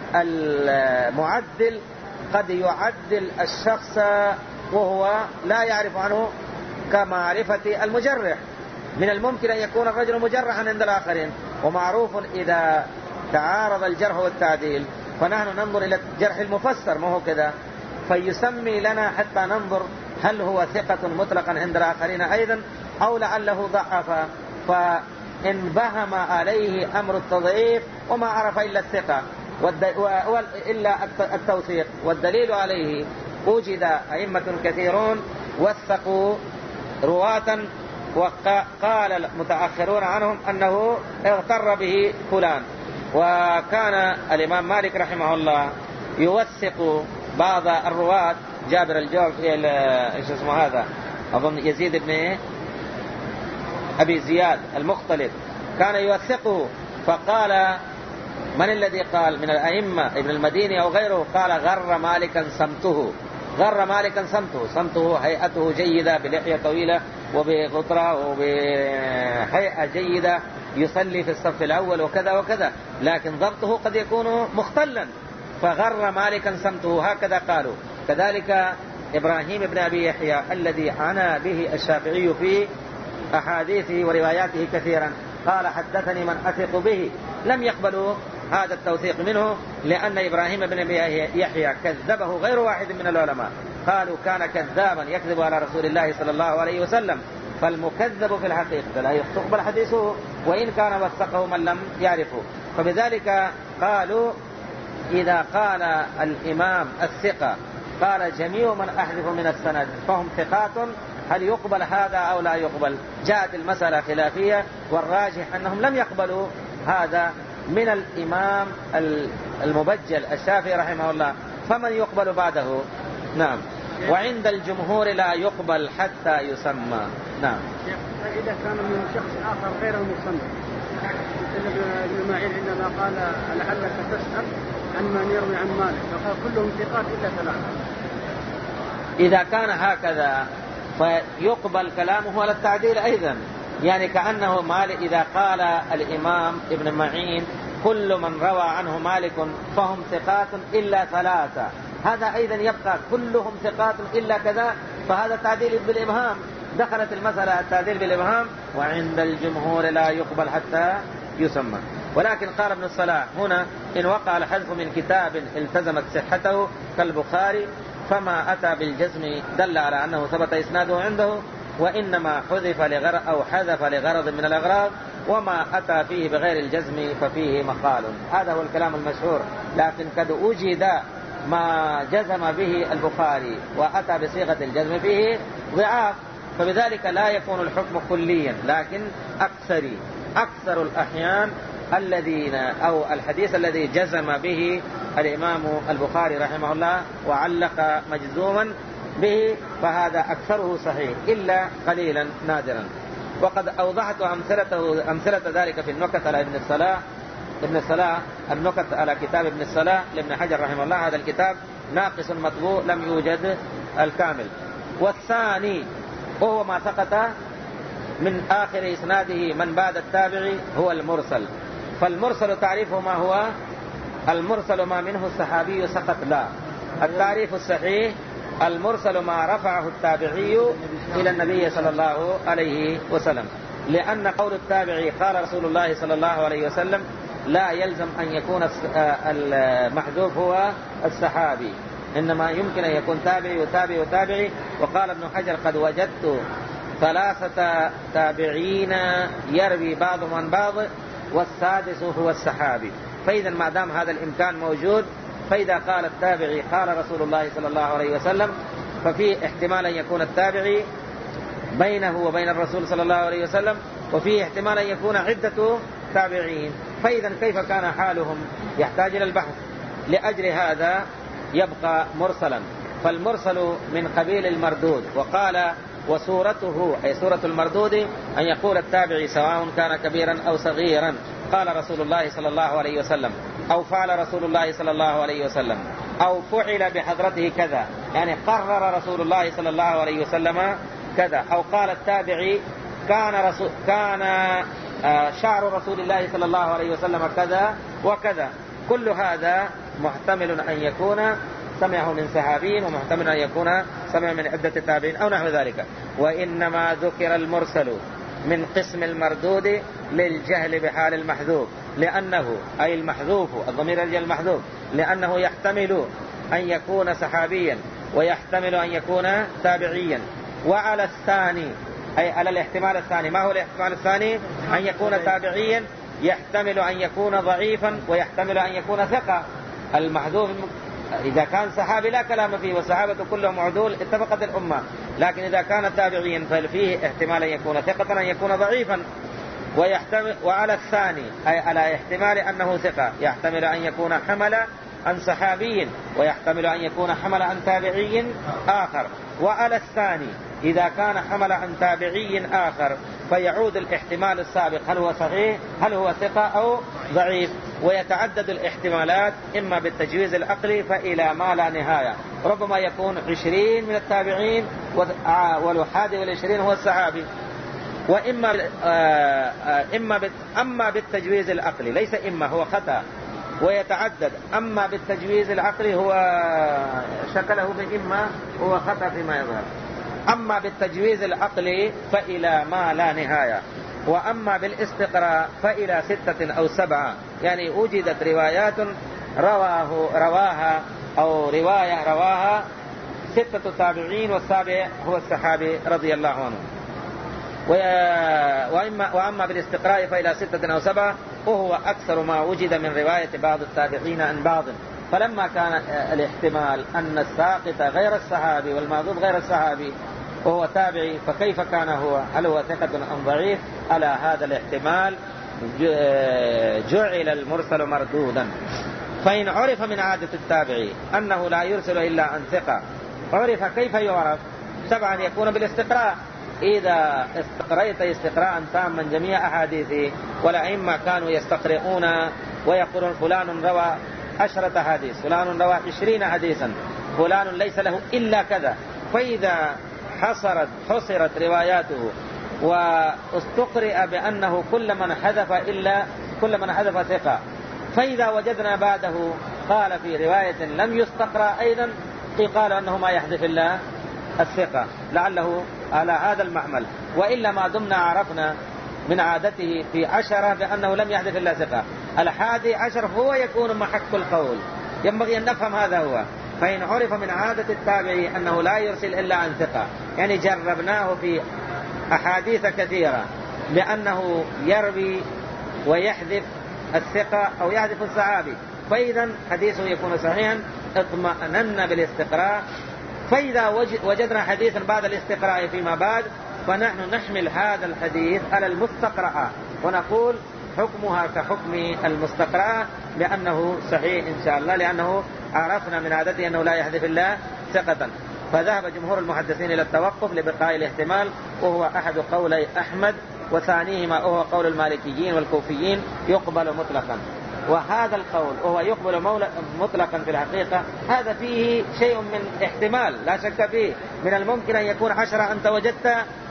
المعدل قد يعدل الشخص وهو لا يعرف عنه كمعرفة المجرح. من الممكن أن يكون الرجل مجرحا عند الآخرين، ومعروف إذا تعارض الجرح والتعديل فنحن ننظر إلى الجرح المفسر، ما هو كذا، فيسمي لنا حتى ننظر هل هو ثقة مطلقا عند الآخرين أيضا أو لعله ضعف، فإن بهم عليه أمر التضعيف وما عرف إلا الثقة إلا التوثيق. والدليل عليه وجد أئمة كثيرون وثقوا رواة وقال المتأخرون عنهم أنه اغتر به فلان. وكان الإمام مالك رحمه الله يوثق بعض الرواة، جابر الجوف ايش اسمه هذا أظن يزيد بن أبي زياد المختلط، كان يوثقه. فقال من الذي قال من الأئمة ابن المديني أو غيره؟ قال غر مالكا سمته، غر مالكا سمته، سمته هيئته جيدة بلحية طويلة وبغطرة وبهيئة جيدة، يصلي في الصف الأول وكذا وكذا، لكن ضبطه قد يكون مختلا، فغر مالكا سمته، هكذا قالوا. كذلك إبراهيم بن أبي يحيى الذي عنا به الشافعي في أحاديثه ورواياته كثيرا، قال حدثني من أثق به، لم يقبلوا هذا التوثيق منه لأن إبراهيم بن أبي يحيى كذبه غير واحد من العلماء، قالوا كان كذابا يكذب على رسول الله صلى الله عليه وسلم، فالمكذب في الحقيقة لا يقبل حديثه وإن كان وثقه من لم يعرفه. فبذلك قالوا إذا قال الإمام الثقة قال جميع من أحذف من السند فهم ثقات، هل يقبل هذا أو لا يقبل؟ جاءت المسألة خلافية، والراجح أنهم لم يقبلوا هذا من الإمام المبجل الشافعي رحمه الله، فمن يقبل بعده؟ نعم. وعند الجمهور لا يقبل حتى يسمى. نعم. إذا كان من شخص آخر غير المسمى، ابن معين عندما قال لعلك تسأل عن من يروي عن مالك فقال كلهم ثقات إلا ثلاثة، إذا كان هكذا فيقبل كلامه على التعديل أيضا، يعني كأنه مالك إذا قال الإمام ابن معين كل من روى عنه مالك فهم ثقات إلا ثلاثة، هذا أيضا يبقى كلهم ثقات إلا كذا، فهذا تعديل بالإبهام، دخلت المسألة التعديل بالإبهام. وعند الجمهور لا يقبل حتى يسمى. ولكن قال ابن الصلاح هنا إن وقع الحذف من كتاب التزمت صحته كالبخاري فما أتى بالجزم دل على أنه ثبت إسناده عنده، وإنما حذف لغرض أو حذف لغرض من الأغراض، وما أتى فيه بغير الجزم ففيه مقال. هذا هو الكلام المشهور، لكن قد وجد ما جزم به البخاري وأتى بصيغة الجزم فيه ضعاف، فبذلك لا يكون الحكم كليا، لكن أكثري أكثر الأحيان الذين أو الحديث الذي جزم به الإمام البخاري رحمه الله وعلق مجزوما به فهذا أكثره صحيح إلا قليلا نادرا. وقد أوضحت أمثلته أمثلة ذلك في النكت على ابن الصلاح ابن الصلاح النكت على كتاب ابن الصلاح لابن حجر رحمه الله. هذا الكتاب ناقص مطبوع لم يوجد الكامل. والثاني وهو ما سقط من آخر إسناده من بعد التابعي هو المرسل. فالمرسل تعريفه ما هو؟ المرسل ما منه الصحابي سقط. لا، التعريف الصحيح المرسل ما رفعه التابعي إلى النبي صلى الله عليه وسلم، لأن قول التابعي قال رسول الله صلى الله عليه وسلم لا يلزم أن يكون المحذوف هو الصحابي، إنما يمكن أن يكون تابعي وتابعي وتابعي. وقال ابن حجر قد وجدت ثلاثة تابعين يروي بعضهم عن بعض والسادس هو الصحابي. فإذا ما دام هذا الإمكان موجود، فإذا قال التابعي قال رسول الله صلى الله عليه وسلم، ففيه احتمال أن يكون التابعي بينه وبين الرسول صلى الله عليه وسلم، وفيه احتمال أن يكون عدة تابعين. فإذا كيف كان حالهم؟ يحتاج إلى البحث. لأجل هذا يبقى مرسلا. فالمرسل من قبيل المردود. وقال وسورته أي سورة المردود أن يقول التابعي سواء كان كبيرا أو صغيرا قال رسول الله صلى الله عليه وسلم، أو فعل رسول الله صلى الله عليه وسلم، أو فعل بحضرته كذا، يعني قرر رسول الله صلى الله عليه وسلم كذا، أو قال التابعي كان رسول كان شعر رسول الله صلى الله عليه وسلم كذا وكذا. كل هذا محتمل أن يكون سمعه من صحابي، ومحتمل أن يكون سمع من عدة تابعين أو نحو ذلك. وإنما ذكر المرسل من قسم المردود للجهل بحال المحذوف، لأنه أي المحذوف الضمير يرجع المحذوف، لأنه يحتمل أن يكون صحابيا ويحتمل أن يكون تابعيا. وعلى الثاني أي على الاحتمال الثاني، ما هو الاحتمال الثاني؟ أن يكون تابعيا يحتمل أن يكون ضعيفا ويحتمل أن يكون ثقة. المحذوف إذا كان صحابي لا كلام فيه، والصحابة كلهم عدول اتفقت الأمة، لكن إذا كان تابعيا ففيه احتمال أن يكون ثقة أن يكون ضعيفا. ويحتمل وعلى الثاني أي على احتمال أنه ثقة يحتمل أن يكون حمل عن صحابي، ويحتمل أن يكون حمل عن تابعي آخر. وعلى الثاني إذا كان حمل عن تابعي آخر فيعود الاحتمال السابق هل هو صحيح هل هو ثقة أو ضعيف. ويتعدد الاحتمالات إما بالتجويز العقلي فإلى ما لا نهاية، ربما يكون عشرين من التابعين والحادي والعشرين هو الصحابي. وإما إما أما بالتجويز العقلي ليس إما هو خطأ ويتعدد، أما بالتجويز العقلي هو شكله بإما هو خطأ فيما يظهر. أما بالتجويز العقلي فإلى ما لا نهاية. وأما بالاستقراء فإلى ستة أو سبعة، يعني وجدت روايات رواه رواها أو رواية رواها ستة تابعين والسابع هو الصحابي رضي الله عنه. وإما وأما بالاستقراء فإلى ستة أو سبعة، وهو أكثر ما وجد من رواية بعض التابعين عن بعض. فلما كان الاحتمال أن الساقط غير الصحابي والمعذوب غير الصحابي وهو تابعي، فكيف كان هو؟ هل هو ثقة أم ضعيف؟ على هذا الاحتمال جعل المرسل مردودا. فإن عرف من عادة التابعي أنه لا يرسل إلا عن ثقة، عرف كيف يعرف؟ طبعا يكون بالاستقراء. إذا استقرأت استقراء تاما جميع أحاديثه، والأئمة كانوا يستقرؤون ويقولون فلان روى عشرة حديث، فلان روى عشرين حديثا، فلان ليس له إلا كذا. فإذا حصرت حصرت رواياته واستقرأ بأنه كل من حذف إلا كل من حذف ثقة، فإذا وجدنا بعده قال في رواية لم يستقرأ أيضا قال أنه ما يحذف إلا الثقة، لعله على هذا المحمل. وإلا ما دمنا عرفنا من عادته في عشرة بأنه لم يحذف إلا ثقة، الحادي عشر هو يكون محك القول. ينبغي أن نفهم هذا هو. فإن عرف من عادة التابعي أنه لا يرسل إلا عن ثقة، يعني جربناه في أحاديث كثيرة بأنه يروي ويحذف الثقة أو يحذف الصحابي، فإذا حديثه يكون صحيحا، اطمأننا بالاستقراء. فإذا وجدنا حديثا بعد الاستقراء فيما بعد، فنحن نحمل هذا الحديث على المستقرأ ونقول حكمها كحكم المستقرأ لأنه صحيح إن شاء الله، لأنه عرفنا من عادته أنه لا يحذف إلا ثقة. فذهب جمهور المحدثين إلى التوقف لبقاء الاحتمال، وهو أحد قولي أحمد، وثانيهما وهو قول المالكيين والكوفيين يقبل مطلقا. وهذا القول وهو يقبل مطلقا في الحقيقة هذا فيه شيء من احتمال لا شك فيه. من الممكن أن يكون عشرة أنت وجدت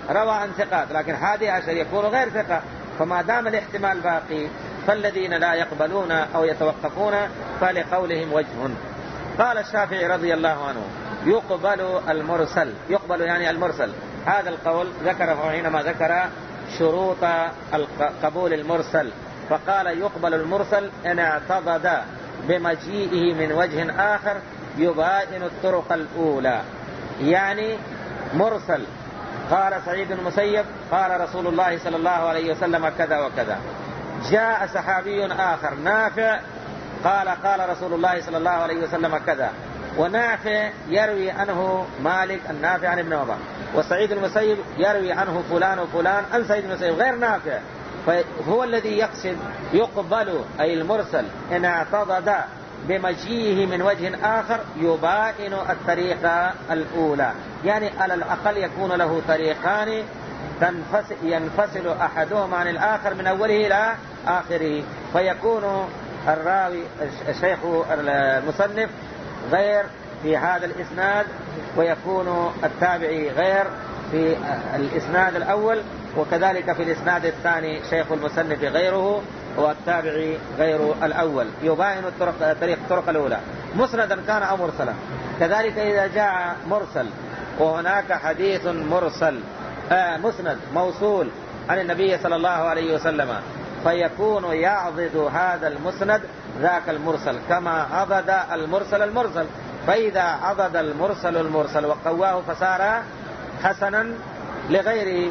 روى عن ثقات، لكن حادي عشر يكون غير ثقة. فما دام الاحتمال باقي فالذين لا يقبلون أو يتوقفون فلقولهم وجه. قال الشافعي رضي الله عنه يقبل المرسل، يقبل يعني المرسل. هذا القول ذكره حينما ذكر شروط قبول المرسل، فقال يقبل المرسل إن اعتضد بمجيئه من وجه آخر يباين الطرق الأولى. يعني مرسل قال سعيد بن المسيب قال رسول الله صلى الله عليه وسلم كذا وكذا، جاء صحابي آخر نافع قال قال رسول الله صلى الله عليه وسلم كذا، ونافع يروي عنه مالك النافع عن ابن عمر، وسعيد بن المسيب يروي عنه فلان وفلان عن سعيد بن المسيب غير نافع، فهو الذي يقصد يقبل أي المرسل إن اعتضد بمجيئه من وجه آخر يباين الطريقة الأولى. يعني على الأقل يكون له طريقان ينفصل أحدهما عن الآخر من أوله إلى آخره، فيكون الراوي الشيخ المصنف غير في هذا الإسناد، ويكون التابعي غير في الإسناد الأول، وكذلك في الإسناد الثاني شيخ المصنف غيره والتابعي غير الأول، يباين الطرق طريق الطرق الأولى مسندا كان أو مرسلا. كذلك إذا جاء مرسل وهناك حديث مرسل آه مسند موصول عن النبي صلى الله عليه وسلم، فيكون يعضد هذا المسند ذاك المرسل كما عضد المرسل المرسل. فإذا عضد المرسل المرسل وقواه فصار حسنا لغيره،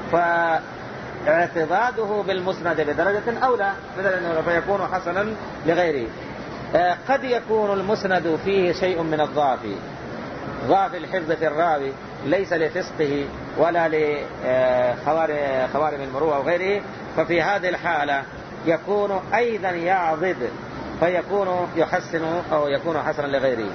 فاعتضاده بالمسند بدرجة أولى فيكون حسنا لغيره. آه قد يكون المسند فيه شيء من الضعف، ضعف الحفظ في الراوي ليس لفسقه ولا لخوارم المروءة وغيره، ففي هذه الحالة يكون أيضا يعضد فيكون يحسن أو يكون حسنا لغيره،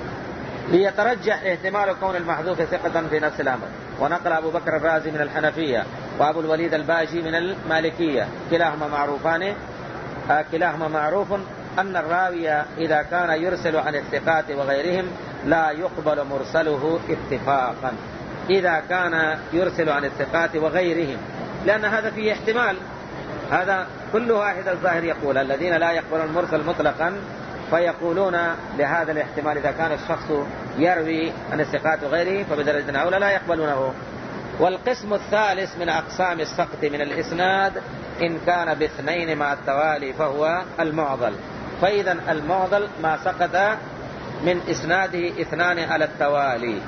ليترجح احتمال كون المحذوف ثقة في نفس الأمر. ونقل أبو بكر الرازي من الحنفية وأبو الوليد الباجي من المالكية كلاهما معروفان آه كلاهما معروف أن الراوي إذا كان يرسل عن الثقات وغيرهم لا يقبل مرسله اتفاقا، إذا كان يرسل عن الثقات وغيرهم، لأن هذا فيه احتمال. هذا كل واحد الظاهر يقول الذين لا يقبلون المرسل مطلقا، فيقولون لهذا الاحتمال إذا كان الشخص يروي عن الثقات وغيره فبدرجة أولى لا يقبلونه. والقسم الثالث من أقسام السقط من الإسناد إن كان باثنين مع التوالي فهو المعضل. فإذا المعضل ما سقط من إسناده اثنان على التوالي،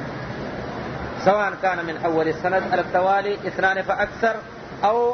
سواء كان من أول السند على التوالي اثنان فأكثر، أو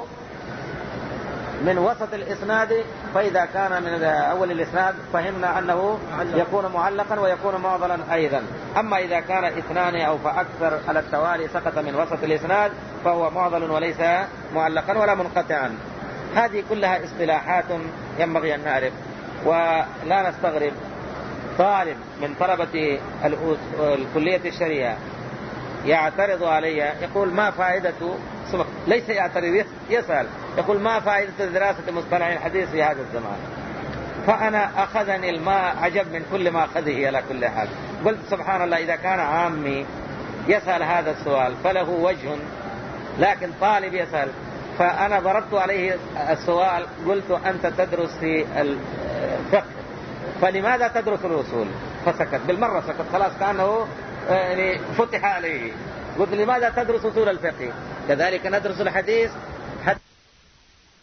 من وسط الإسناد. فإذا كان من أول الإسناد فهمنا أنه يكون معلقا ويكون معضلا أيضا. أما إذا كان اثنان أو فأكثر على التوالي سقط من وسط الإسناد فهو معضل وليس معلقا ولا منقطعا. هذه كلها اصطلاحات ينبغي أن نعرف، ولا نستغرب طالب من طلبة الكلية الشريعة يعترض علي يقول ما فائدة، ليس يعترض يسأل، يقول ما فائدة دراسة مصطلح الحديث في هذا الزمان. فأنا أخذني الماء عجب من كل ما أخذه على كل حال. قلت سبحان الله، إذا كان عامي يسأل هذا السؤال فله وجه، لكن طالب يسأل. فأنا ضربت عليه السؤال قلت أنت تدرس في الفقه فلماذا تدرس الأصول؟ فسكت بالمرة، سكت خلاص كأنه يعني فتح عليه. قلت لماذا تدرس أصول الفقه؟ كذلك ندرس الحديث